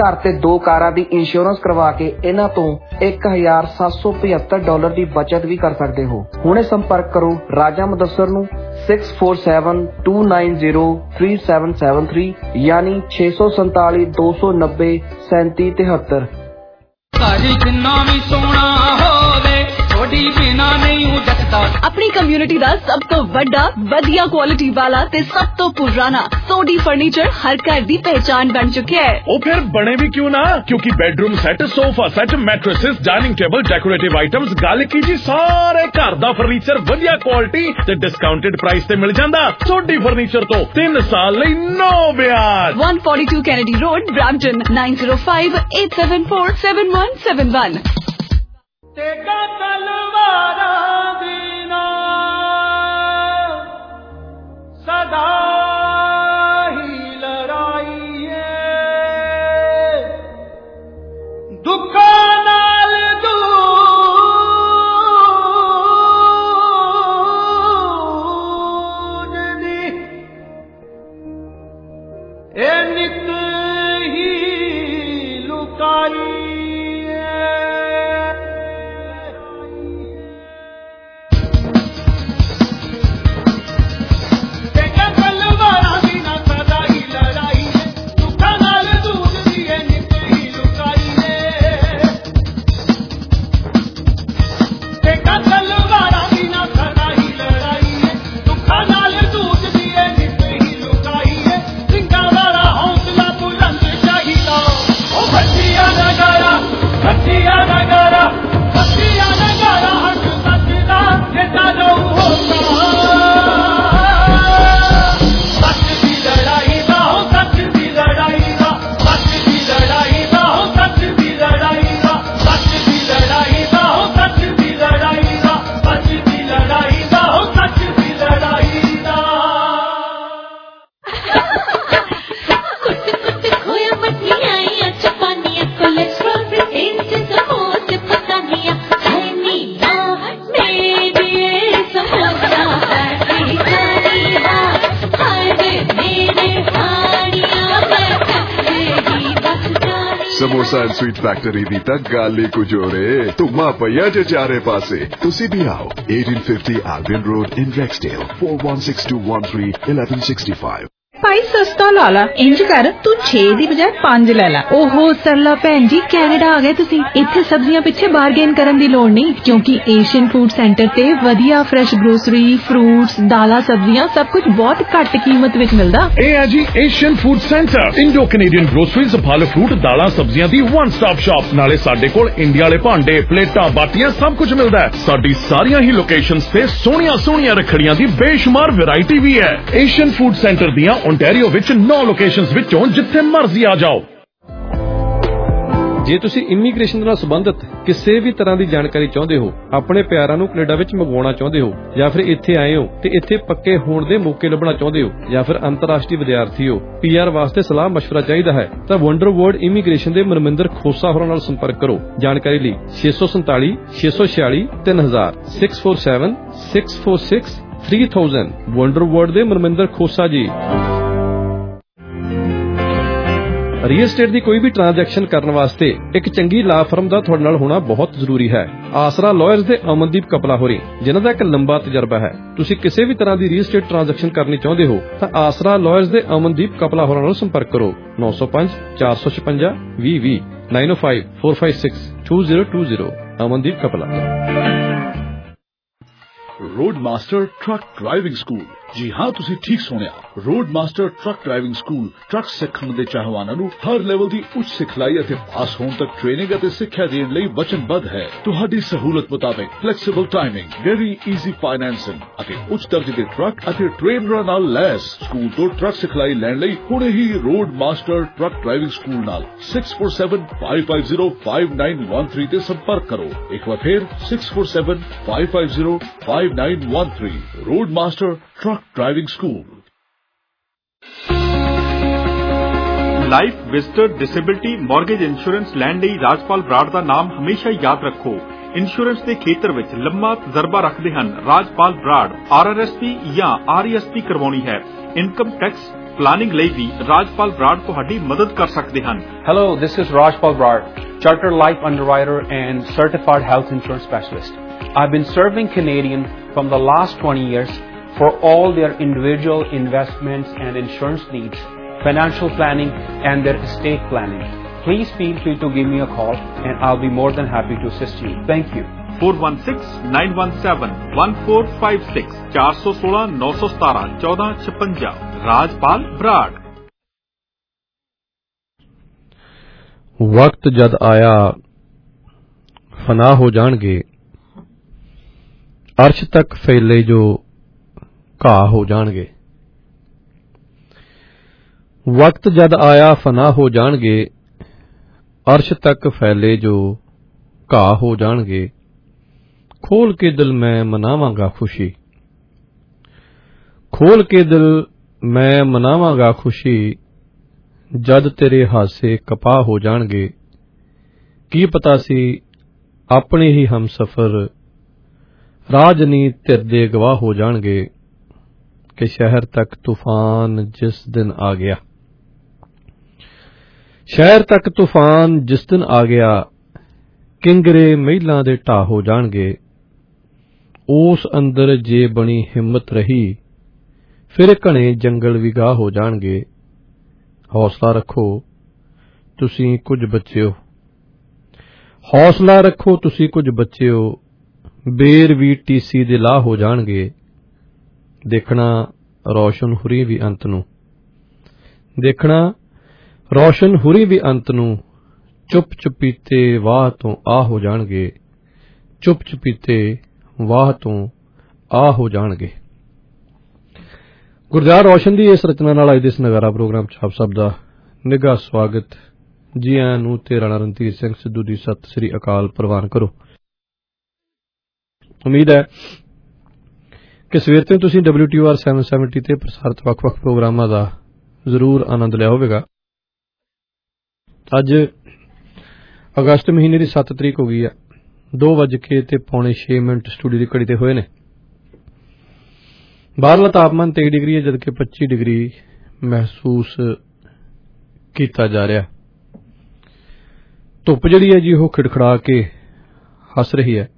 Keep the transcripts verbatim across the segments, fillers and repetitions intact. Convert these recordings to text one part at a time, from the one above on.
घर ते दो कारां दी इंश्योरेंस करवा के इन्हां तो एक हजार सात सौ पचहत्तर डॉलर की बचत भी कर सकते हो। हुणे संपर्क करो राजा मुदस्सर नूं six four seven two nine zero three seven seven three यानी छे सौ संताली दो सौ नब्बे सैंती तिहत्तर। अपनी कम्युनिटी दा सब तो वड्डा वधिया क्वालिटी वाला ते सब तो पुराना सोडी फर्नीचर हर घर दी पहचान बन चुका है। ओ फिर बने भी क्यों ना, क्योंकि bedroom set, sofa set, mattresses, dining table, decorative items, गल की जी सारे घर दा फर्नीचर वधिया क्वालिटी ते डिस्काउंटेड प्राइस ते मिल जांदा। सोडी फर्नीचर तो तीन साल लई नो ब्याज। One forty two Kennedy road, Brampton nine zero five eight seven four seven one seven one. तेगा तलवारा दीना सदा ही लड़ाई है, दुखा नाल दूर दी ए नित ही लुकाई समोसा एंड स्वीट फैक्टरी दी तक गाली कुजोरे तुमा पया जे चारे पासे तुसी भी आओ eighteen fifty Albion Road in Rexdale four one six two one three eleven sixty-five। भाई सस्ता ला ला, इंज कर तू छे दी बजाय पांच ले ला। ओहो सरला भैन जी, कैनेडा आ गए तुसी। इत्थे सब्जियां पिछे बारगेन करन दी लोड़ नहीं, क्योंकि एशियन फूड सेंटर ते वधिया फ्रेश ग्रोसरी, फ्रूट्स, दाला, सब्जियां सब कुछ बहुत घट कीमत विच मिलदा। ए है जी Asian food center, Indo Canadian groceries, फल फ्रूट, दाला, सब्जियां दी वन स्टॉप शॉप। नाले साडे कोल इंडिया वाले भांडे, प्लेटां, बाटियां सब कुछ मिलदा है। साडी सारियां ही लोकेशंस ते सोहणियां सोहणियां रखड़ियां दी बेशुमार वैरायटी भी है। एशियन फूड सेंटर दियां ओंटारियो विच नौ लोकेशंस विचों जिथे मर्जी आ जाओ। ਜੇ ਤੁਸੀਂ ਇਮੀਗ੍ਰੇਸ਼ਨ ਨਾਲ ਸੰਬੰਧਿਤ ਕਿਸੇ ਵੀ ਤਰ੍ਹਾਂ ਦੀ ਜਾਣਕਾਰੀ ਚਾਹੁੰਦੇ ਹੋ, ਆਪਣੇ ਪਿਆਰਾਂ ਨੂੰ ਕੈਨੇਡਾ ਵਿੱਚ ਮੰਗਵਾਉਣਾ ਚਾਹੁੰਦੇ ਹੋ, ਜਾਂ ਫਿਰ ਇੱਥੇ ਆਏ ਹੋ ਤੇ ਇੱਥੇ ਪੱਕੇ ਹੋਣ ਦੇ ਮੌਕੇ ਲੱਭਣਾ ਚਾਹੁੰਦੇ ਹੋ, ਜਾਂ ਫਿਰ ਅੰਤਰਰਾਸ਼ਟਰੀ ਵਿਦਿਆਰਥੀ ਹੋ, ਪੀਆਰ ਵਾਸਤੇ ਸਲਾਹ ਮਸ਼ਵਰਾ ਚਾਹੀਦਾ ਹੈ, ਤਾਂ ਵੰਡਰ ਵਰਲਡ ਇਮੀਗ੍ਰੇਸ਼ਨ ਦੇ ਮਨਮਿੰਦਰ ਖੋਸਾ ਹੋਰਾਂ ਨਾਲ ਸੰਪਰਕ ਕਰੋ। ਜਾਣਕਾਰੀ ਲਈ ਛੇ ਸੌ ਸੰਤਾਲੀ ਛੇ ਸੌ ਛਿਆਲੀ ਤਿੰਨ ਹਜ਼ਾਰ six four seven six four six three thousand. Wonder world ਦੇ ਮਨਮਿੰਦਰ ਖੋਸਾ ਜੀ। ਰੀਅਲ estate ਦੀ ਕੋਈ ਵੀ ਟ੍ਰਾਂਜੈਕਸ਼ਨ ਕਰਨ ਵਾਸਤੇ ਇੱਕ ਚੰਗੀ ਲਾ ਫਰਮ ਦਾ ਤੁਹਾਡੇ ਨਾਲ ਹੋਣਾ ਬਹੁਤ ਜ਼ਰੂਰੀ ਹੈ। ਆਸਰਾ ਲਾਇਰਸ ਦੇ ਅਮਨਦੀਪ ਕਪਲਾ ਹੋਰੀ, ਜਿਨ੍ਹਾਂ ਦਾ ਇੱਕ ਲੰਬਾ ਤਜਰਬਾ ਹੈ। ਤੁਸੀਂ ਕਿਸੇ ਵੀ ਤਰ੍ਹਾਂ ਦੀ ਰੀਅਲ estate ਟ੍ਰਾਂਜੈਕਸ਼ਨ ਕਰਨੀ ਚਾਹੁੰਦੇ ਹੋ ਤਾਂ ਆਸਰਾ ਲਾਇਰਸ ਦੇ ਅਮਨਦੀਪ ਕਪਲਾ ਹੋਰਾਂ ਨਾਲ ਸੰਪਰਕ ਕਰੋ। ਨੌ ਸੌ ਪੰਜ ਚਾਰ ਸੌ ਛਪੰਜਾ ਵੀਹ ਵੀਹ nine o five four five six two zero two zero. Amandeep Kapla. Road master truck driving school. जी हाँ, तुसी ठीक सुनिया। Road master truck driving school truck सिखण दे चाहवानां नूं हर लेवल दी उच्च सिखलाई ਅਤੇ ਪਾਸ ਹੋਣ ਤੱਕ ਟ੍ਰੇਨਿੰਗ ਅਤੇ ਸਿੱਖਿਆ ਦੇਣ ਲਈ ਵਚਨਬੱਧ ਹੈ। ਤੁਹਾਡੀ ਸਹੂਲਤ ਮੁਤਾਬਕ flexible timing, very easy financing ਅਤੇ ਉੱਚ ਦਰਜੇ ਦੇ ਟਰੱਕ ਅਤੇ ਟ੍ਰੇਨਰਾਂ ਨਾਲ ਲੈਸ। ਸਕੂਲ ਤੋਂ ਟਰੱਕ ਸਿਖਲਾਈ ਲੈਣ ਲਈ ਹੁਣੇ ਹੀ road master truck driving school ਨਾਲ six four seven five five zero five nine one three ਤੇ ਸੰਪਰਕ ਕਰੋ। ਇੱਕ ਵਾਰ ਫੇਰ six four seven five five zero five nine one three. Road master truck driving school. Life, visitor, disability, mortgage insurance ਲੈਣ ਲਈ ਰਾਜਪਾਲ ਬਰਾੜ ਦਾ ਨਾਮ ਹਮੇਸ਼ਾ ਯਾਦ ਰੱਖੋ। ਇੰਸ਼ੋਰੈਂਸ ਦੇ ਖੇਤਰ ਵਿੱਚ ਲੰਮਾ ਤਜਰਬਾ ਰੱਖਦੇ ਹਨ Rajpal Brar. R R S P ਜਾਂ ਆਰ ਈ ਐਸ ਪੀ ਕਰਵਾਉਣੀ ਹੈ, ਇਨਕਮ ਟੈਕਸ, ਪਲਾਨਿੰਗ ਲਈ ਵੀ ਰਾਜਪਾਲ ਬਰਾੜ ਤੁਹਾਡੀ ਮਦਦ ਕਰ ਸਕਦੇ ਹਨ। Hello, this is Rajpal Brad, Chartered Life Underwriter and Certified Health Insurance Specialist. I've been serving Canadian from the last twenty years for all their individual investments and insurance needs, financial planning and their estate planning. Please feel free to give me a call and I'll be more than happy to assist you. Thank you. four one six, nine one seven, one four five six four one six, nine one seven, one four five six ਰਾਜਪਾਲ ਬਰਾੜ। ਵਕਤ ਜਦ ਆਇਆ ਫਨਾ ਹੋ ਜਾਣਗੇ, ਅਰਸ਼ ਤੱਕ ਫੈਲੇ ਜੋ ਘਾਹ ਹੋ ਜਾਣਗੇ। ਵਕਤ ਜਦ ਆਇਆ ਫਨਾ ਹੋ ਜਾਣਗੇ, ਅਰਸ਼ ਤੱਕ ਫੈਲੇ ਜੋ ਘਾਹ ਹੋ ਜਾਣਗੇ। ਖੋਲ ਕੇ ਦਿਲ ਮੈਂ ਮਨਾਵਾਂਗਾ ਖੁਸ਼ੀ, ਖੋਲ ਕੇ ਦਿਲ ਮੈਂ ਮਨਾਵਾਂਗਾ ਖੁਸ਼ੀ, ਜਦ ਤੇਰੇ ਹਾਸੇ ਕਪਾਹ ਹੋ ਜਾਣਗੇ। ਕੀ ਪਤਾ ਸੀ ਆਪਣੇ ਹੀ ਹਮਸਫਰ ਰਾਜਨੀ ਧਿਰ ਦੇ ਗਵਾਹ ਹੋ ਜਾਣਗੇ, ਕਿ ਸ਼ਹਿਰ ਤੱਕ ਤੂਫਾਨ ਜਿਸ ਦਿਨ ਆ ਗਿਆ, ਸ਼ਹਿਰ ਤੱਕ ਤੂਫਾਨ ਜਿਸ ਦਿਨ ਆ ਗਿਆ, ਕਿੰਗਰੇ ਮਹਿਲਾਂ ਦੇ ਢਾਹ ਹੋ ਜਾਣਗੇ। ਉਸ ਅੰਦਰ ਜੇ ਬਣੀ ਹਿੰਮਤ ਰਹੀ, ਫਿਰ ਘਣੇ ਜੰਗਲ ਵੀ ਗਾਹ ਹੋ ਜਾਣਗੇ। ਹੌਸਲਾ ਰੱਖੋ ਤੁਸੀਂ ਕੁਝ ਬੱਚਿਓ, ਹੌਸਲਾ ਰੱਖੋ ਤੁਸੀਂ ਕੁਝ ਬੱਚਿਓ, ਬੇਰ ਵੀ ਟੀਸੀ ਦੇ ਲਾਹ ਹੋ ਜਾਣਗੇ। ਦੇਖਣਾ ਰੌਸ਼ਨ ਹੁਰੀ ਵੀ ਅੰਤ ਨੂੰ, ਦੇਖਣਾ ਰੌਸ਼ਨ ਹੁਰੀ ਵੀ ਅੰਤ ਨੂੰ, ਚੁੱਪ ਚੁਪੀਤੇ ਵਾਹ ਤੋਂ ਆ ਹੋ ਜਾਣਗੇ, ਚੁੱਪ ਚੁਪੀਤੇ ਵਾਹ ਤੋਂ ਆ ਹੋ ਜਾਣਗੇ। ਗੁਰਜਾਰ ਰੌਸ਼ਨ ਦੀ ਇਸ ਰਚਨਾ ਨਾਲ ਅੱਜ ਦੇ ਇਸ ਨਗਾਰਾ ਪ੍ਰੋਗਰਾਮ ਚ ਆਪ ਸਭ ਦਾ ਨਿੱਘਾ ਸਵਾਗਤ। ਜੀ ਆਇਆਂ ਨੂੰ ਤੇ ਰਾਣਾ ਰਣਧੀਰ ਸਿੰਘ ਸਿੱਧੂ ਦੀ ਸਤਿ ਸ੍ਰੀ ਅਕਾਲ ਪ੍ਰਵਾਨ ਕਰੋ। ਉਮੀਦ ਹੈ ਕਿ ਸਵੇਰ ਤੋਂ ਤੁਸੀਂ ਡਬਲਿਊ ਟੀ ਆਰ ਸੱਤ ਸੌ ਸੱਤਰ ਤੇ ਪ੍ਰਸਾਰਿਤ ਵੱਖ-ਵੱਖ ਪ੍ਰੋਗਰਾਮਾਂ ਦਾ ਜ਼ਰੂਰ ਆਨੰਦ ਲਿਆ ਹੋਵੇਗਾ। ਅੱਜ ਅਗਸਤ ਮਹੀਨੇ ਦੀ ਸੱਤ ਤਰੀਕ ਹੋ ਗਈ ਹੈ। ਦੋ ਵੱਜ ਕੇ ਤੇ ਪੌਣੇ ਛੇ ਮਿੰਟ ਸਟੂਡੀਓ ਦੀ ਘੜੀ ਤੇ ਹੋਏ ਨੇ। ਬਾਹਰਲਾ ਤਾਪਮਾਨ ਤੇਈ ਡਿਗਰੀ ਹੈ, ਜਦਕਿ ਪੱਚੀ ਡਿਗਰੀ ਮਹਿਸੂਸ ਕੀਤਾ ਜਾ ਰਿਹਾ। ਧੁੱਪ ਜਿਹੜੀ ਹੈ ਜੀ ਉਹ ਖਿੜਖੜਾ ਕੇ ਹੱਸ ਰਹੀ ਹੈ,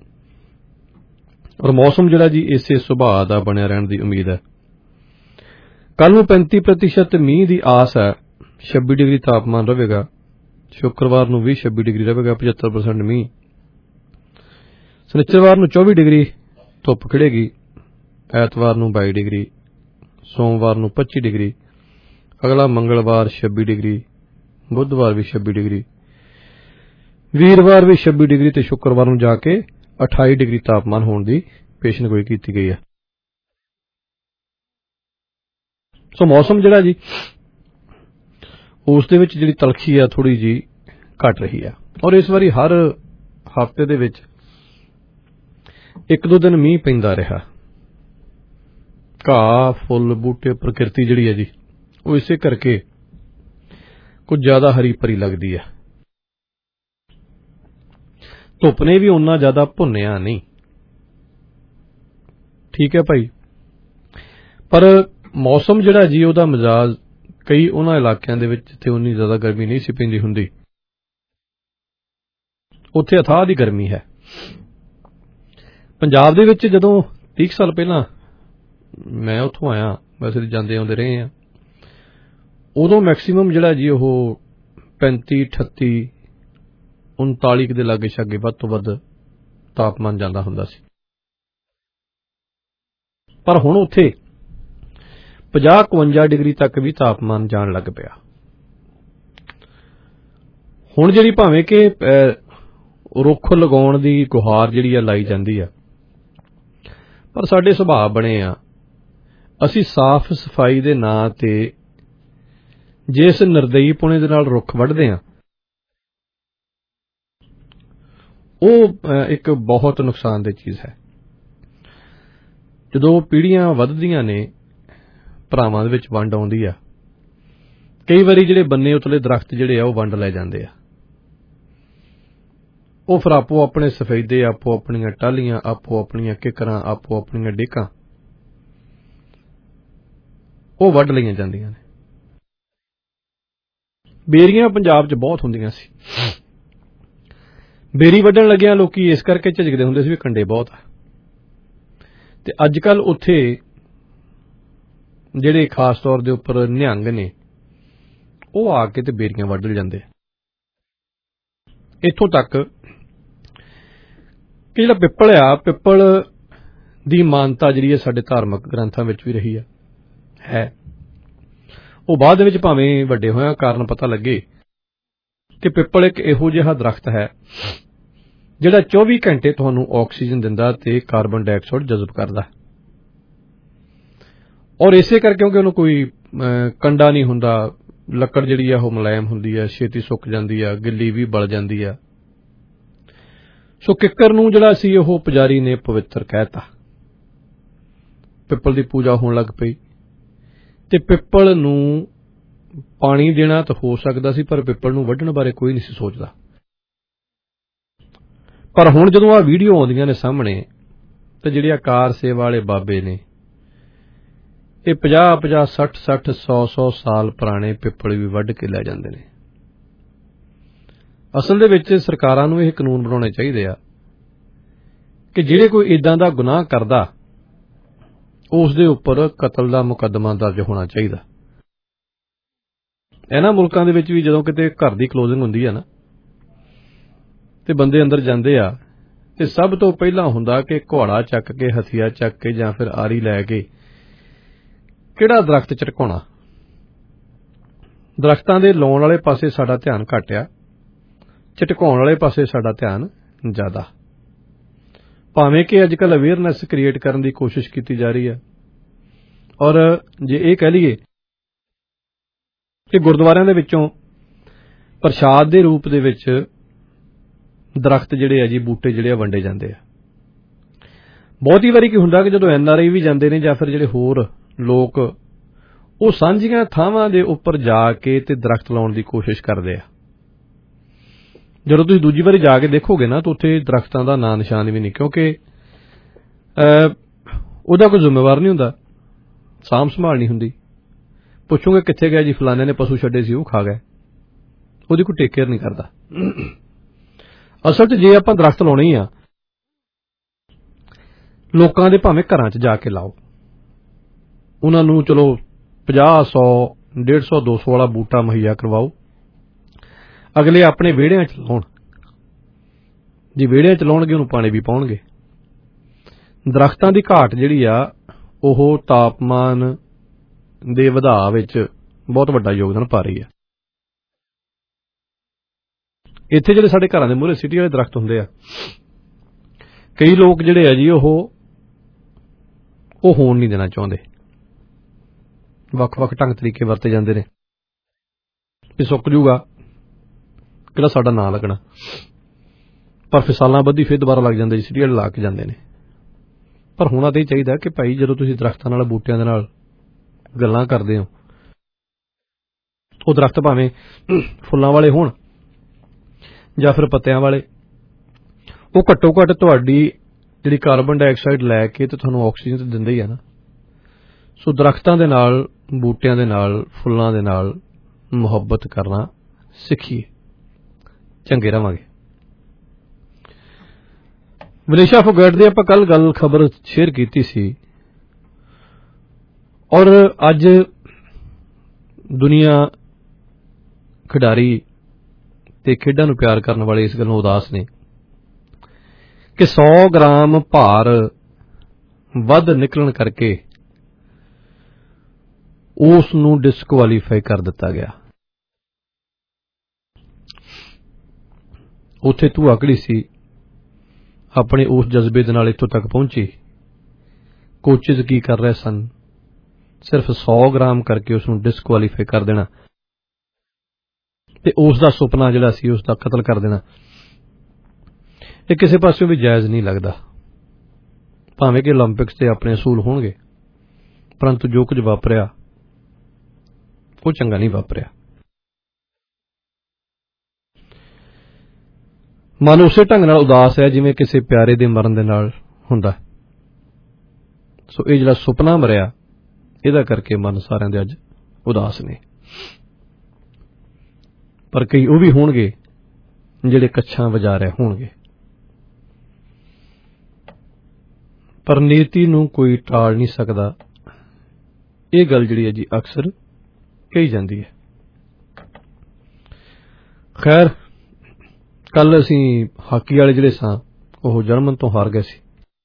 ਔਰ ਮੌਸਮ ਜਿਹੜਾ ਜੀ ਇਸੇ ਸੁਭਾਅ ਦਾ ਬਣਿਆ ਰਹਿਣ ਦੀ ਉਮੀਦ ਹੈ। ਕੱਲ ਨੂੰ ਪੈਂਤੀ ਪ੍ਰਤੀਸ਼ਤ ਮੀਂਹ ਦੀ ਆਸ ਹੈ, ਛੱਬੀ ਡਿਗਰੀ ਤਾਪਮਾਨ ਰਹੇਗਾ। ਸ਼ੁੱਕਰਵਾਰ ਨੂੰ ਵੀ ਛੱਬੀ ਡਿਗਰੀ ਰਹੇਗਾ, ਪਝੱਤਰ ਪਰਸੈਂਟ ਮੀਂਹ। ਸ਼ਨੀਚਰਵਾਰ ਨੂੰ ਚੌਵੀ ਡਿਗਰੀ ਧੁੱਪ ਖਿੜੇਗੀ, ਐਤਵਾਰ ਨੂੰ ਬਾਈ ਡਿਗਰੀ, ਸੋਮਵਾਰ ਨੂੰ ਪੱਚੀ ਡਿਗਰੀ, ਅਗਲਾ ਮੰਗਲਵਾਰ ਛੱਬੀ ਡਿਗਰੀ, ਬੁੱਧਵਾਰ ਵੀ ਛੱਬੀ ਡਿਗਰੀ, ਵੀਰਵਾਰ ਵੀ ਛੱਬੀ ਡਿਗਰੀ ਤੇ ਸ਼ੁੱਕਰਵਾਰ ਨੂੰ ਜਾ ਕੇ ਅਠਾਈ ਡਿਗਰੀ ਤਾਪਮਾਨ ਹੋਣ ਦੀ ਪੇਸ਼ਨਗੋਈ ਕੀਤੀ ਗਈ ਹੈ। ਸੋ ਮੌਸਮ ਜਿਹੜਾ ਜੀ ਉਸ ਦੇ ਵਿੱਚ ਜਿਹੜੀ ਤਲਖੀ ਆ ਥੋੜੀ ਜੀ ਘਟ ਰਹੀ ਹੈ, ਔਰ ਇਸ ਵਾਰੀ ਹਰ ਹਫ਼ਤੇ ਦੇ ਵਿੱਚ ਇੱਕ ਦੋ ਦਿਨ ਮੀਂਹ ਪੈਂਦਾ ਰਿਹਾ। ਘਾਹ ਫੁੱਲ ਬੂਟੇ ਪ੍ਰਕਿਰਤੀ ਜਿਹੜੀ ਹੈ ਜੀ ਉਹ ਇਸੇ ਕਰਕੇ ਕੁਝ ਜ਼ਿਆਦਾ ਹਰੀ ਭਰੀ ਲੱਗਦੀ ਹੈ। ਧੁੱਪ ਨੇ ਵੀ ਓਨਾ ਜ਼ਿਆਦਾ ਭੁੰਨਿਆ ਨਹੀਂ, ਠੀਕ ਹੈ ਭਾਈ, ਪਰ ਮੌਸਮ ਜਿਹੜਾ ਜੀ ਉਹਦਾ ਮਿਜ਼ਾਜ ਕਈ ਉਹਨਾਂ ਇਲਾਕਿਆਂ ਦੇ ਵਿੱਚ ਜਿੱਥੇ ਉਨੀ ਜ਼ਿਆਦਾ ਗਰਮੀ ਨਹੀਂ ਸੀ ਪੈਂਦੀ ਹੁੰਦੀ, ਉੱਥੇ ਅਥਾਹ ਦੀ ਗਰਮੀ ਹੈ। ਪੰਜਾਬ ਦੇ ਵਿੱਚ ਜਦੋਂ ਤੀਹ ਸਾਲ ਪਹਿਲਾਂ ਮੈਂ ਉੱਥੋਂ ਆਇਆ, ਵੈਸੇ ਜਾਂਦੇ ਆਉਂਦੇ ਰਹੇ ਹਾਂ, ਉਦੋਂ ਮੈਕਸੀਮਮ ਜਿਹੜਾ ਜੀ ਉਹ ਪੈਂਤੀ ਅਠੱਤੀ ਉਨਤਾਲੀ ਦੇ ਲਾਗੇ ਛਾਗੇ ਵੱਧ ਤੋਂ ਵੱਧ ਤਾਪਮਾਨ ਜਾਂਦਾ ਹੁੰਦਾ ਸੀ। ਪਰ ਹੁਣ ਉੱਥੇ ਪੰਜਾਹ ਇਕਵੰਜਾ ਡਿਗਰੀ ਤੱਕ ਵੀ ਤਾਪਮਾਨ ਜਾਣ ਲੱਗ ਪਿਆ। ਹੁਣ ਜਿਹੜੀ ਭਾਵੇਂ ਕਿ ਰੁੱਖ ਲਗਾਉਣ ਦੀ ਗੁਹਾਰ ਜਿਹੜੀ ਆ ਲਾਈ ਜਾਂਦੀ ਆ, ਪਰ ਸਾਡੇ ਸੁਭਾਅ ਬਣੇ ਆ, ਅਸੀਂ ਸਾਫ਼ ਸਫਾਈ ਦੇ ਨਾਂ ਤੇ ਜਿਸ ਨਿਰਦਈ-ਪੁਣੇ ਦੇ ਨਾਲ ਰੁੱਖ ਵੱਢਦੇ ਆ, ਉਹ ਇੱਕ ਬਹੁਤ ਨੁਕਸਾਨਦੇਹ ਚੀਜ਼ ਹੈ। ਜਦੋਂ ਪੀੜ੍ਹੀਆਂ ਵੱਧਦੀਆਂ ਨੇ, ਭਰਾਵਾਂ ਦੇ ਵਿੱਚ ਵੰਡ ਆਉਂਦੀ ਆ, ਕਈ ਵਾਰੀ ਜਿਹੜੇ ਬੰਨੇ ਉਤਲੇ ਦਰਖਤ ਜਿਹੜੇ ਆ ਉਹ ਵੰਡ ਲੈ ਜਾਂਦੇ ਆ। ਉਹ ਫਿਰ ਆਪੋ ਆਪਣੇ ਸਫੈਦੇ, ਆਪੋ ਆਪਣੀਆਂ ਟਾਹਲੀਆਂ, ਆਪੋ ਆਪਣੀਆਂ ਕਿਕਰਾਂ, ਆਪੋ ਆਪਣੀਆਂ ਡੇਕਾਂ, ਉਹ ਵੱਢ ਲਈਆਂ ਜਾਂਦੀਆਂ ਨੇ। ਬੇਰੀਆਂ ਪੰਜਾਬ 'ਚ ਬਹੁਤ ਹੁੰਦੀਆਂ ਸੀ। ਬੇਰੀ ਵੱਢਣ ਲੱਗਿਆਂ ਲੋਕੀ ਇਸ ਕਰਕੇ ਝਿਜਕਦੇ ਹੁੰਦੇ ਸੀ ਵੀ ਕੰਡੇ ਬਹੁਤ ਆ, ਤੇ ਅੱਜ ਕੱਲ ਉੱਥੇ ਜਿਹੜੇ ਖਾਸ ਤੌਰ ਦੇ ਉੱਪਰ ਨਿਹੰਗ ਨੇ ਉਹ ਆ ਕੇ ਤੇ ਬੇਰੀਆਂ ਵੱਢ ਜਾਂਦੇ। ਇੱਥੋਂ ਤੱਕ ਕਿ ਜਿਹੜਾ ਪਿੱਪਲ ਆ, ਪਿੱਪਲ ਦੀ ਮਾਨਤਾ ਜਿਹੜੀ ਹੈ ਸਾਡੇ ਧਾਰਮਿਕ ਗ੍ਰੰਥਾਂ ਵਿੱਚ ਵੀ ਰਹੀ ਆ ਹੈ। ਉਹ ਬਾਅਦ ਦੇ ਵਿੱਚ ਭਾਵੇਂ ਵੱਡੇ ਹੋਇਆ ਕਾਰਨ ਪਤਾ ਲੱਗੇ ਕਿ ਪਿੱਪਲ ਇੱਕ ਇਹੋ ਜਿਹਾ ਦਰਖਤ ਹੈ ਜਿਹੜਾ ਚੌਵੀ ਘੰਟੇ ਤੁਹਾਨੂੰ ਆਕਸੀਜਨ ਦਿੰਦਾ ਤੇ ਕਾਰਬਨ ਡਾਈਆਕਸਾਈਡ ਜਜ਼ਬ ਕਰਦਾ, ਔਰ ਇਸੇ ਕਰਕੇ ਕਿਉਂਕਿ ਉਹਨੂੰ ਕੋਈ ਕੰਡਾ ਨਹੀਂ ਹੁੰਦਾ, ਲੱਕੜ ਜਿਹੜੀ ਆ ਉਹ ਮੁਲਾਇਮ ਹੁੰਦੀ ਆ, ਛੇਤੀ ਸੁੱਕ ਜਾਂਦੀ ਆ, ਗਿੱਲੀ ਵੀ ਬਲ ਜਾਂਦੀ ਆ। ਸੋ ਕਿੱਕਰ ਨੂੰ ਜਿਹੜਾ ਸੀ ਉਹ ਪੁਜਾਰੀ ਨੇ ਪਵਿੱਤਰ ਕਹਿਤਾ, ਪਿੱਪਲ ਦੀ ਪੂਜਾ ਹੋਣ ਲੱਗ ਪਈ। ਤੇ ਪਿੱਪਲ ਨੂੰ ਪਾਣੀ ਦੇਣਾ ਤਾਂ ਹੋ ਸਕਦਾ ਸੀ, ਪਰ ਪਿੱਪਲ ਨੂੰ ਵੱਢਣ ਬਾਰੇ ਕੋਈ ਨਹੀਂ ਸੀ ਸੋਚਦਾ। ਪਰ ਹੁਣ ਜਦੋਂ ਆਹ ਵੀਡੀਓ ਆਉਂਦੀਆਂ ਨੇ ਸਾਹਮਣੇ, ਤੇ ਜਿਹੜੇ ਆਕਾਰ ਸੇਵਾ ਵਾਲੇ ਬਾਬੇ ਨੇ ਇਹ ਪੰਜਾਹ ਪੰਜਾਹ ਸੱਠ ਸੱਠ ਸੌ ਸੌ ਸਾਲ ਪੁਰਾਣੇ ਪਿੱਪਲ ਵੀ ਵੱਢ ਕੇ ਲੈ ਜਾਂਦੇ ਨੇ। ਅਸਲ ਦੇ ਵਿੱਚ ਸਰਕਾਰਾਂ ਨੂੰ ਇਹ ਕਾਨੂੰਨ ਬਣਾਉਣੇ ਚਾਹੀਦੇ ਆ ਕਿ ਜਿਹੜੇ ਕੋਈ ਏਦਾਂ ਦਾ ਗੁਨਾਹ ਕਰਦਾ ਉਸ ਦੇ ਉੱਪਰ ਕਤਲ ਦਾ ਮੁਕੱਦਮਾ ਦਰਜ ਹੋਣਾ ਚਾਹੀਦਾ। ਇਹਨਾਂ ਮੁਲਕਾਂ ਦੇ ਵਿੱਚ ਵੀ ਜਦੋਂ ਕਿਤੇ ਘਰ ਦੀ ਕਲੋਜ਼ਿੰਗ ਹੁੰਦੀ ਆ ਨਾ ਤੇ ਬੰਦੇ ਅੰਦਰ ਜਾਂਦੇ ਆ ਤੇ ਸਭ ਤੋਂ ਪਹਿਲਾਂ ਹੁੰਦਾ ਕਿ ਘੋੜਾ ਚੱਕ ਕੇ, ਹਥਿਆ ਚੱਕ ਕੇ ਜਾਂ ਫਿਰ ਆਰੀ ਲੈ ਕੇ ਕਿਹੜਾ ਦਰਖਤ ਝਟਕਾਉਣਾ। ਦਰਖਤਾਂ ਦੇ ਲਾਉਣ ਵਾਲੇ ਪਾਸੇ ਸਾਡਾ ਧਿਆਨ ਘੱਟ ਆ, ਝਟਕਾਉਣ ਵਾਲੇ ਪਾਸੇ ਸਾਡਾ ਧਿਆਨ ਜ਼ਿਆਦਾ। ਭਾਵੇਂ ਕਿ ਅੱਜ ਕੱਲ੍ਹ ਅਵੇਅਰਨੈਸ ਕ੍ਰੀਏਟ ਕਰਨ ਦੀ ਕੋਸ਼ਿਸ਼ ਕੀਤੀ ਜਾ ਰਹੀ ਹੈ, ਔਰ ਜੇ ਇਹ ਕਹਿ ਲਈਏ ਕਿ ਗੁਰਦੁਆਰਿਆਂ ਦੇ ਵਿੱਚੋਂ ਪ੍ਰਸ਼ਾਦ ਦੇ ਰੂਪ ਦੇ ਵਿੱਚ ਦਰਖਤ ਜਿਹੜੇ ਆ ਜੀ, ਬੂਟੇ ਜਿਹੜੇ ਆ ਵੰਡੇ ਜਾਂਦੇ ਆ। ਬਹੁਤੀ ਵਾਰੀ ਕੀ ਹੁੰਦਾ ਕਿ ਜਦੋਂ ਐਨ ਆਰ ਆਈ ਵੀ ਜਾਂਦੇ ਨੇ ਜਾਂ ਫਿਰ ਜਿਹੜੇ ਹੋਰ ਲੋਕ, ਉਹ ਸਾਂਝੀਆਂ ਥਾਵਾਂ ਦੇ ਉੱਪਰ ਜਾ ਕੇ ਤੇ ਦਰਖਤ ਲਾਉਣ ਦੀ ਕੋਸ਼ਿਸ਼ ਕਰਦੇ ਆ। ਜਦੋਂ ਤੁਸੀਂ ਦੂਜੀ ਵਾਰੀ ਜਾ ਕੇ ਦੇਖੋਗੇ ਨਾ ਤਾਂ ਉੱਥੇ ਦਰਖਤਾਂ ਦਾ ਨਾਂ ਨਿਸ਼ਾਨ ਵੀ ਨਹੀਂ, ਕਿਉਂਕਿ ਉਹਦਾ ਕੋਈ ਜ਼ਿੰਮੇਵਾਰ ਨਹੀਂ ਹੁੰਦਾ, ਸਾਂਭ ਸੰਭਾਲ ਨਹੀਂ ਹੁੰਦੀ। ਪੁੱਛੋਗੇ ਕਿੱਥੇ ਗਿਆ ਜੀ, ਫਲਾਣੇ ਨੇ ਪਸ਼ੂ ਛੱਡੇ ਸੀ ਉਹ ਖਾ ਗਏ, ਉਹਦੀ ਕੋਈ ਟੇਕ ਕੇਅਰ ਨਹੀਂ ਕਰਦਾ। ਅਸਲ 'ਚ ਜੇ ਆਪਾਂ ਦਰਖਤ ਲਾਉਣੇ ਹੀ ਆ, ਲੋਕਾਂ ਦੇ ਭਾਵੇਂ ਘਰਾਂ 'ਚ ਜਾ ਕੇ ਲਾਓ, ਉਹਨਾਂ ਨੂੰ ਚਲੋ ਪੰਜਾਹ ਸੌ ਡੇਢ ਸੌ ਦੋ ਸੌ ਵਾਲਾ ਬੂਟਾ ਮੁਹੱਈਆ ਕਰਵਾਓ, ਅਗਲੇ ਆਪਣੇ ਵਿਹੜਿਆਂ 'ਚ ਲਾਉਣ। ਜੇ ਵਿਹੜਿਆਂ 'ਚ ਲਾਉਣਗੇ ਉਹਨੂੰ ਪਾਣੀ ਵੀ ਪਾਉਣਗੇ। ਦਰਖਤਾਂ ਦੀ ਘਾਟ ਜਿਹੜੀ ਆ ਉਹ ਤਾਪਮਾਨ ਦੇ ਵਧਾਅ ਵਿੱਚ ਬਹੁਤ ਵੱਡਾ ਯੋਗਦਾਨ ਪਾ ਰਹੀ ਆ। ਇੱਥੇ ਜਿਹੜੇ ਸਾਡੇ ਘਰਾਂ ਦੇ ਮੂਹਰੇ ਸਿਟੀ ਵਾਲੇ ਦਰਖਤ ਹੁੰਦੇ ਆ, ਕਈ ਲੋਕ ਜਿਹੜੇ ਆ ਜੀ ਉਹ ਉਹ ਹੋਣ ਨਹੀਂ ਦੇਣਾ ਚਾਹੁੰਦੇ। ਵੱਖ-ਵੱਖ ਢੰਗ ਤਰੀਕੇ ਵਰਤੇ ਜਾਂਦੇ ਨੇ ਵੀ ਸੁੱਕ ਜੂਗਾ, ਕਿਹੜਾ ਸਾਡਾ ਨਾਂ ਲੱਗਣਾ, ਪਰ ਫਿਰ ਸਾਲਾਂ ਬੱਧੀ ਫਿਰ ਦੁਬਾਰਾ ਲੱਗ ਜਾਂਦੇ ਜੀ, ਸਿਟੀ ਵਾਲੇ ਲਾ ਕੇ ਜਾਂਦੇ ਨੇ। ਪਰ ਹੋਣਾ ਤਾਂ ਇਹ ਚਾਹੀਦਾ ਕਿ ਭਾਈ ਜਦੋਂ ਤੁਸੀਂ ਦਰਖਤਾਂ ਨਾਲ, ਬੂਟਿਆਂ ਦੇ ਨਾਲ ਗੱਲਾਂ ਕਰਦੇ ਹੋ, ਉਹ ਦਰਖਤ ਭਾਵੇਂ ਫੁੱਲਾਂ ਵਾਲੇ ਹੋਣ ਜਾਂ ਫਿਰ ਪੱਤਿਆਂ ਵਾਲੇ, ਉਹ ਘੱਟੋ ਘੱਟ ਤੁਹਾਡੀ ਜਿਹੜੀ ਕਾਰਬਨ ਡਾਈਆਕਸਾਈਡ ਲੈ ਕੇ ਤੇ ਤੁਹਾਨੂੰ ਆਕਸੀਜਨ ਤਾਂ ਦਿੰਦੇ ਹੀ ਆ ਨਾ। ਸੋ ਦਰਖਤਾਂ ਦੇ ਨਾਲ, ਬੂਟਿਆਂ ਦੇ ਨਾਲ, ਫੁੱਲਾਂ ਦੇ ਨਾਲ ਮੁਹੱਬਤ ਕਰਨਾ ਸਿੱਖੀਏ, ਚੰਗੇ ਰਹਾਂਗੇ। ਵਿਨੇਸ਼ਾ ਫੋਗਟ ਦੀ ਆਪਾਂ ਕੱਲ ਗੱਲ ਖਬਰ ਸ਼ੇਅਰ ਕੀਤੀ ਸੀ, ਔਰ ਅੱਜ ਦੁਨੀਆ ਖਿਡਾਰੀ ਤੇ ਖੇਡਾਂ ਨੂੰ ਪਿਆਰ ਕਰਨ ਵਾਲੇ ਇਸ ਗੱਲੋਂ ਉਦਾਸ ਨੇ ਕਿ ਸੌ ਗ੍ਰਾਮ ਭਾਰ ਵੱਧ ਨਿਕਲਣ ਕਰਕੇ ਉਸ ਨੂੰ ਡਿਸਕੁਆਲੀਫਾਈ ਕਰ ਦਿੱਤਾ ਗਿਆ। ਉੱਥੇ ਧੂ ਆਕੜੀ ਸੀ, ਆਪਣੇ ਉਸ ਜਜ਼ਬੇ ਦੇ ਨਾਲ ਇੱਥੋਂ ਤੱਕ ਪਹੁੰਚੀ। ਕੋਚਿਸ ਕੀ ਕਰ ਰਹੇ ਸਨ, ਸਿਰਫ ਸੌ ਗ੍ਰਾਮ ਕਰਕੇ ਉਸ ਨੂੰ ਡਿਸਕੁਆਲੀਫਾਈ ਕਰ ਦੇਣਾ ਤੇ ਉਸ ਦਾ ਸੁਪਨਾ ਜਿਹੜਾ ਸੀ ਉਸ ਦਾ ਕਤਲ ਕਰ ਦੇਣਾ। ਇਹ ਕਿਸੇ ਪਾਸਿਓਂ ਵੀ ਜਾਇਜ਼ ਨਹੀਂ ਲੱਗਦਾ। ਭਾਵੇਂ ਕਿ ਓਲੰਪਿਕਸ ਤੇ ਆਪਣੇ ਅਸੂਲ ਹੋਣਗੇ, ਪਰੰਤੂ ਜੋ ਕੁਝ ਵਾਪਰਿਆ ਉਹ ਚੰਗਾ ਨਹੀਂ ਵਾਪਰਿਆ। ਮਨ ਉਸੇ ਢੰਗ ਨਾਲ ਉਦਾਸ ਹੈ ਜਿਵੇਂ ਕਿਸੇ ਪਿਆਰੇ ਦੇ ਮਰਨ ਦੇ ਨਾਲ ਹੁੰਦਾ। ਸੋ ਇਹ ਜਿਹੜਾ ਸੁਪਨਾ ਮਰਿਆ, ਇਹਦਾ ਕਰਕੇ ਮਨ ਸਾਰਿਆਂ ਦੇ ਅੱਜ ਉਦਾਸ ਨੇ। ਪਰ ਕਈ ਉਹ ਵੀ ਹੋਣਗੇ ਜਿਹੜੇ ਕੱਛਾਂ ਵਜਾ ਰਹੇ ਹੋਣਗੇ। ਪਰ ਨੀਤੀ ਨੂੰ ਕੋਈ ਟਾਲ ਨਹੀਂ ਸਕਦਾ, ਇਹ ਗੱਲ ਜਿਹੜੀ ਹੈ ਜੀ ਅਕਸਰ ਕਹੀ ਜਾਂਦੀ ਹੈ। ਖੈਰ, ਕੱਲ ਅਸੀਂ ਹਾਕੀ ਵਾਲੇ ਜਿਹੜੇ ਸਾਂ ਉਹ ਜਰਮਨ ਤੋਂ ਹਾਰ ਗਏ ਸੀ।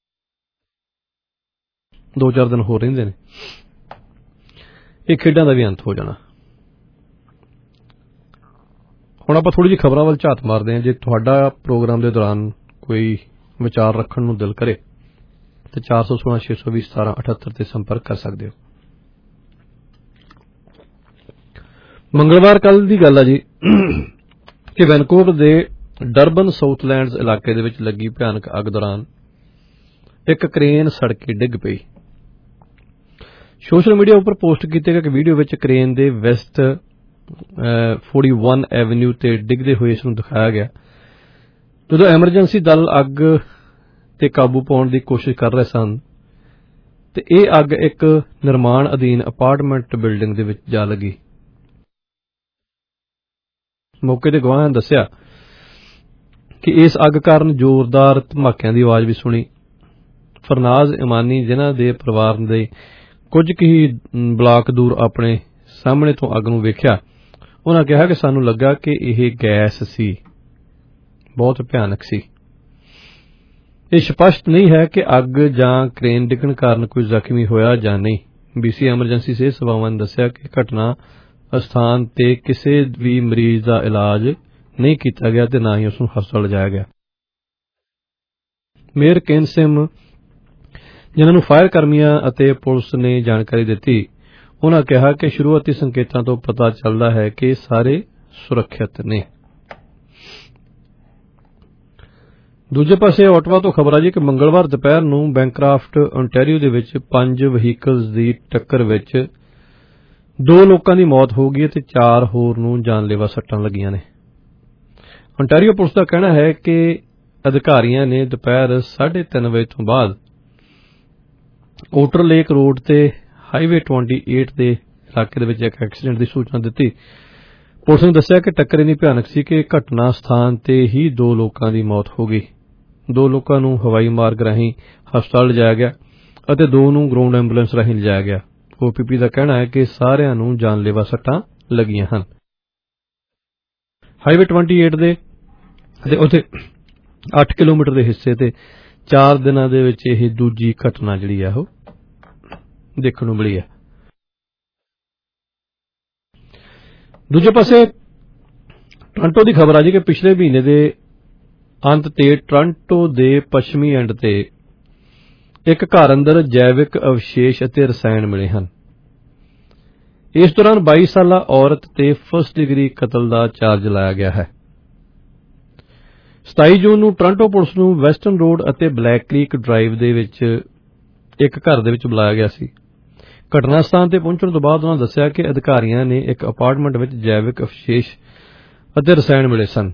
ਦੋ ਚਾਰ ਦਿਨ ਹੋਰ ਰਹਿੰਦੇ ਨੇ, ਇਹ ਖੇਡਾਂ ਦਾ ਵੀ ਅੰਤ ਹੋ ਜਾਣਾ। ਹੁਣ ਆਪਾਂ ਥੋੜੀ ਜਿਹੀ ਖਬਰਾਂ ਵੱਲ ਝਾਤ ਮਾਰਦੇ ਹਾਂ। ਜੇ ਤੁਹਾਡਾ ਪ੍ਰੋਗਰਾਮ ਦੇ ਦੌਰਾਨ ਕੋਈ ਵਿਚਾਰ ਰੱਖਣ ਨੂੰ ਦਿਲ ਕਰੇ ਤੇ ਚਾਰ ਸੌ ਸੋਲਾਂ ਛੇ ਸੌ ਵੀਹ ਸਤਾਰਾਂ ਅਠੱਤਰ ਤੇ ਸੰਪਰਕ ਕਰ ਸਕਦੇ ਹੋ। ਮੰਗਲਵਾਰ ਕੱਲ ਦੀ ਗੱਲ ਆ ਜੀ ਕਿ ਵੈਨਕੂਵਰ ਦੇ ਡਰਬਨ ਸਾਊਥਲੈਂਡਸ ਇਲਾਕੇ ਦੇ ਵਿੱਚ ਲੱਗੀ ਭਿਆਨਕ ਅੱਗ ਦੌਰਾਨ ਇੱਕ ਕ੍ਰੇਨ ਸੜ ਕੇ ਡਿੱਗ ਪਈ। ਸੋਸ਼ਲ ਮੀਡੀਆ ਉੱਪਰ ਪੋਸਟ ਕੀਤੇ ਗਏ ਇੱਕ ਵੀਡੀਓ ਵਿੱਚ ਕ੍ਰੇਨ ਦੇ ਵੈਸਟ ਇਕਤਾਲੀ ਐਵਨਿਊ ਤੇ ਡਿੱਗਦੇ ਹੋਏ ਇਸ ਨੂੰ ਦਿਖਾਇਆ ਗਿਆ। ਜਦੋਂ ਐਮਰਜੈਂਸੀ ਦਲ ਅੱਗ ਤੇ ਕਾਬੂ ਪਾਉਣ ਦੀ ਕੋਸ਼ਿਸ਼ ਕਰ ਰਹੇ ਸਨ ਤੇ ਇਹ ਅੱਗ ਇੱਕ ਨਿਰਮਾਣ ਅਧੀਨ ਅਪਾਰਟਮੈਂਟ ਬਿਲਡਿੰਗ ਦੇ ਵਿੱਚ ਜਾ ਲੱਗੀ। ਮੌਕੇ ਦੇ ਗਵਾਹਾਂ ਨੇ ਦੱਸਿਆ ਕਿ ਇਸ ਅੱਗ ਕਾਰਨ ਜ਼ੋਰਦਾਰ ਧਮਾਕਿਆਂ ਦੀ ਆਵਾਜ਼ ਵੀ ਸੁਣੀ। ਫਰਨਾਜ਼ ਇਮਾਨੀ, ਜਿਨ੍ਹਾਂ ਦੇ ਪਰਿਵਾਰ ਦੇ ਕੁਝ ਕੁ ਹੀ ਬਲਾਕ ਦੂਰ ਆਪਣੇ ਸਾਹਮਣੇ ਤੋਂ ਅੱਗ ਨੂੰ ਵੇਖਿਆ, ਉਹਨਾਂ ਕਿਹਾ ਕਿ ਸਾਨੂੰ ਲੱਗਾ ਕਿ ਇਹ ਗੈਸ ਸੀ, ਬਹੁਤ ਭਿਆਨਕ ਸੀ। ਇਹ ਸਪਸ਼ਟ ਨਹੀਂ ਹੈ ਕਿ ਅੱਗ ਜਾਂ ਕ੍ਰੇਨ ਡਿੱਗਣ ਕਾਰਨ ਕੋਈ ਜ਼ਖਮੀ ਹੋਇਆ ਜਾਂ ਨਹੀਂ। ਬੀਸੀ ਐਮਰਜੈਂਸੀ ਸਿਹਤ ਸੇਵਾਵਾਂ ਨੇ ਦੱਸਿਆ ਕਿ ਘਟਨਾ ਸਥਾਨ ਤੇ ਕਿਸੇ ਵੀ ਮਰੀਜ਼ ਦਾ ਇਲਾਜ ਨਹੀਂ ਕੀਤਾ ਗਿਆ ਤੇ ਨਾ ਹੀ ਉਸ ਨੂੰ ਹਸਪਤਾਲ ਲਿਜਾਇਆ ਗਿਆ। ਮੇਅਰ ਕੇਨ ਸਿਮ, ਜਿਨ੍ਹਾਂ ਨੂੰ ਫਾਇਰ ਕਰਮੀਆਂ ਅਤੇ ਪੁਲਿਸ ਨੇ ਜਾਣਕਾਰੀ ਦਿੱਤੀ, ਉਹਨਾਂ ਕਿਹਾ ਕਿ ਸ਼ੁਰੂਆਤੀ ਸੰਕੇਤਾਂ ਤੋਂ ਪਤਾ ਚੱਲਦਾ ਹੈ ਕਿ ਸਾਰੇ ਸੁਰੱਖਿਅਤ ਨੇ। ਦੂਜੇ ਪਾਸੇ ਓਟਵਾ ਤੋਂ ਖਬਰ ਆ ਜੀ ਕਿ ਮੰਗਲਵਾਰ ਦੁਪਹਿਰ ਨੂੰ ਬੈਂਕਰਾਫਟ ਓਨਟਾਰੀਓ ਦੇ ਵਿੱਚ ਪੰਜ ਵਹੀਕਲਸ ਦੀ ਟੱਕਰ ਵਿੱਚ ਦੋ ਲੋਕਾਂ ਦੀ ਮੌਤ ਹੋ ਗਈ ਅਤੇ ਚਾਰ ਹੋਰ ਨੂੰ ਜਾਨਲੇਵਾ ਸੱਟਾਂ ਲੱਗੀਆਂ ਨੇ। ਓਨਟਾਰੀਓ ਪੁਲਿਸ ਦਾ ਕਹਿਣਾ ਹੈ ਕਿ ਅਧਿਕਾਰੀਆਂ ਨੇ ਦੁਪਹਿਰ ਸਾਢੇ ਤਿੰਨ ਵਜੇ ਤੋਂ ਬਾਅਦ ਓਟਰ ਲੇਕ ਰੋਡ ਤੇ ਹਾਈਵੇ ਅਠਾਈ ਦੇ ਇਲਾਕੇ ਦੇ ਵਿੱਚ ਇੱਕ ਐਕਸੀਡੈਂਟ ਦੀ ਸੂਚਨਾ ਦਿੱਤੀ। ਪੁਲਿਸ ਨੇ ਦੱਸਿਆ ਕਿ ਟੱਕਰ ਇੰਨੀ ਭਿਆਨਕ ਸੀ ਕਿ ਘਟਨਾ ਸਥਾਨ ਤੇ ਹੀ ਦੋ ਲੋਕਾਂ ਦੀ ਮੌਤ ਹੋ ਗਈ। ਦੋ ਲੋਕਾਂ ਨੂੰ ਹਵਾਈ ਮਾਰਗ ਰਾਹੀਂ ਹਸਪਤਾਲ ਲਿਜਾਇਆ ਗਿਆ ਅਤੇ ਦੋ ਨੂੰ ਗਰਾਊਂਡ ਐਂਬੂਲੈਂਸ ਰਾਹੀਂ ਲਿਜਾਇਆ ਗਿਆ। ਓਪੀਪੀ ਦਾ ਕਹਿਣਾ ਹੈ ਕਿ ਸਾਰਿਆਂ ਨੂੰ ਜਾਨਲੇਵਾ ਸੱਟਾਂ ਲੱਗੀਆਂ ਹਨ। ਹਾਈਵੇ ਅਠਾਈ ਦੇ ਅਤੇ ਉੱਥੇ ਅੱਠ ਕਿਲੋਮੀਟਰ ਦੇ ਹਿੱਸੇ ਤੇ ਚਾਰ ਦਿਨਾਂ ਦੇ ਵਿੱਚ ਇਹ ਦੂਜੀ ਘਟਨਾ ਜਿਹੜੀ ਆ ਉਹ ਦੇਖਣ ਨੂੰ ਮਿਲੀ ਹੈ। ਦੂਜੇ ਪਾਸੇ ਟੋਰਾਂਟੋ ਦੀ ਖਬਰ ਆ ਜੀ ਕਿ ਪਿਛਲੇ ਮਹੀਨੇ ਦੇ ਅੰਤ ਤੇ ਟੋਰਾਂਟੋ ਦੇ ਪੱਛਮੀ ਐਂਡ ਤੇ ਇੱਕ ਘਰ ਅੰਦਰ ਜੈਵਿਕ ਅਵਸ਼ੇਸ਼ ਅਤੇ ਰਸਾਇਣ ਮਿਲੇ ਹਨ। ਇਸ ਦੌਰਾਨ ਬਾਈ ਸਾਲਾ ਔਰਤ ਤੇ ਫਸਟ ਡਿਗਰੀ ਕਤਲ ਦਾ ਚਾਰਜ ਲਾਇਆ ਗਿਆ ਹੈ। ਸਤਾਈ ਜੂਨ ਨੂੰ ਟੋਰਾਂਟੋ ਪੁਲਿਸ ਨੂੰ ਵੈਸਟਰਨ ਰੋਡ ਅਤੇ ਬਲੈਕ ਕ੍ਰੀਕ ਡਰਾਈਵ ਦੇ ਵਿੱਚ ਇੱਕ ਘਰ ਦੇ ਵਿੱਚ ਬੁਲਾਇਆ ਗਿਆ ਸੀ। ਘਟਨਾ ਸਥਾਨ ਤੇ ਪਹੁੰਚਣ ਤੋਂ ਬਾਅਦ ਉਹਨਾਂ ਦੱਸਿਆ ਕਿ ਅਧਿਕਾਰੀਆਂ ਨੇ ਇੱਕ ਅਪਾਰਟਮੈਂਟ ਵਿੱਚ ਜੈਵਿਕ ਅਵਸ਼ੇਸ਼ ਅਤੇ ਰਸਾਇਣ ਮਿਲੇ ਸਨ।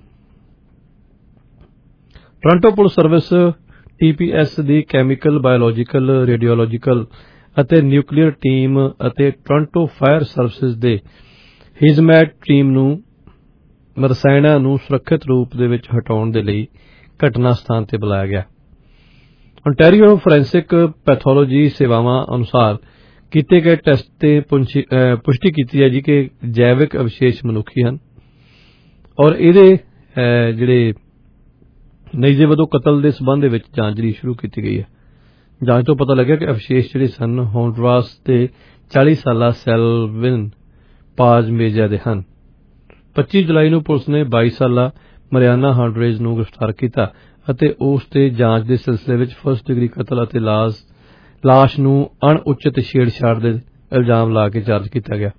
Toronto police service T P S ਦੀ ਕੈਮੀਕਲ, ਬਾਇਓਲੋਜੀਕਲ, ਰੇਡੀਓਲੋਜੀਕਲ ਅਤੇ ਨਿਊਕਲੀਅਰ ਟੀਮ ਅਤੇ ਟੋਰਾਂਟੋ ਫਾਇਰ ਸਰਵਿਸਿਜ਼ ਦੇ ਹਿਜ਼ਮੈਟ ਟੀਮ ਨੂੰ ਰਸਾਇਣਾਂ ਨੂੰ ਸੁਰੱਖਿਅਤ ਰੂਪ ਦੇ ਵਿੱਚ ਹਟਾਉਣ ਦੇ ਲਈ ਘਟਨਾ ਸਥਾਨ ਤੇ ਬੁਲਾਇਆ ਗਿਆ। ਓਨਟਾਰੀਓ ਫੋਰੈਂਸਿਕ ਪੈਥੋਲੋਜੀ ਸੇਵਾਵਾਂ ਅਨੁਸਾਰ ਕੀਤੇ ਗਏ ਟੈਸਟ ਤੇ ਪੁਸ਼ਟੀ ਕੀਤੀ ਹੈ ਜੀ ਕਿ ਜੈਵਿਕ ਅਵਸ਼ੇਸ਼ ਮਨੁੱਖੀ ਹਨ ਔਰ ਇਹਦੇ ਜਿਹੜੇ ਨਤੀਜੇ ਵਜੋਂ ਕਤਲ ਦੇ ਸਬੰਧ ਦੇ ਵਿੱਚ ਜਾਂਚ ਜਿਹੜੀ ਸ਼ੁਰੂ ਕੀਤੀ ਗਈ ਹੈ। ਜਾਂਚ ਤੋਂ ਪਤਾ ਲੱਗਿਆ ਕਿ ਅਵਸ਼ੇਸ਼ ਜਿਹੜੇ ਸਨ ਹੋਂਡਰਾਸ ਤੇ ਚਾਲੀ ਸਾਲਾ ਸੈਲਵਿਨ ਪਾਜ ਮੇਜਾ ਦੇ ਹਨ। ਪੱਚੀ ਜੁਲਾਈ ਨੂੰ ਪੁਲਿਸ ਨੇ ਬਾਈ ਸਾਲਾ ਮਰਿਆਨਾ ਹਾਰਡਰੇਜ ਨੂੰ ਗ੍ਰਿਫਤਾਰ ਕੀਤਾ ਅਤੇ ਉਸ ਤੇ ਜਾਂਚ ਦੇ ਸਿਲਸਿਲੇ ਵਿੱਚ ਫਸਟ ਡਿਗਰੀ ਕਤਲ ਅਤੇ ਲਾਸ਼ ਨੂੰ ਅਣਉਚਿਤ ਛੇੜਛਾੜ ਦੇ ਇਲਜ਼ਾਮ ਲਾ ਕੇ ਚਾਰਜ ਕੀਤਾ ਗਿਆ।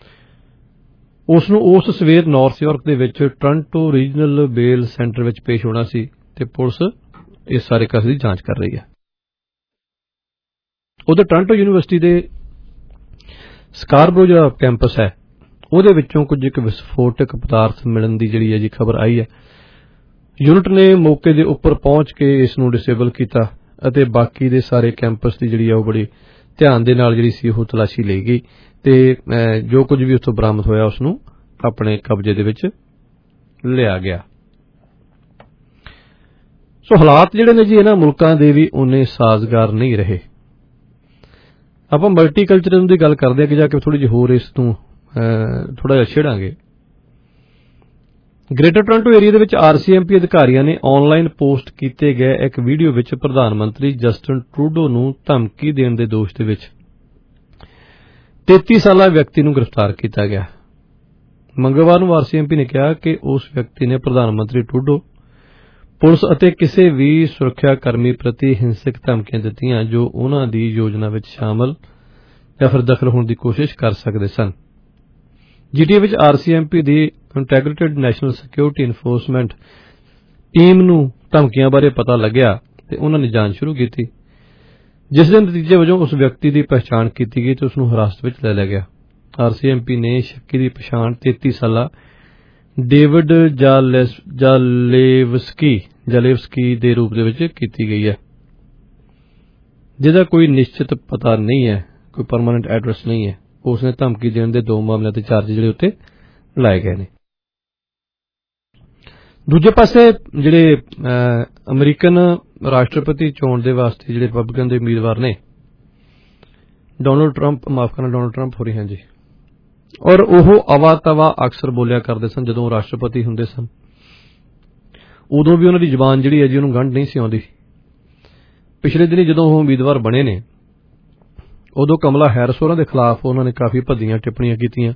ਉਸ ਨੂੰ ਉਸ ਸਵੇਰ ਨਾਰਥ ਯਾਰਕ ਦੇ ਵਿੱਚ ਟੋਰਾਂਟੋ ਰੀਜਨਲ ਬੇਲ ਸੈਂਟਰ ਵਿੱਚ ਪੇਸ਼ ਹੋਣਾ ਸੀ ਤੇ ਪੁਲਿਸ ਇਸ ਸਾਰੇ ਕੇਸ ਦੀ ਜਾਂਚ ਕਰ ਰਹੀ ਹੈ। ਉਧਰ ਟੋਰਾਂਟੋ ਯੂਨੀਵਰਸਿਟੀ ਦੇ ਸਕਾਰਬਰੋ ਜਿਹੜਾ ਕੈਂਪਸ ਹੈ ਉਹਦੇ ਵਿੱਚੋਂ ਕੁਝ ਇੱਕ ਵਿਸਫੋਟਕ ਪਦਾਰਥ ਮਿਲਣ ਦੀ ਜਿਹੜੀ ਹੈ ਜੀ ਖਬਰ ਆਈ ਹੈ। ਯੂਨਿਟ ਨੇ ਮੌਕੇ ਦੇ ਉੱਪਰ ਪਹੁੰਚ ਕੇ ਇਸ ਨੂੰ ਡਿਸੇਬਲ ਕੀਤਾ ਅਤੇ ਬਾਕੀ ਦੇ ਸਾਰੇ ਕੈਂਪਸ ਦੀ ਜਿਹੜੀ ਆ ਉਹ ਬੜੀ ਧਿਆਨ ਦੇ ਨਾਲ ਜਿਹੜੀ ਸੀ ਉਹ ਤਲਾਸ਼ੀ ਲਈ ਗਈ ਤੇ ਜੋ ਕੁਝ ਵੀ ਉੱਥੋਂ ਬਰਾਮਦ ਹੋਇਆ ਉਸ ਨੂੰ ਆਪਣੇ ਕਬਜ਼ੇ ਦੇ ਵਿੱਚ ਲਿਆ ਗਿਆ। ਸੋ ਹਾਲਾਤ ਜਿਹੜੇ ਨੇ ਜੀ ਇਹਨਾਂ ਮੁਲਕਾਂ ਦੇ ਵੀ ਉਨੇ ਸਾਜ਼ਗਾਰ ਨਹੀਂ ਰਹੇ। ਆਪਾਂ ਮਲਟੀਕਲਚਰਲ ਦੀ ਗੱਲ ਕਰਦੇ ਅੱਗੇ ਜਾ ਕੇ ਥੋੜੀ ਜਿਹੀ ਹੋਰ ਇਸ ਤੋਂ ਥੋੜਾ ਜਿਹਾ ਛੇੜਾਂਗੇ। ਗ੍ਰੇਟਰ ਟੋਰਾਂਟੋ ਏਰੀਆ ਦੇ ਵਿੱਚ ਆਰ ਸੀ ਐਮ ਪੀ ਅਧਿਕਾਰੀਆਂ ਨੇ ਆਨਲਾਈਨ ਪੋਸਟ ਕੀਤੇ ਗਏ ਇੱਕ ਵੀਡੀਓ ਵਿੱਚ ਪ੍ਰਧਾਨ ਮੰਤਰੀ ਜਸਟਿਨ ਟਰੂਡੋ ਨੂੰ ਧਮਕੀ ਦੇਣ ਦੇ ਦੋਸ਼ ਦੇ ਵਿੱਚ ਤੇਤੀ ਸਾਲਾ ਵਿਅਕਤੀ ਨੂੰ ਗ੍ਰਿਫਤਾਰ ਕੀਤਾ ਗਿਆ। ਮੰਗਲਵਾਰ ਨੂੰ ਆਰ ਸੀ ਐਮ ਪੀ ਨੇ ਕਿਹਾ ਕਿ ਉਸ ਵਿਅਕਤੀ ਨੇ ਪ੍ਰਧਾਨ ਮੰਤਰੀ ਟਰੂਡੋ, ਪੁਲਿਸ ਅਤੇ ਕਿਸੇ ਵੀ ਸੁਰੱਖਿਆ ਕਰਮੀ ਪ੍ਰਤੀ ਹਿੰਸਕ ਧਮਕੀਆਂ ਦਿੱਤੀਆਂ ਜੋ ਉਨ੍ਹਾਂ ਦੀ ਯੋਜਨਾ ਵਿੱਚ ਸ਼ਾਮਲ ਜਾਂ ਫਿਰ ਦਖਲ ਹੋਣ ਦੀ ਕੋਸ਼ਿਸ਼ ਕਰ ਸਕਦੇ ਸਨ। ਜੀ ਟੀ ਏ ਵਿੱਚ ਆਰ ਸੀ ਐਮ ਪੀ ਦੀ integrated national security enforcement team ਨੂੰ ਧਮਕੀਆਂ ਬਾਰੇ ਪਤਾ ਲੱਗਿਆ ਤੇ ਉਨ੍ਹਾਂ ਨੇ ਜਾਂਚ ਸ਼ੁਰੂ ਕੀਤੀ, ਜਿਸ ਦੇ ਨਤੀਜੇ ਵਜੋਂ ਉਸ ਵਿਅਕਤੀ ਦੀ ਪਛਾਣ ਕੀਤੀ ਗਈ ਤੇ ਉਸ ਨੂੰ ਹਿਰਾਸਤ ਵਿੱਚ ਲੈ ਲਿਆ ਗਿਆ। ਆਰ ਸੀ ਐਮ ਪੀ ਨੇ ਸ਼ੱਕੀ ਦੀ ਪਛਾਣ ਤੇਤੀ ਸਾਲਾ ਡੇਵਿਡ ਜਾਲੇਵਸਕੀ ਜਾਲੇਵਸਕੀ ਦੇ ਰੂਪ ਦੇ ਵਿੱਚ ਕੀਤੀ ਗਈ ਹੈ, ਜਿਹਦਾ ਕੋਈ ਨਿਸ਼ਚਿਤ ਪਤਾ ਨਹੀਂ ਹੈ, ਕੋਈ ਪਰਮਾਨੈਂਟ ਐਡਰੈਸ ਨਹੀਂ ਹੈ। ਉਸ ਨੇ ਧਮਕੀ ਦੇਣ ਦੇ ਦੋ ਮਾਮਲਿਆਂ ਤੇ ਚਾਰਜ ਜਿਹੜੇ ਉੱਤੇ ਲਾਏ ਗਏ ਨੇ। ਦੂਜੇ ਪਾਸੇ ਜਿਹੜੇ ਅਮਰੀਕਨ ਰਾਸ਼ਟਰਪਤੀ ਚੋਣ ਦੇ ਵਾਸਤੇ ਜਿਹੜੇ ਰਿਪਬਲਿਕਨ ਦੇ ਉਮੀਦਵਾਰ ਨੇ ਡੋਨਲਡ ਟਰੰਪ ਮਾਫ ਕਰਨਾ ਡੋਨਲਡ ਟਰੰਪ ਹੋ ਰਹੀ ਹਾਂ ਜੀ, ਔਰ ਉਹ ਅਵਾ ਤਵਾ ਅਕਸਰ ਬੋਲਿਆ ਕਰਦੇ ਸਨ ਜਦੋਂ ਉਹ ਰਾਸ਼ਟਰਪਤੀ ਹੁੰਦੇ ਸਨ। ਉਦੋਂ ਵੀ ਉਹਨਾਂ ਦੀ ਜ਼ੁਬਾਨ ਜਿਹੜੀ ਹੈ ਜੀ ਉਹਨੂੰ ਗੰਢ ਨਹੀਂ ਸੀ ਆਉਂਦੀ। ਪਿਛਲੇ ਦਿਨੀ ਜਦੋਂ ਉਹ ਉਮੀਦਵਾਰ ਬਣੇ ਨੇ ਉਦੋਂ ਕਮਲਾ ਹੈਰਿਸ ਹੋਰਾਂ ਦੇ ਖਿਲਾਫ ਉਹਨਾਂ ਨੇ ਕਾਫੀ ਭੱਦੀਆਂ ਟਿੱਪਣੀਆਂ ਕੀਤੀਆਂ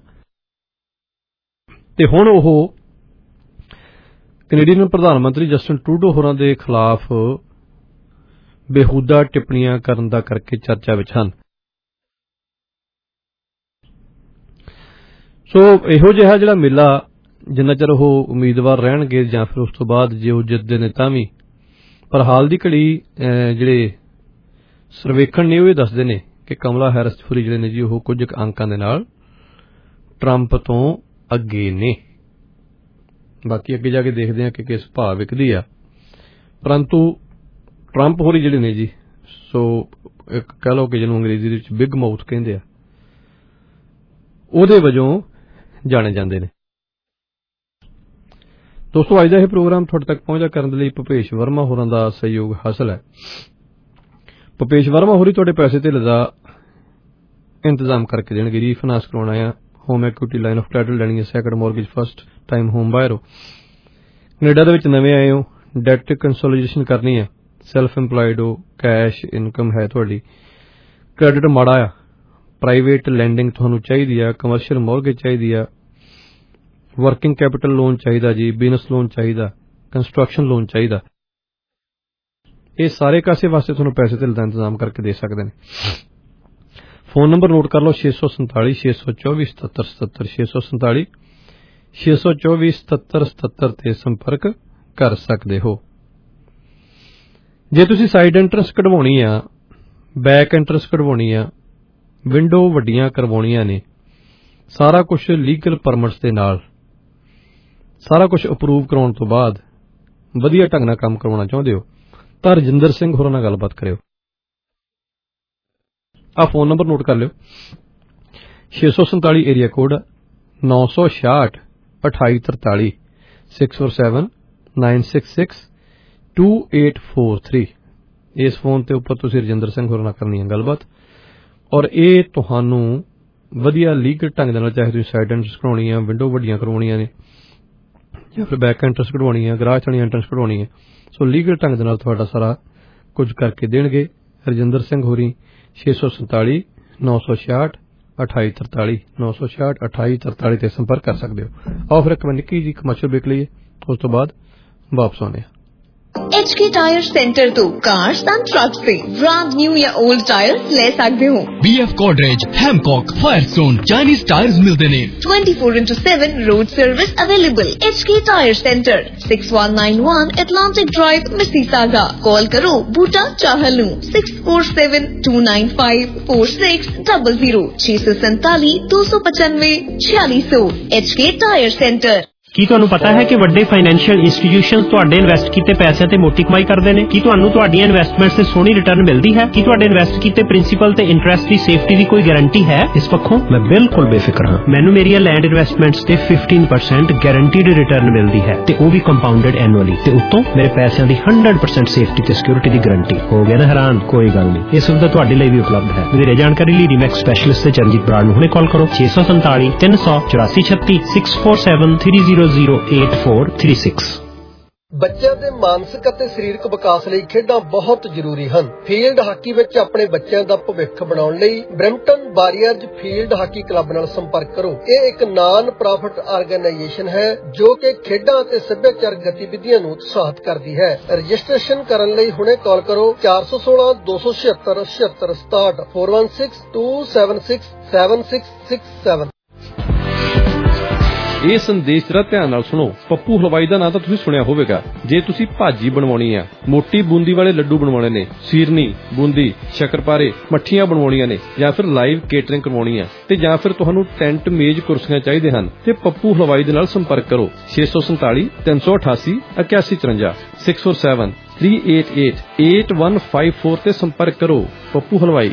ਤੇ ਹੁਣ ਉਹ ਕੈਨੇਡੀਅਨ ਪ੍ਰਧਾਨ ਮੰਤਰੀ ਜਸਟਿਨ ਟਰੂਡੋ ਹੋਰਾਂ ਦੇ ਖਿਲਾਫ ਬੇਹੂਦਾ ਟਿੱਪਣੀਆਂ ਕਰਨ ਦਾ ਕਰਕੇ ਚਰਚਾ ਵਿੱਚ ਹਨ। ਸੋ ਇਹੋ ਜਿਹਾ ਜਿਹੜਾ ਮੇਲਾ ਜਿੰਨਾ ਚਿਰ ਉਹ ਉਮੀਦਵਾਰ ਰਹਿਣਗੇ ਜਾਂ ਫਿਰ ਉਸ ਤੋਂ ਬਾਅਦ ਜੇ ਉਹ ਜਿੱਤਦੇ ਨੇ ਤਾਂ ਵੀ, ਪਰ ਹਾਲ ਦੀ ਘੜੀ ਜਿਹੜੇ ਸਰਵੇਖਣ ਨੇ ਉਹ ਇਹ ਦੱਸਦੇ ਨੇ ਕਿ ਕਮਲਾ ਹੈਰਿਸ ਹੋਰੀ ਜਿਹੜੇ ਨੇ ਜੀ ਉਹ ਕੁਝ ਅੰਕਾਂ ਦੇ ਨਾਲ ਟਰੰਪ ਤੋਂ ਅੱਗੇ ਨੇ। ਬਾਕੀ ਅੱਗੇ ਜਾ ਕੇ ਦੇਖਦੇ ਹਾਂ ਕਿ ਕਿਸ ਭਾਅ ਵਿਕਦੀ ਆ, ਪਰੰਤੂ ਟਰੰਪ ਹੋਰੀ ਜਿਹੜੇ ਨੇ ਜੀ ਸੋ ਇੱਕ ਕਹਿ ਲਓ ਕਿ ਜਿਹਨੂੰ ਅੰਗਰੇਜ਼ੀ ਦੇ ਵਿੱਚ ਬਿਗ ਮਾਊਥ ਕਹਿੰਦੇ ਆ, ਉਹਦੇ ਵਜੋਂ ਜਾਣੇ ਜਾਂਦੇ ਨੇ। ਦੋਸਤੋ ਅੱਜ ਦਾ ਇਹ ਪ੍ਰੋਗਰਾਮ ਤੁਹਾਡੇ ਤੱਕ ਪਹੁੰਚਾ ਕਰਨ ਦੇ ਲਈ ਭੁਪੇਸ਼ ਵਰਮਾ ਹੋਰਾਂ ਦਾ ਸਹਿਯੋਗ ਹਾਸਲ ਹੈ। ਭੁਪੇਸ਼ ਵਰਮਾ ਹੋਰੀ ਤੁਹਾਡੇ ਪੈਸੇ ਧੇਲੇ ਦਾ ਇੰਤਜ਼ਾਮ ਕਰਕੇ ਦੇਣਗੇ। ਰੀਫਾਈਨਾਂਸ ਕਰਾਉਣਾ ਆ, home equity line of credit ਲੈਣੀ ਹੈ, second mortgage, first time home buyer ਹੋ, ਕੈਨੇਡਾ ਦੇ ਵਿੱਚ ਨਵੇਂ ਆਏ ਹੋ, ਡੈਟ ਕੰਸੋਲੀਡੇਸ਼ਨ ਕਰਨੀ ਹੈ, ਸੈਲਫ ਇੰਪਲਾਇਡ ਹੋ, ਕੈਸ਼ ਇਨਕਮ ਹੈ ਤੁਹਾਡੀ, ਕ੍ਰੈਡਿਟ ਮਾੜਾ ਆ, ਪ੍ਰਾਈਵੇਟ ਲੈਂਡਿੰਗ ਤੁਹਾਨੂੰ ਚਾਹੀਦੀ ਆ, ਕਮਰਸ਼ੀਅਲ ਮੌਰਗੇਜ ਚਾਹੀਦੀ ਆ, ਵਰਕਿੰਗ ਕੈਪੀਟਲ ਲੋਨ ਚਾਹੀਦਾ ਜੀ, ਬਿਜ਼ਨਸ ਲੋਨ ਚਾਹੀਦਾ, ਕੰਸਟਰਕਸ਼ਨ ਲੋਨ ਚਾਹੀਦਾ, ਇਹ ਸਾਰੇ ਕਾਸੇ ਵਾਸਤੇ ਤੁਹਾਨੂੰ ਪੈਸੇ ਧੇਲੇ ਦਾ ਇੰਤਜ਼ਾਮ ਕਰਕੇ ਦੇ ਸਕਦੇ ਨੇ। ਫੋਨ ਨੰਬਰ ਨੋਟ ਕਰ ਲਓ ਛੇ ਸੌ ਸੰਤਾਲੀ ਛੇ ਸੌ ਚੌਵੀ ਸਤੱਤਰ ਸਤੱਤਰ ਛੇ ਸੌ ਸੰਤਾਲੀ ਛੇ ਸੌ ਚੌਵੀ ਸਤੱਤਰ ਸਤੱਤਰ ਤੇ ਸੰਪਰਕ ਕਰ ਸਕਦੇ ਹੋ। ਜੇ ਤੁਸੀਂ ਸਾਈਡ ਐਂਟਰੈਂਸ ਕਢਵਾਉਣੀ ਆ, ਬੈਕ ਐਂਟਰੈਂਸ ਕਢਵਾਉਣੀ ਆ, ਵਿੰਡੋ ਵੱਡੀਆਂ ਕਰਵਾਉਣੀਆਂ ਨੇ, ਸਾਰਾ ਕੁਝ ਲੀਗਲ ਪਰਮਿਟਸ ਦੇ ਨਾਲ, ਸਾਰਾ ਕੁਝ ਅਪਰੂਵ ਕਰਾਉਣ ਤੋਂ ਬਾਅਦ ਵਧੀਆ ਢੰਗ ਨਾਲ ਕੰਮ ਕਰਵਾਉਣਾ ਚਾਹੁੰਦੇ ਹੋ ਤਾਂ ਰਜਿੰਦਰ ਸਿੰਘ ਹੋਰਾਂ ਨਾਲ ਗੱਲਬਾਤ ਕਰਿਓ। ਆ ਫੋਨ ਨੰਬਰ ਨੋਟ ਕਰ ਲਿਓ ਛੇ ਸੌ ਸੰਤਾਲੀ ਏਰੀਆ ਕੋਡ ਨੌ ਸੌ ਛਿਆਹਠ ਅਠਾਈ ਤਰਤਾਲੀ six four seven nine six six two eight four three. ਇਸ ਫੋਨ ਤੇ ਉੱਪਰ ਤੁਸੀਂ ਰਜਿੰਦਰ ਸਿੰਘ ਹੋਰਾਂ ਨਾਲ ਕਰਨੀ ਹੈ ਗੱਲਬਾਤ, ਔਰ ਇਹ ਤੁਹਾਨੂੰ ਵਧੀਆ ਲੀਗਲ ਢੰਗ ਦੇ ਨਾਲ, ਚਾਹੇ ਤੁਸੀਂ ਸਾਈਡ ਐਂਟਰੈਂਸ ਕਢਾਉਣੀ ਆ, ਵਿੰਡੋ ਵੱਡੀਆਂ ਕਰਵਾਉਣੀਆਂ ਨੇ, ਜਾਂ ਫਿਰ ਬੈਕ ਐਂਟਰੈਂਸ ਕਢਵਾਉਣੀ ਹੈ, ਗਰਾਜ ਵਾਲੀ ਐਂਟਰੈਂਸ ਕਢਵਾਉਣੀ ਹੈ, ਸੋ ਲੀਗਲ ਢੰਗ ਦੇ ਨਾਲ ਤੁਹਾਡਾ ਸਾਰਾ ਕੁਝ ਕਰਕੇ ਦੇਣਗੇ। ਰਜਿੰਦਰ ਸਿੰਘ ਹੋਰੀ ਛੇ ਸੌ ਸੰਤਾਲੀ ਨੌ ਸੌ ਛਿਆਹਠ ਅਠਾਈ ਤਰਤਾਲੀ ਨੌ ਸੌ ਛਿਆਹਠ ਅਠਾਈ ਤਰਤਾਲੀ ਤੇ ਸੰਪਰਕ ਕਰ ਸਕਦੇ ਹੋ। ਆਓ ਫਿਰ ਇੱਕ ਨਿੱਕੀ ਜੀ ਕਮਰਸ਼ੀਅਲ ਬ੍ਰੇਕ ਲਈਏ, ਉਸ ਤੋਂ ਬਾਅਦ ਵਾਪਸ ਆਉਂਦੇ ਹਾਂ। H K Tire Center ਤੋਂ ਕਾਰਸ ਐਂਡ ਟਰੱਕਸ ਦੇ ਬ੍ਰਾਂਡ ਨਿਊ ਜਾਂ 올ਡ ਟਾਇਰਸ ਲੈ ਸਕਦੇ ਹੋ। B F Godrej, Hancock, Firestone, Chinese tyres ਮਿਲਦੇ ਨੇ। twenty-four into seven road service available। H K Tire Center, six one nine one Atlantic Drive, Mississauga। Call ਕਰੋ ਬੂਟਾ ਚਾਹਲ ਨੂੰ six four seven two nine five four six zero zero ਛੇ ਸੌ ਸੰਤਾਲੀ ਦੋ ਸੌ ਪਚਾਨਵੇਂ ਛਿਆਲੀ ਸੌ। H K Tire Center। ਕੀ ਤੁਹਾਨੂੰ ਪਤਾ ਹੈ ਕਿ ਵੱਡੇ ਫਾਈਨੈਂਸ਼ੀਅਲ ਇੰਸਟੀਟਿਊਸ਼ਨਸ ਤੁਹਾਡੇ ਇਨਵੈਸਟ ਕੀਤੇ ਪੈਸਿਆਂ ਤੇ ਮੋਟੀ ਕਮਾਈ ਕਰਦੇ ਨੇ? ਕੀ ਤੁਹਾਨੂੰ ਤੁਹਾਡੀਆਂ ਇਨਵੈਸਟਮੈਂਟਸ ਤੇ ਸੋਹਣੀ ਰਿਟਰਨ ਮਿਲਦੀ ਹੈ? ਕੀ ਤੁਹਾਡੇ ਇਨਵੈਸਟ ਕੀਤੇ ਪ੍ਰਿੰਸੀਪਲ ਤੇ ਇੰਟਰਸਟ ਦੀ ਸੇਫਟੀ ਦੀ ਕੋਈ ਗਾਰੰਟੀ ਹੈ? ਇਸ ਪੱਖੋਂ ਮੈਂ ਬਿਲਕੁਲ ਬੇਫਿਕਰ ਹਾਂ। ਮੈਨੂੰ ਮੇਰੀਆਂ ਲੈਂਡ ਇਨਵੈਸਟਮੈਂਟਸ ਤੇ ਫਿਫਟੀਨ ਪਰਸੈਂਟ ਗਾਰੰਟੀਡ ਰਿਟਰਨ ਮਿਲਦੀ ਹੈ ਤੇ ਉਹ ਵੀ ਕੰਪਾਊਂਡਡ ਐਨੂਅਲੀ, ਤੇ ਉੱਤੋਂ ਮੇਰੇ ਪੈਸਿਆਂ ਦੀ ਹੰਡਰਡ ਪਰਸੈਂਟ ਸੇਫਟੀ ਤੇ ਸਿਕਿਉਰਿਟੀ ਦੀ ਗਾਰੰਟੀ। ਹੋ ਗਿਆ ਨਾ ਹੈਰਾਨ? ਕੋਈ ਗੱਲ ਨਹੀਂ, ਇਹ ਸੁਵਿਧਾ ਤੁਹਾਡੇ ਲਈ ਵੀ ਉਪਲਬਧ ਹੈ। ਵਧੇਰੇ ਜਾਣਕਾਰੀ ਲਈ ਰੀਮੈਕਸ ਸਪੈਸ਼ਲਿਸਟ ਤੇ ਚਰਨਜੀਤ ਬਰਾੜ ਨੂੰ ਹੁਣੇ ਕਾਲ ਕਰੋ ਛੇ ਸੌ ਸੰਤਾਲੀ ਤਿੰਨ ਸੌ ਚੁਰਾਸੀ ਛੱਤੀ six four seven three zero zero eight four three six. ਬੱਚਿਆਂ ਦੇ ਮਾਨਸਿਕ ਅਤੇ ਸਰੀਰਕ ਵਿਕਾਸ ਲਈ ਖੇਡਾਂ ਬਹੁਤ ਜ਼ਰੂਰੀ ਹਨ। ਫੀਲਡ ਹਾਕੀ ਵਿੱਚ ਆਪਣੇ ਬੱਚਿਆਂ ਦਾ ਭਵਿੱਖ ਬਣਾਉਣ ਲਈ Brampton warriors field hockey club ਨਾਲ ਸੰਪਰਕ ਕਰੋ। ਇਹ ਇੱਕ ਨਾਨ ਪ੍ਰੋਫਿਟ ਆਰਗੇਨਾਈਜੇਸ਼ਨ ਹੈ ਜੋ ਕਿ ਖੇਡਾਂ ਅਤੇ ਸੱਭਿਆਚਾਰਕ ਗਤੀਵਿਧੀਆਂ ਨੂੰ ਉਤਸ਼ਾਹਿਤ ਕਰਦੀ ਹੈ। ਰਜਿਸਟ੍ਰੇਸ਼ਨ ਕਰਨ ਲਈ ਹੁਣੇ ਕਾਲ ਕਰੋ ਚਾਰ ਸੌ ਸੋਲਾਂ ਦੋ ਸੌ ਛਿਅੱਤਰ ਛਿਅੱਤਰ ਸਤਾਹਠ four one six two seven six seven six six seven. ਇਹ ਸੰਦੇਸ਼ ਜਰਾ ਧਿਆਨ ਨਾਲ ਸੁਣੋ। ਪੱਪੂ ਹਲਵਾਈ ਦਾ ਨਾਂ ਤਾਂ ਤੁਸੀਂ ਸੁਣਿਆ ਹੋਵੇਗਾ। ਜੇ ਤੁਸੀਂ ਭਾਜੀ ਬਣਵਾਉਣੀ ਆ, ਮੋਟੀ ਬੂੰਦੀ ਵਾਲੇ ਲੱਡੂ ਬਣਵਾਉਣੇ ਨੇ, ਸੀਰਨੀ, ਬੂੰਦੀ, ਸ਼ੱਕਰਪਾਰੇ, ਮੱਠੀਆਂ ਬਣਵਾਉਣੀਆਂ ਨੇ, ਜਾਂ ਫਿਰ ਲਾਈਵ ਕੇਟਰਿੰਗ ਕਰਵਾਉਣੀ ਆ, ਤੇ ਜਾਂ ਫਿਰ ਤੁਹਾਨੂੰ ਟੈਂਟ, ਮੇਜ਼, ਕੁਰਸੀਆਂ ਚਾਹੀਦੇ ਹਨ, ਤੇ ਪੱਪੂ ਹਲਵਾਈ ਦੇ ਨਾਲ ਸੰਪਰਕ ਕਰੋ ਛੇ ਸੌ ਸੰਤਾਲੀ ਤਿੰਨ ਸੌ ਅਠਾਸੀ ਇਕਿਆਸੀ ਚੁਰੰਜਾ six four seven three eight eight eight one five four ਤੇ ਸੰਪਰਕ ਕਰੋ। ਪੱਪੂ ਹਲਵਾਈ।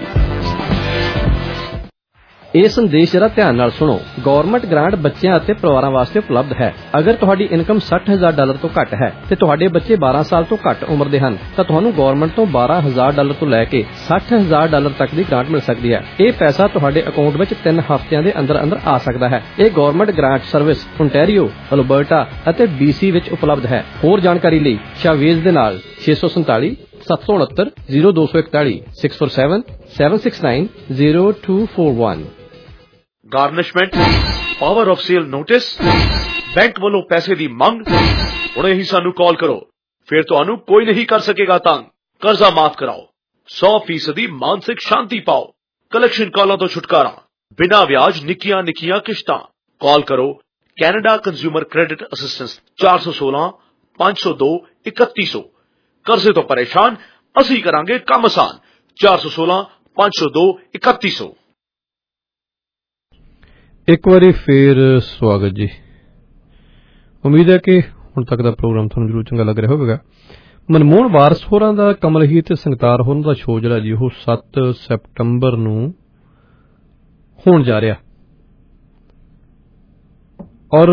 ਇਹ ਸੰਦੇਸ਼ ਜਰਾ ਧਿਆਨ ਨਾਲ ਸੁਣੋ। ਗਵਰਨਮੈਂਟ ਗ੍ਰਾਂਟ ਬੱਚਿਆਂ ਅਤੇ ਪਰਿਵਾਰਾਂ ਵਾਸਤੇ ਉਪਲਬਧ ਹੈ। ਅਗਰ ਤੁਹਾਡੀ ਇਨਕਮ ਸੱਠ ਹਜ਼ਾਰ ਡਾਲਰ ਤੋਂ ਘੱਟ ਹੈ ਤੇ ਤੁਹਾਡੇ ਬੱਚੇ ਬਾਰਾਂ ਸਾਲ ਤੋਂ ਘੱਟ ਉਮਰ ਦੇ ਹਨ ਤਾਂ ਤੁਹਾਨੂੰ ਗਵਰਨਮੈਂਟ ਤੋਂ ਬਾਰਾਂ ਹਜ਼ਾਰ ਡਾਲਰ ਤੋਂ ਲੈ ਕੇ ਸੱਠ ਹਜ਼ਾਰ ਡਾਲਰ ਤੱਕ ਦੀ ਗ੍ਰਾਂਟ ਮਿਲ ਸਕਦੀ ਹੈ। ਇਹ ਪੈਸਾ ਤੁਹਾਡੇ ਅਕਾਊਂਟ ਵਿੱਚ ਤਿੰਨ ਹਫ਼ਤਿਆਂ ਦੇ ਅੰਦਰ ਅੰਦਰ ਆ ਸਕਦਾ ਹੈ। ਇਹ government grant service Ontario, Alberta ਅਤੇ ਬੀਸੀ ਵਿੱਚ ਉਪਲਬਧ ਹੈ। ਹੋਰ ਜਾਣਕਾਰੀ ਲਈ ਸ਼ਾਵੇਜ਼ ਦੇ ਨਾਲ ਛੇ ਸੌ ਸੰਤਾਲੀ ਸੱਤ ਸੌ ਉਨੱਤਰ ਜ਼ੀਰੋ ਦੋ ਸੌ ਇਕਤਾਲੀ six four seven seven six nine zero two four one. Garnishment, power of sale notice, bank ਵੱਲੋਂ ਪੈਸੇ ਦੀ ਮੰਗ। ਹੁਣੇ ਹੀ ਸਾਨੂੰ ਕਾਲ ਕਰੋ, ਫਿਰ ਤੁਹਾਨੂੰ ਕੋਈ ਨਹੀਂ ਕਰ ਸਕੇਗਾ ਤੰਗ। ਕਰਜ਼ਾ ਮਾਫ ਕਰਾਓ, ਸੌ ਫੀਸਦੀ ਮਾਨਸਿਕ ਸ਼ਾਂਤੀ ਪਾਓ, ਕਲੈਕਸ਼ਨ ਕਾਲਾਂ ਤੋਂ ਛੁਟਕਾਰਾ, ਬਿਨਾਂ ਵਿਆਜ ਨਿੱਕੀਆਂ ਨਿੱਕੀਆਂ ਕਿਸ਼ਤਾਂ। ਕਾਲ ਕਰੋ ਕੈਨੇਡਾ ਕੰਜ਼ਿਊਮਰ ਕ੍ਰੈਡਿਟ ਅਸਿਸਟੈਂਸ ਚਾਰ ਸੌ ਸੋਲਾਂ ਪੰਜ ਸੌ ਦੋ ਇਕੱਤੀ ਸੌ। ਕਰਜ਼ੇ ਤੋਂ ਪਰੇਸ਼ਾਨ, ਅਸੀਂ ਕਰਾਂਗੇ ਕੰਮ ਆਸਾਨ। ਚਾਰ ਸੌ ਸੋਲਾਂ ਪੰਜ ਸੌ ਦੋ ਇਕੱਤੀ ਸੌ। ਇੱਕ ਵਾਰੀ ਫੇਰ ਸਵਾਗਤ ਜੀ। ਉਮੀਦ ਹੈ ਕਿ ਹੁਣ ਤੱਕ ਦਾ ਪ੍ਰੋਗਰਾਮ ਤੁਹਾਨੂੰ ਜ਼ਰੂਰ ਚੰਗਾ ਲੱਗ ਰਿਹਾ ਹੋਵੇਗਾ। ਮਨਮੋਹਨ ਵਾਰਸ ਹੋਰਾਂ ਦਾ, ਕਮਲ ਹੀਰ ਤੇ ਸੰਗਤਾਰ ਹੋਰਾਂ ਦਾ ਸ਼ੋਅ ਜਿਹੜਾ ਜੀ ਉਹ ਸੱਤ ਸੈਪਟੰਬਰ ਨੂੰ ਹੋਣ ਜਾ ਰਿਹਾ, ਔਰ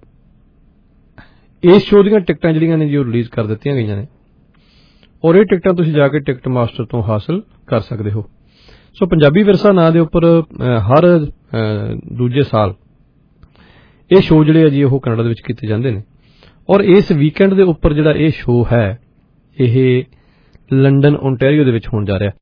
ਇਸ ਸ਼ੋਅ ਦੀਆਂ ਟਿਕਟਾਂ ਜਿਹੜੀਆਂ ਨੇ ਜੀ ਉਹ ਰਿਲੀਜ਼ ਕਰ ਦਿੱਤੀਆਂ ਗਈਆਂ ਨੇ, ਔਰ ਇਹ ਟਿਕਟਾਂ ਤੁਸੀਂ ਜਾ ਕੇ ਟਿਕਟ ਮਾਸਟਰ ਤੋਂ ਹਾਸਲ ਕਰ ਸਕਦੇ ਹੋ। ਸੋ ਪੰਜਾਬੀ ਵਿਰਸਾ ਨਾਂ ਦੇ ਉੱਪਰ ਹਰ ਦੂਜੇ ਸਾਲ ਇਹ ਸ਼ੋਅ ਜਿਹੜੇ ਆ ਜੀ ਉਹ ਕੈਨੇਡਾ ਦੇ ਵਿੱਚ ਕੀਤੇ ਜਾਂਦੇ ਨੇ, ਔਰ ਇਸ ਵੀਕਐਂਡ ਦੇ ਉੱਪਰ ਜਿਹੜਾ ਇਹ ਸ਼ੋਅ ਹੈ ਇਹ ਲੰਡਨ ਓਨਟਾਰੀਓ ਦੇ ਵਿੱਚ ਹੋਣ ਜਾ ਰਿਹਾ।